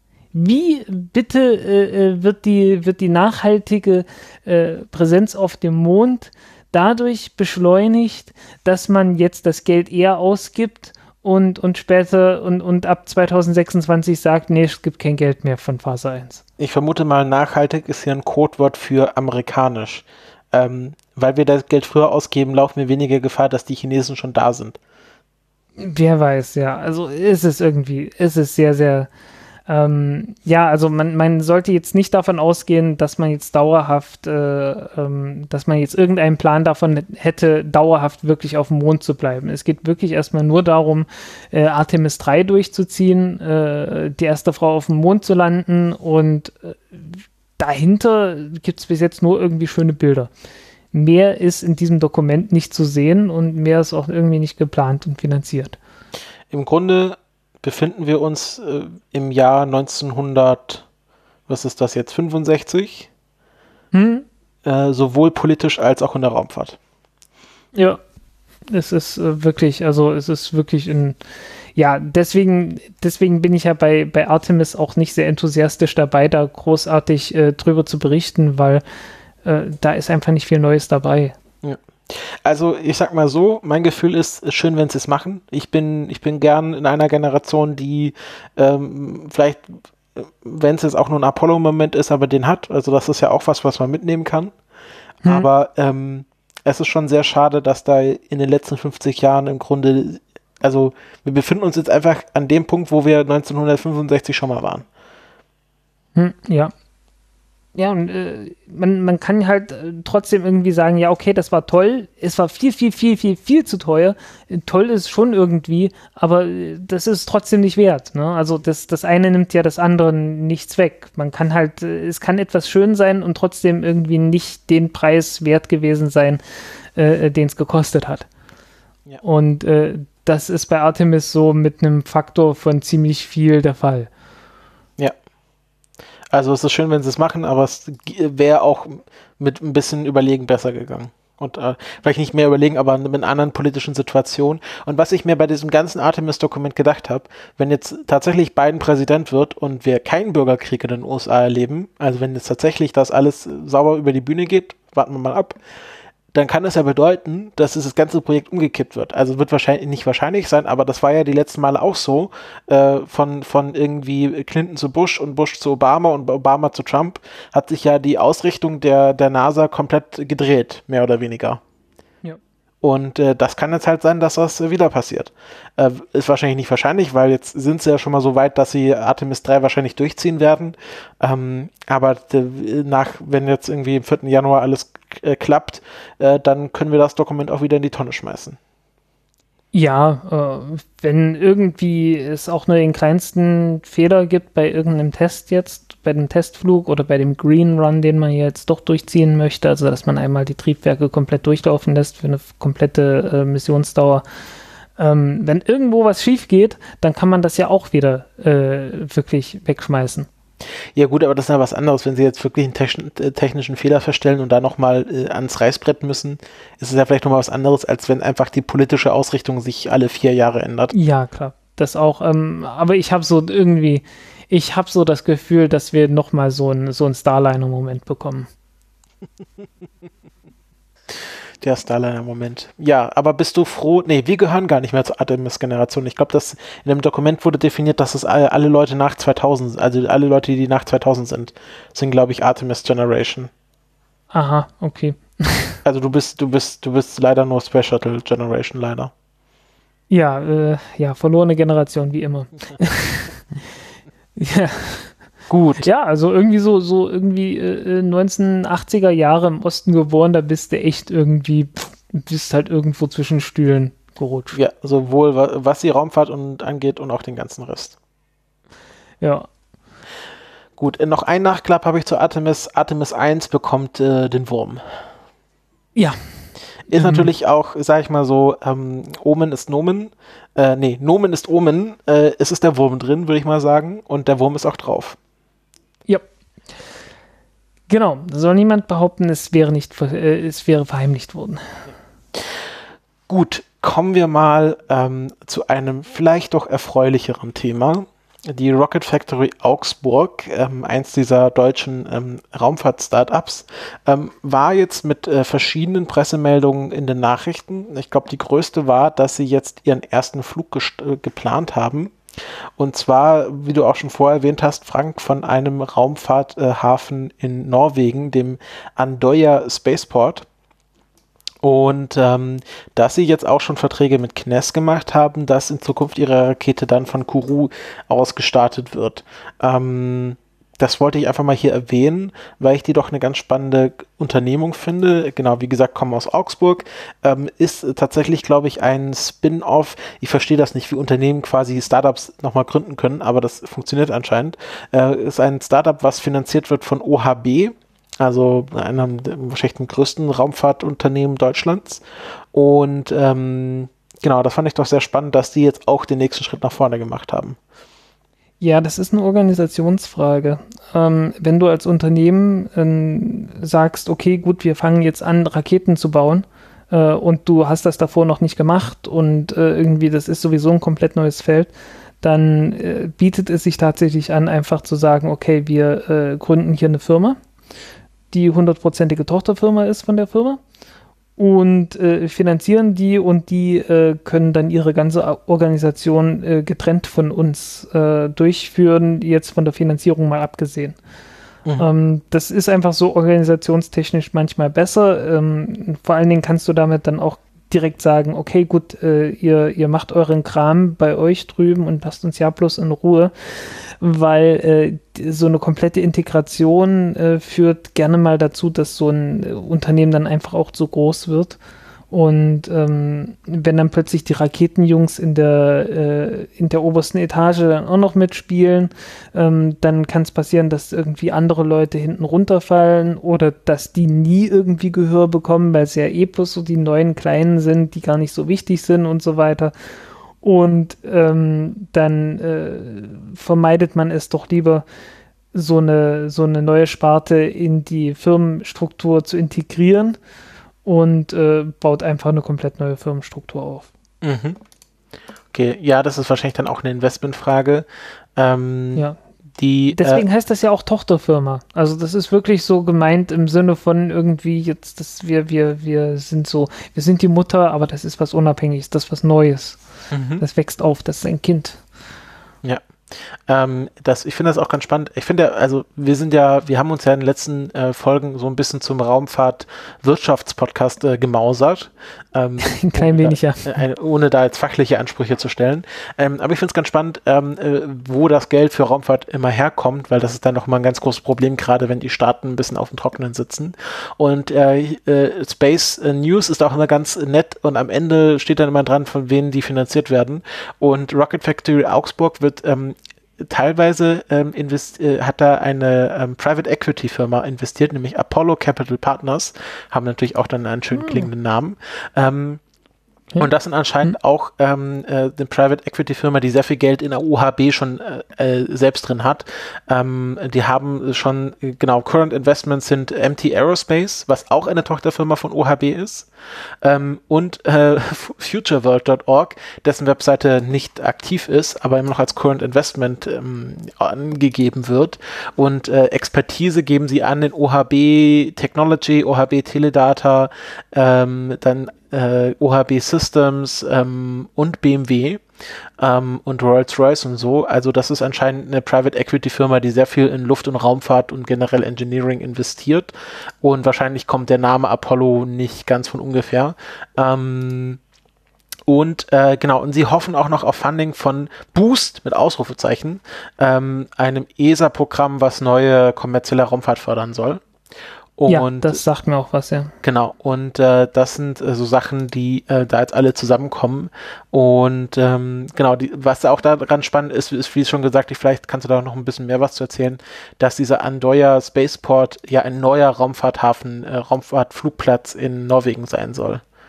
bitte wird die nachhaltige Präsenz auf dem Mond dadurch beschleunigt, dass man jetzt das Geld eher ausgibt und später und ab 2026 sagt, nee, es gibt kein Geld mehr von Phase 1. Ich vermute mal, nachhaltig ist hier ein Codewort für amerikanisch. Weil wir das Geld früher ausgeben, laufen wir weniger Gefahr, dass die Chinesen schon da sind. Wer weiß, ja. Also ist es sehr, sehr also man sollte jetzt nicht davon ausgehen, dass man jetzt dauerhaft, dass man jetzt irgendeinen Plan davon hätte, dauerhaft wirklich auf dem Mond zu bleiben. Es geht wirklich erstmal nur darum, Artemis 3 durchzuziehen, die erste Frau auf dem Mond zu landen und dahinter gibt es bis jetzt nur irgendwie schöne Bilder. Mehr ist in diesem Dokument nicht zu sehen und mehr ist auch irgendwie nicht geplant und finanziert. Im Grunde befinden wir uns im Jahr 1900, was ist das jetzt, 65? Sowohl politisch als auch in der Raumfahrt. Ja, es ist wirklich deswegen bin ich ja bei Artemis auch nicht sehr enthusiastisch dabei, da großartig drüber zu berichten, weil da ist einfach nicht viel Neues dabei. Ja. Also ich sag mal so, mein Gefühl ist schön, wenn sie es machen. Ich bin gern in einer Generation, die vielleicht, wenn es jetzt auch nur ein Apollo-Moment ist, aber den hat. Also das ist ja auch was man mitnehmen kann. Aber es ist schon sehr schade, dass da in den letzten 50 Jahren im Grunde, also wir befinden uns jetzt einfach an dem Punkt, wo wir 1965 schon mal waren. Ja. Ja, und man kann halt trotzdem irgendwie sagen, ja, okay, das war toll, es war viel zu teuer, toll ist schon irgendwie, aber das ist trotzdem nicht wert, ne? Also das eine nimmt ja das andere nichts weg. Man kann halt, es kann etwas schön sein und trotzdem irgendwie nicht den Preis wert gewesen sein, den es gekostet hat. Ja. Und das ist bei Artemis so mit einem Faktor von ziemlich viel der Fall. Ja. Also es ist schön, wenn sie es machen, aber es wäre auch mit ein bisschen Überlegen besser gegangen. Und vielleicht nicht mehr überlegen, aber mit einer anderen politischen Situation. Und was ich mir bei diesem ganzen Artemis-Dokument gedacht habe, wenn jetzt tatsächlich Biden Präsident wird und wir keinen Bürgerkrieg in den USA erleben, also wenn jetzt tatsächlich das alles sauber über die Bühne geht, warten wir mal ab, dann kann es ja bedeuten, dass das ganze Projekt umgekippt wird. Also wird wahrscheinlich nicht wahrscheinlich sein, aber das war ja die letzten Male auch so, von irgendwie Clinton zu Bush und Bush zu Obama und Obama zu Trump, hat sich ja die Ausrichtung der NASA komplett gedreht, mehr oder weniger. Ja. Und das kann jetzt halt sein, dass das wieder passiert. Ist wahrscheinlich nicht wahrscheinlich, weil jetzt sind sie ja schon mal so weit, dass sie Artemis 3 wahrscheinlich durchziehen werden. Aber wenn jetzt irgendwie im 4. Januar alles klappt, dann können wir das Dokument auch wieder in die Tonne schmeißen. Ja, wenn irgendwie es auch nur den kleinsten Fehler gibt bei irgendeinem Test jetzt, bei dem Testflug oder bei dem Green Run, den man jetzt doch durchziehen möchte, also dass man einmal die Triebwerke komplett durchlaufen lässt für eine komplette Missionsdauer. Wenn irgendwo was schief geht, dann kann man das ja auch wieder wirklich wegschmeißen. Ja gut, aber das ist ja was anderes. Wenn sie jetzt wirklich einen technischen Fehler feststellen und da nochmal ans Reißbrett müssen, ist es ja vielleicht nochmal was anderes, als wenn einfach die politische Ausrichtung sich alle 4 Jahre ändert. Ja, klar. Das auch. Aber ich habe so das Gefühl, dass wir nochmal so einen Starliner-Moment bekommen. Der Starliner-Moment. Ja, aber bist du froh? Nee, wir gehören gar nicht mehr zur Artemis-Generation. Ich glaube, in dem Dokument wurde definiert, dass es alle Leute nach 2000, also alle Leute, die nach 2000 sind, glaube ich, Artemis-Generation. Aha, okay. Also du bist leider nur Space Shuttle Generation, leider. Ja, verlorene Generation, wie immer. Ja. Gut. Ja, also irgendwie so irgendwie 1980er Jahre im Osten geboren, da bist du echt irgendwie, bist halt irgendwo zwischen Stühlen gerutscht. Ja, sowohl was die Raumfahrt angeht und auch den ganzen Rest. Ja. Gut, noch ein Nachklapp habe ich zu Artemis. Artemis 1 bekommt den Wurm. Ja. ist natürlich auch, sag ich mal so, Omen ist Nomen. Nomen ist Omen. Es ist der Wurm drin, würde ich mal sagen. Und der Wurm ist auch drauf. Ja. Genau. Soll niemand behaupten, es wäre verheimlicht worden. Gut, kommen wir mal zu einem vielleicht doch erfreulicheren Thema. Die Rocket Factory Augsburg, eins dieser deutschen Raumfahrt-Startups, war jetzt mit verschiedenen Pressemeldungen in den Nachrichten. Ich glaube, die größte war, dass sie jetzt ihren ersten Flug geplant haben. Und zwar, wie du auch schon vorher erwähnt hast, Frank, von einem Raumfahrthafen in Norwegen, dem Andøya Spaceport. Und dass sie jetzt auch schon Verträge mit Kness gemacht haben, dass in Zukunft ihre Rakete dann von Kourou aus gestartet wird. Das wollte ich einfach mal hier erwähnen, weil ich die doch eine ganz spannende Unternehmung finde. Genau, wie gesagt, kommen aus Augsburg. Ist tatsächlich, glaube ich, ein Spin-off. Ich verstehe das nicht, wie Unternehmen quasi Startups nochmal gründen können, aber das funktioniert anscheinend. Ist ein Startup, was finanziert wird von OHB. Also einem wahrscheinlich dem größten Raumfahrtunternehmen Deutschlands. Und genau, das fand ich doch sehr spannend, dass die jetzt auch den nächsten Schritt nach vorne gemacht haben. Ja, das ist eine Organisationsfrage. Wenn du als Unternehmen sagst, okay, gut, wir fangen jetzt an, Raketen zu bauen und du hast das davor noch nicht gemacht und irgendwie das ist sowieso ein komplett neues Feld, dann bietet es sich tatsächlich an, einfach zu sagen, okay, wir gründen hier eine Firma, die 100%ige Tochterfirma ist von der Firma und finanzieren die und die können dann ihre ganze Organisation getrennt von uns durchführen, jetzt von der Finanzierung mal abgesehen. Das ist einfach so organisationstechnisch manchmal besser. Vor allen Dingen kannst du damit dann auch direkt sagen, okay, gut, ihr macht euren Kram bei euch drüben und lasst uns ja bloß in Ruhe, weil so eine komplette Integration führt gerne mal dazu, dass so ein Unternehmen dann einfach auch zu groß wird. Und wenn dann plötzlich die Raketenjungs in der obersten Etage dann auch noch mitspielen, dann kann es passieren, dass irgendwie andere Leute hinten runterfallen oder dass die nie irgendwie Gehör bekommen, weil es ja eh bloß so die neuen Kleinen sind, die gar nicht so wichtig sind und so weiter. Und dann vermeidet man es doch lieber, so eine neue Sparte in die Firmenstruktur zu integrieren und baut einfach eine komplett neue Firmenstruktur auf. Mhm. Okay, ja, das ist wahrscheinlich dann auch eine Investmentfrage. Ja. Deswegen heißt das ja auch Tochterfirma. Also das ist wirklich so gemeint im Sinne von irgendwie jetzt, dass wir sind die Mutter, aber das ist was Unabhängiges, das ist was Neues. Das wächst auf, das ist ein Kind. Ja. Ich finde das auch ganz spannend. Ich finde, also wir haben uns ja in den letzten Folgen so ein bisschen zum Raumfahrt-Wirtschaftspodcast gemausert. Ein klein wenig, ja. Ohne da jetzt fachliche Ansprüche zu stellen. Aber ich finde es ganz spannend, wo das Geld für Raumfahrt immer herkommt, weil das ist dann noch mal ein ganz großes Problem, gerade wenn die Staaten ein bisschen auf dem Trockenen sitzen. Und Space News ist auch immer ganz nett und am Ende steht dann immer dran, von wem die finanziert werden. Und Rocket Factory Augsburg wird teilweise hat da eine Private Equity Firma investiert, nämlich Apollo Capital Partners, haben natürlich auch dann einen schön klingenden Namen. Und das sind anscheinend auch eine Private Equity Firma, die sehr viel Geld in der OHB schon selbst drin hat. Die haben schon, genau, Current Investments sind MT Aerospace, was auch eine Tochterfirma von OHB ist. Und futureworld.org, dessen Webseite nicht aktiv ist, aber immer noch als Current Investment angegeben wird. Und Expertise geben sie an in OHB Technology, OHB Teledata, dann OHB Systems und BMW und Rolls-Royce und so. Also das ist anscheinend eine Private Equity Firma, die sehr viel in Luft- und Raumfahrt und generell Engineering investiert. Und wahrscheinlich kommt der Name Apollo nicht ganz von ungefähr. Und sie hoffen auch noch auf Funding von Boost mit Ausrufezeichen, einem ESA-Programm, was neue kommerzielle Raumfahrt fördern soll. Und, ja, das sagt mir auch was, ja. Genau, und das sind so Sachen, die da jetzt alle zusammenkommen. Und genau, was auch daran spannend ist, wie schon gesagt, vielleicht kannst du da noch ein bisschen mehr was zu erzählen, dass dieser Andøya Spaceport ja ein neuer Raumfahrthafen, Raumfahrtflugplatz in Norwegen sein soll.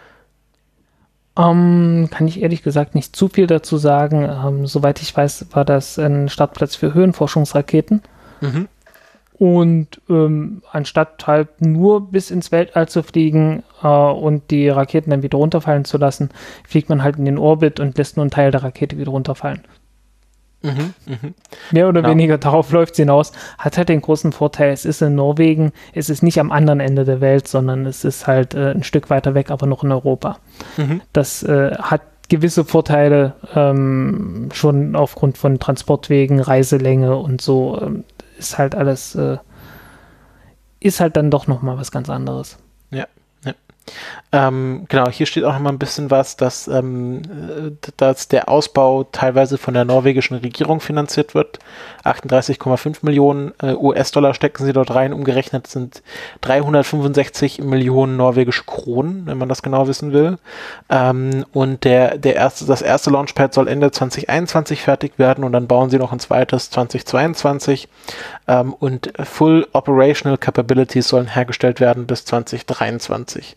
Kann ich ehrlich gesagt nicht zu viel dazu sagen. Soweit ich weiß, war das ein Startplatz für Höhenforschungsraketen. Mhm. Und anstatt halt nur bis ins Weltall zu fliegen und die Raketen dann wieder runterfallen zu lassen, fliegt man halt in den Orbit und lässt nur einen Teil der Rakete wieder runterfallen. Mhm. Mhm. Mehr oder Ja. weniger darauf läuft es hinaus. Hat halt den großen Vorteil, es ist in Norwegen, es ist nicht am anderen Ende der Welt, sondern es ist halt ein Stück weiter weg, aber noch in Europa. Mhm. Das hat gewisse Vorteile schon aufgrund von Transportwegen, Reiselänge und so. Ist halt alles, ist halt dann doch nochmal was ganz anderes. Ja. Genau, hier steht auch noch mal ein bisschen was, dass der Ausbau teilweise von der norwegischen Regierung finanziert wird. 38,5 Millionen US-Dollar stecken sie dort rein. Umgerechnet sind 365 Millionen norwegische Kronen, wenn man das genau wissen will. Und das erste Launchpad soll Ende 2021 fertig werden und dann bauen sie noch ein zweites 2022. Und Full Operational Capabilities sollen hergestellt werden bis 2023.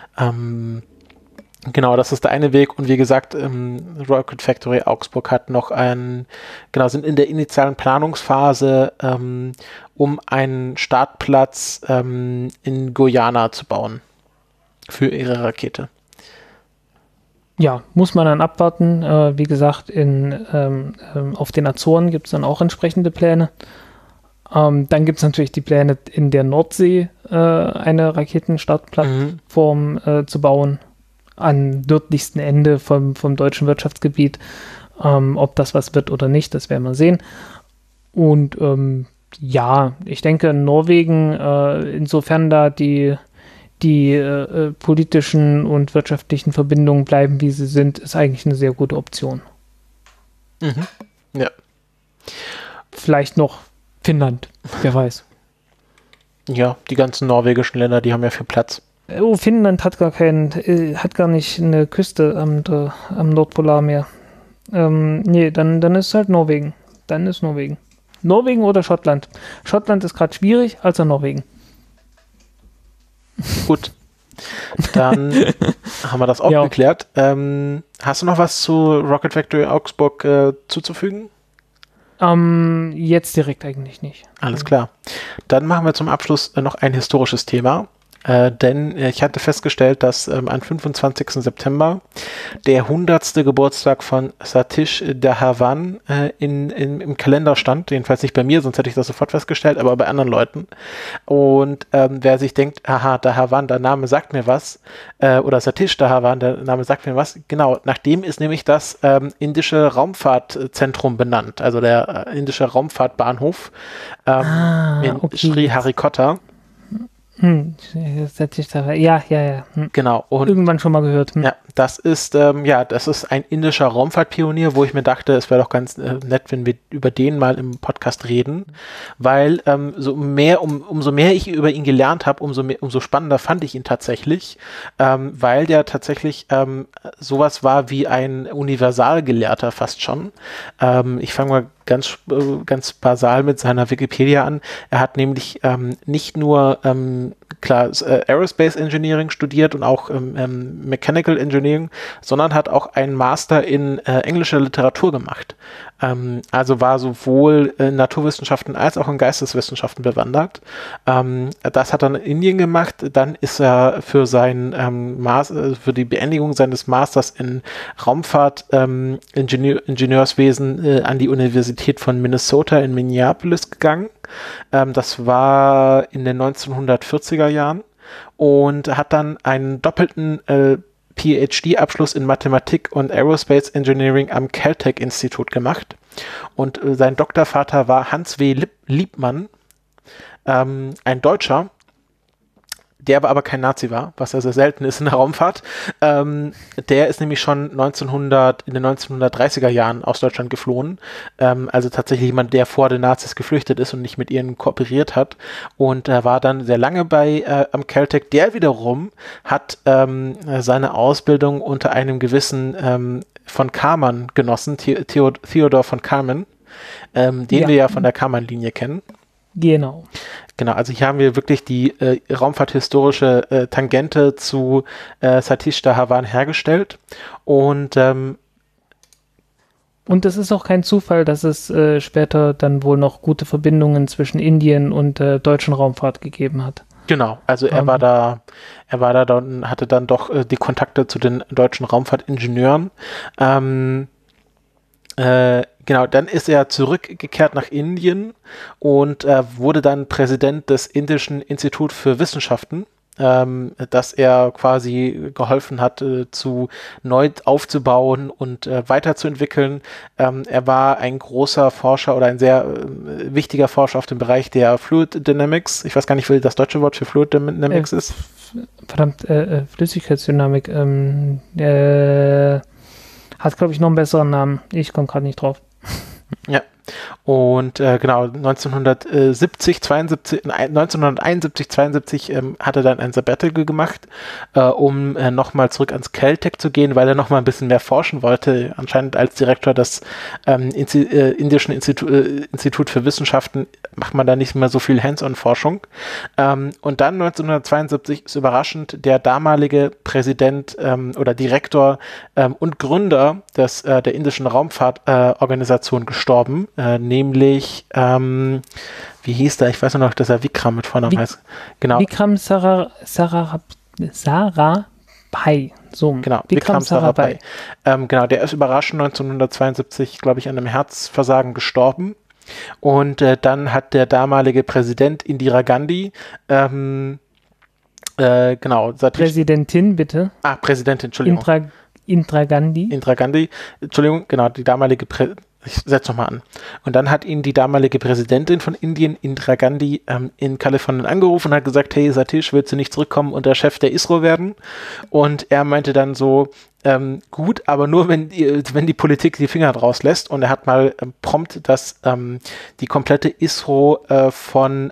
Genau, das ist der eine Weg und wie gesagt, Rocket Factory Augsburg hat noch sind in der initialen Planungsphase, um einen Startplatz in Guyana zu bauen für ihre Rakete. Ja, muss man dann abwarten. Wie gesagt, auf den Azoren gibt es dann auch entsprechende Pläne. Dann gibt es natürlich die Pläne, in der Nordsee eine Raketenstartplattform zu bauen, am nördlichsten Ende vom deutschen Wirtschaftsgebiet. Ob das was wird oder nicht, das werden wir sehen. Und ja, ich denke, Norwegen, insofern da die politischen und wirtschaftlichen Verbindungen bleiben, wie sie sind, ist eigentlich eine sehr gute Option. Mhm. Ja. Vielleicht noch Finnland, wer weiß. Ja, die ganzen norwegischen Länder, die haben ja viel Platz. Oh, Finnland hat gar nicht eine Küste am Nordpolarmeer. Nee, dann ist halt Norwegen. Dann ist Norwegen. Norwegen oder Schottland. Schottland ist gerade schwierig, also Norwegen. Gut. Dann haben wir das auch geklärt. Hast du noch was zu Rocket Factory Augsburg zuzufügen? Jetzt direkt eigentlich nicht. Alles klar. Dann machen wir zum Abschluss noch ein historisches Thema. Denn ich hatte festgestellt, dass am 25. September der 100. Geburtstag von Satish Dhawan im Kalender stand, jedenfalls nicht bei mir, sonst hätte ich das sofort festgestellt, aber bei anderen Leuten. Und wer sich denkt, aha, Dhawan, der Name sagt mir was, oder Satish Dhawan, der Name sagt mir was, genau, nach dem ist nämlich das indische Raumfahrtzentrum benannt, also der indische Raumfahrtbahnhof in Sriharikota. Ja. Genau. Und irgendwann schon mal gehört. Ja, das ist ein indischer Raumfahrtpionier, wo ich mir dachte, es wäre doch ganz nett, wenn wir über den mal im Podcast reden, weil umso mehr ich über ihn gelernt habe, umso spannender fand ich ihn tatsächlich, weil der tatsächlich sowas war wie ein Universalgelehrter fast schon. Ich fange mal ganz basal mit seiner Wikipedia an. Er hat nämlich nicht nur Aerospace Engineering studiert und auch Mechanical Engineering, sondern hat auch einen Master in englischer Literatur gemacht. Also war sowohl in Naturwissenschaften als auch in Geisteswissenschaften bewandert. Das hat er in Indien gemacht. Dann ist er für für die Beendigung seines Masters in Raumfahrt Ingenieurswesen an die Universität von Minnesota in Minneapolis gegangen. Das war in den 1940er Jahren und hat dann einen doppelten PhD-Abschluss in Mathematik und Aerospace Engineering am Caltech-Institut gemacht. Und sein Doktorvater war Hans W. Liebmann, ein Deutscher, der aber kein Nazi war, was ja sehr selten ist in der Raumfahrt. Der ist nämlich schon in den 1930er Jahren aus Deutschland geflohen. Also tatsächlich jemand, der vor den Nazis geflüchtet ist und nicht mit ihnen kooperiert hat. Und war dann sehr lange am Caltech. Der wiederum hat seine Ausbildung unter einem gewissen von Karman genossen, Theodor von Karman, den wir ja von der Karman-Linie kennen. Genau. Genau, also hier haben wir wirklich die raumfahrthistorische Tangente zu Satish Dhawan hergestellt. Und es ist auch kein Zufall, dass es später dann wohl noch gute Verbindungen zwischen Indien und deutschen Raumfahrt gegeben hat. genau, also er war da und hatte dann doch die Kontakte zu den deutschen Raumfahrtingenieuren. Genau, dann ist er zurückgekehrt nach Indien und wurde dann Präsident des Indischen Instituts für Wissenschaften, dass er quasi geholfen hat, neu aufzubauen und weiterzuentwickeln. Er war ein großer Forscher oder ein sehr wichtiger Forscher auf dem Bereich der Fluid Dynamics. Ich weiß gar nicht, wie das deutsche Wort für Fluid Dynamics ist. Verdammt, Flüssigkeitsdynamik. Hat, glaube ich, noch einen besseren Namen. Ich komme gerade nicht drauf. Ja, und genau, 1971, 72 hat er dann ein Sabbatical gemacht, um nochmal zurück ans Caltech zu gehen, weil er nochmal ein bisschen mehr forschen wollte. Anscheinend als Direktor des Indischen Institut für Wissenschaften macht man da nicht mehr so viel Hands-on-Forschung. Und dann 1972 ist überraschend der damalige Präsident oder Direktor und Gründer der indischen Raumfahrtorganisation gestorben, nämlich, wie hieß der? Ich weiß nur noch, dass er Vikram mit Vornamen heißt. Genau. Vikram Sarabhai. So, genau, Vikram Sarabhai. Genau, der ist überraschend 1972, glaube ich, an einem Herzversagen gestorben. Und dann hat der damalige Präsident Indira Gandhi, genau. Präsidentin, bitte. Präsidentin, Entschuldigung. Indira Gandhi. Entschuldigung, genau, die damalige ich setze nochmal an. Und dann hat ihn die damalige Präsidentin von Indien, Indira Gandhi, in Kalifornien angerufen und hat gesagt, hey Satish, willst du nicht zurückkommen und der Chef der ISRO werden? Und er meinte dann so, gut, aber nur wenn die Politik die Finger draus lässt. Und er hat mal prompt, dass die komplette ISRO von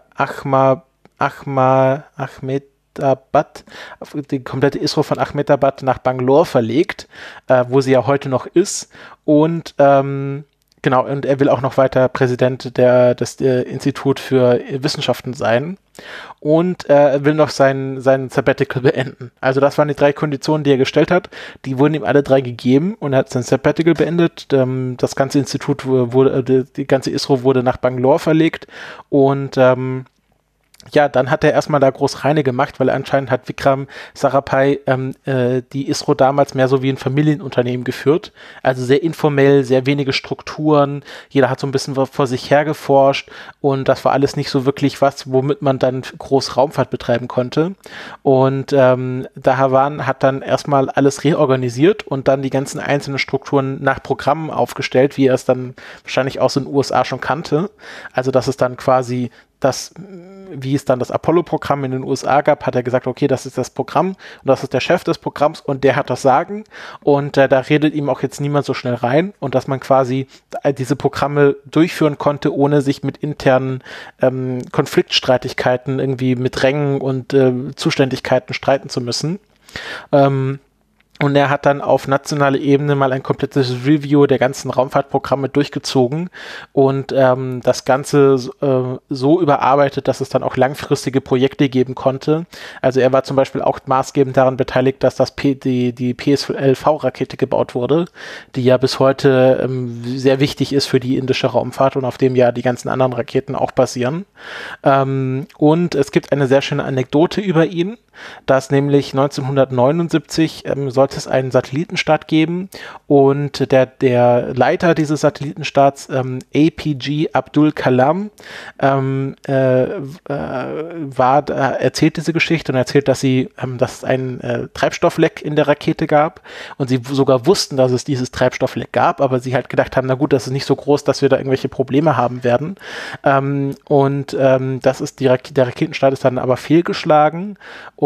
die komplette ISRO von Ahmedabad nach Bangalore verlegt, wo sie ja heute noch ist. Und genau, und er will auch noch weiter Präsident des Institut für Wissenschaften sein. Und er will noch sein Sabbatical beenden. Also das waren die 3 Konditionen, die er gestellt hat. Die wurden ihm alle 3 gegeben und er hat sein Sabbatical beendet. Das ganze Institut die ganze ISRO wurde nach Bangalore verlegt und ja, dann hat er erstmal da groß reine gemacht, weil anscheinend hat Vikram Sarabhai die ISRO damals mehr so wie ein Familienunternehmen geführt. Also sehr informell, sehr wenige Strukturen. Jeder hat so ein bisschen vor sich her geforscht und das war alles nicht so wirklich was, womit man dann groß Raumfahrt betreiben konnte. Und Dhawan hat dann erstmal alles reorganisiert und dann die ganzen einzelnen Strukturen nach Programmen aufgestellt, wie er es dann wahrscheinlich aus den USA schon kannte. Also das ist dann quasi wie es dann das Apollo-Programm in den USA gab, hat er gesagt, okay, das ist das Programm und das ist der Chef des Programms und der hat das Sagen und da redet ihm auch jetzt niemand so schnell rein und dass man quasi diese Programme durchführen konnte, ohne sich mit internen Konfliktstreitigkeiten irgendwie mit Rängen und Zuständigkeiten streiten zu müssen. Und er hat dann auf nationaler Ebene mal ein komplettes Review der ganzen Raumfahrtprogramme durchgezogen und das Ganze so überarbeitet, dass es dann auch langfristige Projekte geben konnte. Also er war zum Beispiel auch maßgebend daran beteiligt, dass die PSLV-Rakete gebaut wurde, die ja bis heute sehr wichtig ist für die indische Raumfahrt und auf dem ja die ganzen anderen Raketen auch basieren. Und es gibt eine sehr schöne Anekdote über ihn, dass nämlich 1979 sollte es einen Satellitenstart geben und der Leiter dieses Satellitenstarts, APG Abdul Kalam, erzählt diese Geschichte und erzählt, dass es einen Treibstoffleck in der Rakete gab und sie sogar wussten, dass es dieses Treibstoffleck gab, aber sie halt gedacht haben, na gut, das ist nicht so groß, dass wir da irgendwelche Probleme haben werden. Der Raketenstart ist dann aber fehlgeschlagen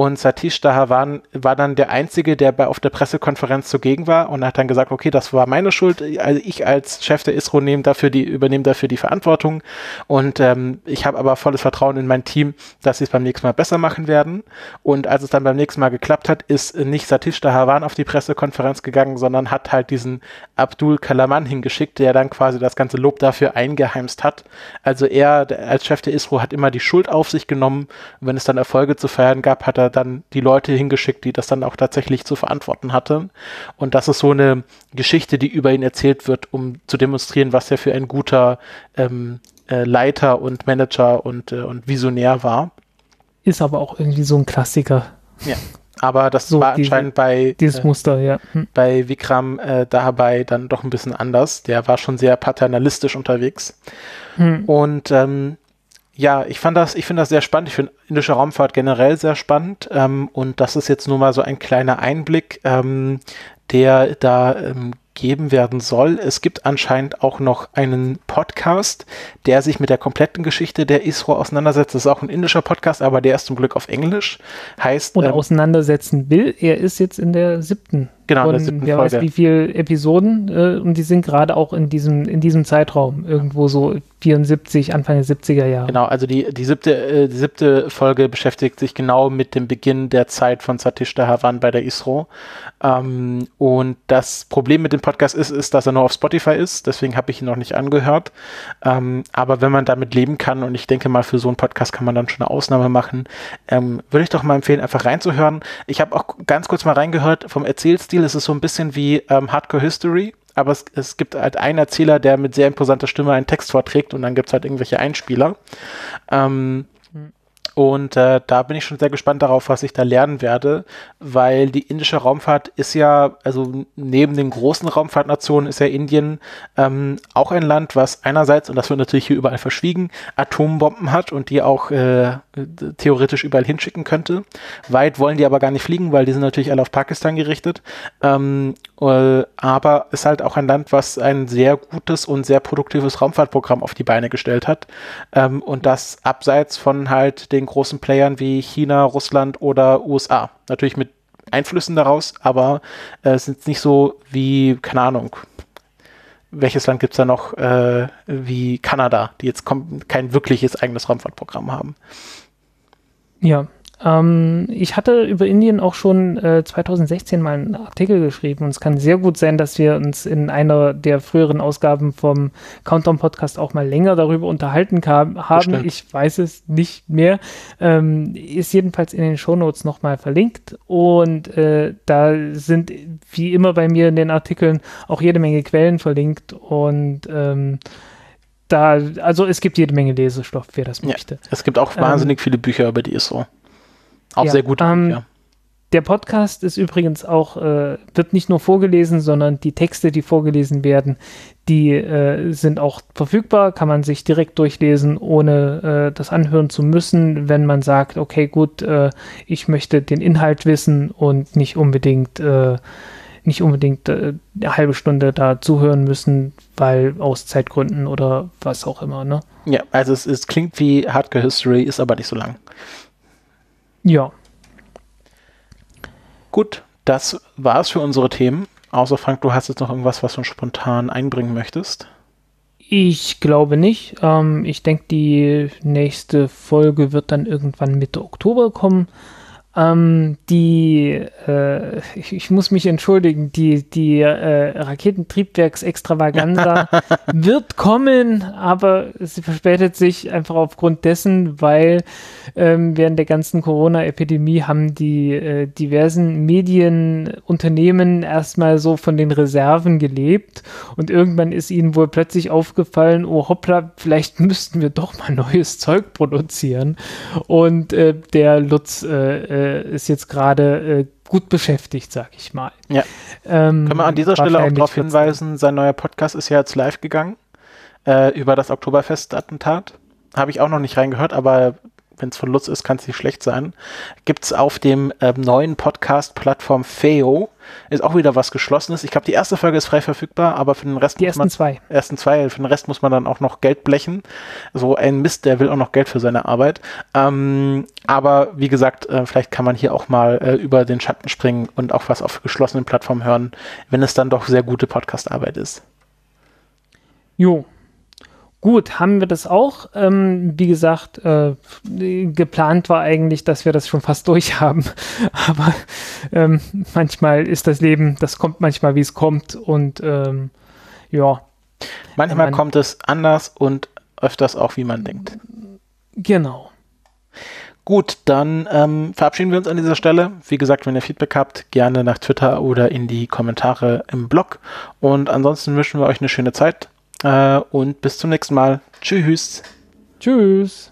und Satish Dhawan war dann der Einzige, der auf der Pressekonferenz zugegen war und hat dann gesagt, okay, das war meine Schuld, also ich als Chef der ISRO übernehme dafür die Verantwortung und ich habe aber volles Vertrauen in mein Team, dass sie es beim nächsten Mal besser machen werden. Und als es dann beim nächsten Mal geklappt hat, ist nicht Satish Dhawan auf die Pressekonferenz gegangen, sondern hat halt diesen Abdul Kalaman hingeschickt, der dann quasi das ganze Lob dafür eingeheimst hat. Also er als Chef der ISRO hat immer die Schuld auf sich genommen und wenn es dann Erfolge zu feiern gab, hat er dann die Leute hingeschickt, die das dann auch tatsächlich zu verantworten hatten. Und das ist so eine Geschichte, die über ihn erzählt wird, um zu demonstrieren, was er für ein guter Leiter und Manager und Visionär war. Ist aber auch irgendwie so ein Klassiker. Ja, aber das so war anscheinend bei dieses Muster, ja. Bei Vikram dabei dann doch ein bisschen anders. Der war schon sehr paternalistisch unterwegs. Und ja, ich finde das sehr spannend. Ich finde indische Raumfahrt generell sehr spannend. Und das ist jetzt nur mal so ein kleiner Einblick, der da geben werden soll. Es gibt anscheinend auch noch einen Podcast, der sich mit der kompletten Geschichte der ISRO auseinandersetzt. Das ist auch ein indischer Podcast, aber der ist zum Glück auf Englisch. Heißt, und auseinandersetzen will. Er ist jetzt in der 7. Genau, in der 7. Wer Folge. weiß wie viele Episoden und die sind gerade auch in diesem Zeitraum, irgendwo so 74, Anfang der 70er Jahre. Genau, also die siebte Folge beschäftigt sich genau mit dem Beginn der Zeit von Satish Dhawan bei der ISRO. Und das Problem mit dem Podcast ist, dass er nur auf Spotify ist, deswegen habe ich ihn noch nicht angehört. Aber wenn man damit leben kann, und ich denke mal, für so einen Podcast kann man dann schon eine Ausnahme machen, würde ich doch mal empfehlen, einfach reinzuhören. Ich habe auch ganz kurz mal reingehört, vom Erzählstil ist es so ein bisschen wie Hardcore History, aber es gibt halt einen Erzähler, der mit sehr imposanter Stimme einen Text vorträgt und dann gibt es halt irgendwelche Einspieler. Und da bin ich schon sehr gespannt darauf, was ich da lernen werde, weil die indische Raumfahrt ist ja, also neben den großen Raumfahrtnationen ist ja Indien auch ein Land, was einerseits, und das wird natürlich hier überall verschwiegen, Atombomben hat und die auch theoretisch überall hinschicken könnte. Weit wollen die aber gar nicht fliegen, weil die sind natürlich alle auf Pakistan gerichtet. Aber ist halt auch ein Land, was ein sehr gutes und sehr produktives Raumfahrtprogramm auf die Beine gestellt hat. Und das abseits von halt den großen Playern wie China, Russland oder USA. Natürlich mit Einflüssen daraus, aber es ist nicht so wie, keine Ahnung, welches Land gibt es da noch, wie Kanada, die jetzt kein wirkliches eigenes Raumfahrtprogramm haben. Ja, ich hatte über Indien auch schon 2016 mal einen Artikel geschrieben und es kann sehr gut sein, dass wir uns in einer der früheren Ausgaben vom Countdown-Podcast auch mal länger darüber unterhalten haben. Bestimmt. Ich weiß es nicht mehr. Ist jedenfalls in den Shownotes nochmal verlinkt und da sind wie immer bei mir in den Artikeln auch jede Menge Quellen verlinkt und also es gibt jede Menge Lesestoff, wer das möchte. Es gibt auch wahnsinnig viele Bücher über die ISRO. Auch sehr gute Bücher. Der Podcast ist übrigens auch, wird nicht nur vorgelesen, sondern die Texte, die vorgelesen werden, die sind auch verfügbar, kann man sich direkt durchlesen, ohne das anhören zu müssen, wenn man sagt, okay, gut, ich möchte den Inhalt wissen und nicht unbedingt eine halbe Stunde da zuhören müssen, weil aus Zeitgründen oder was auch immer, ne? Ja, also es klingt wie Hardcore History, ist aber nicht so lang. Ja. Gut, das war's für unsere Themen. Außer Frank, du hast jetzt noch irgendwas, was du spontan einbringen möchtest? Ich glaube nicht. Ich denke, die nächste Folge wird dann irgendwann Mitte Oktober kommen. Ich muss mich entschuldigen, die Raketentriebwerksextravaganza wird kommen, aber sie verspätet sich einfach aufgrund dessen, weil während der ganzen Corona-Epidemie haben die diversen Medienunternehmen erstmal so von den Reserven gelebt und irgendwann ist ihnen wohl plötzlich aufgefallen, oh hoppla, vielleicht müssten wir doch mal neues Zeug produzieren und der Lutz ist jetzt gerade gut beschäftigt, sag ich mal. Ja. Können wir an dieser Stelle auch darauf hinweisen, sein neuer Podcast ist ja jetzt live gegangen über das Oktoberfest-Attentat. Habe ich auch noch nicht reingehört, aber wenn es von Lutz ist, kann es nicht schlecht sein. Gibt es auf dem neuen Podcast-Plattform Feo. Ist auch wieder was Geschlossenes. Ich glaube, die erste Folge ist frei verfügbar, aber für den Rest Die ersten zwei. Für den Rest muss man dann auch noch Geld blechen. So ein Mist, der will auch noch Geld für seine Arbeit. Aber wie gesagt, vielleicht kann man hier auch mal über den Schatten springen und auch was auf geschlossenen Plattformen hören, wenn es dann doch sehr gute Podcast-Arbeit ist. Jo. Gut, haben wir das auch. Wie gesagt, geplant war eigentlich, dass wir das schon fast durch haben. Aber manchmal ist das Leben, das kommt manchmal, wie es kommt. Und ja. Manchmal kommt es anders und öfters auch, wie man denkt. Genau. Gut, dann verabschieden wir uns an dieser Stelle. Wie gesagt, wenn ihr Feedback habt, gerne nach Twitter oder in die Kommentare im Blog. Und ansonsten wünschen wir euch eine schöne Zeit. Und bis zum nächsten Mal. Tschüss. Tschüss.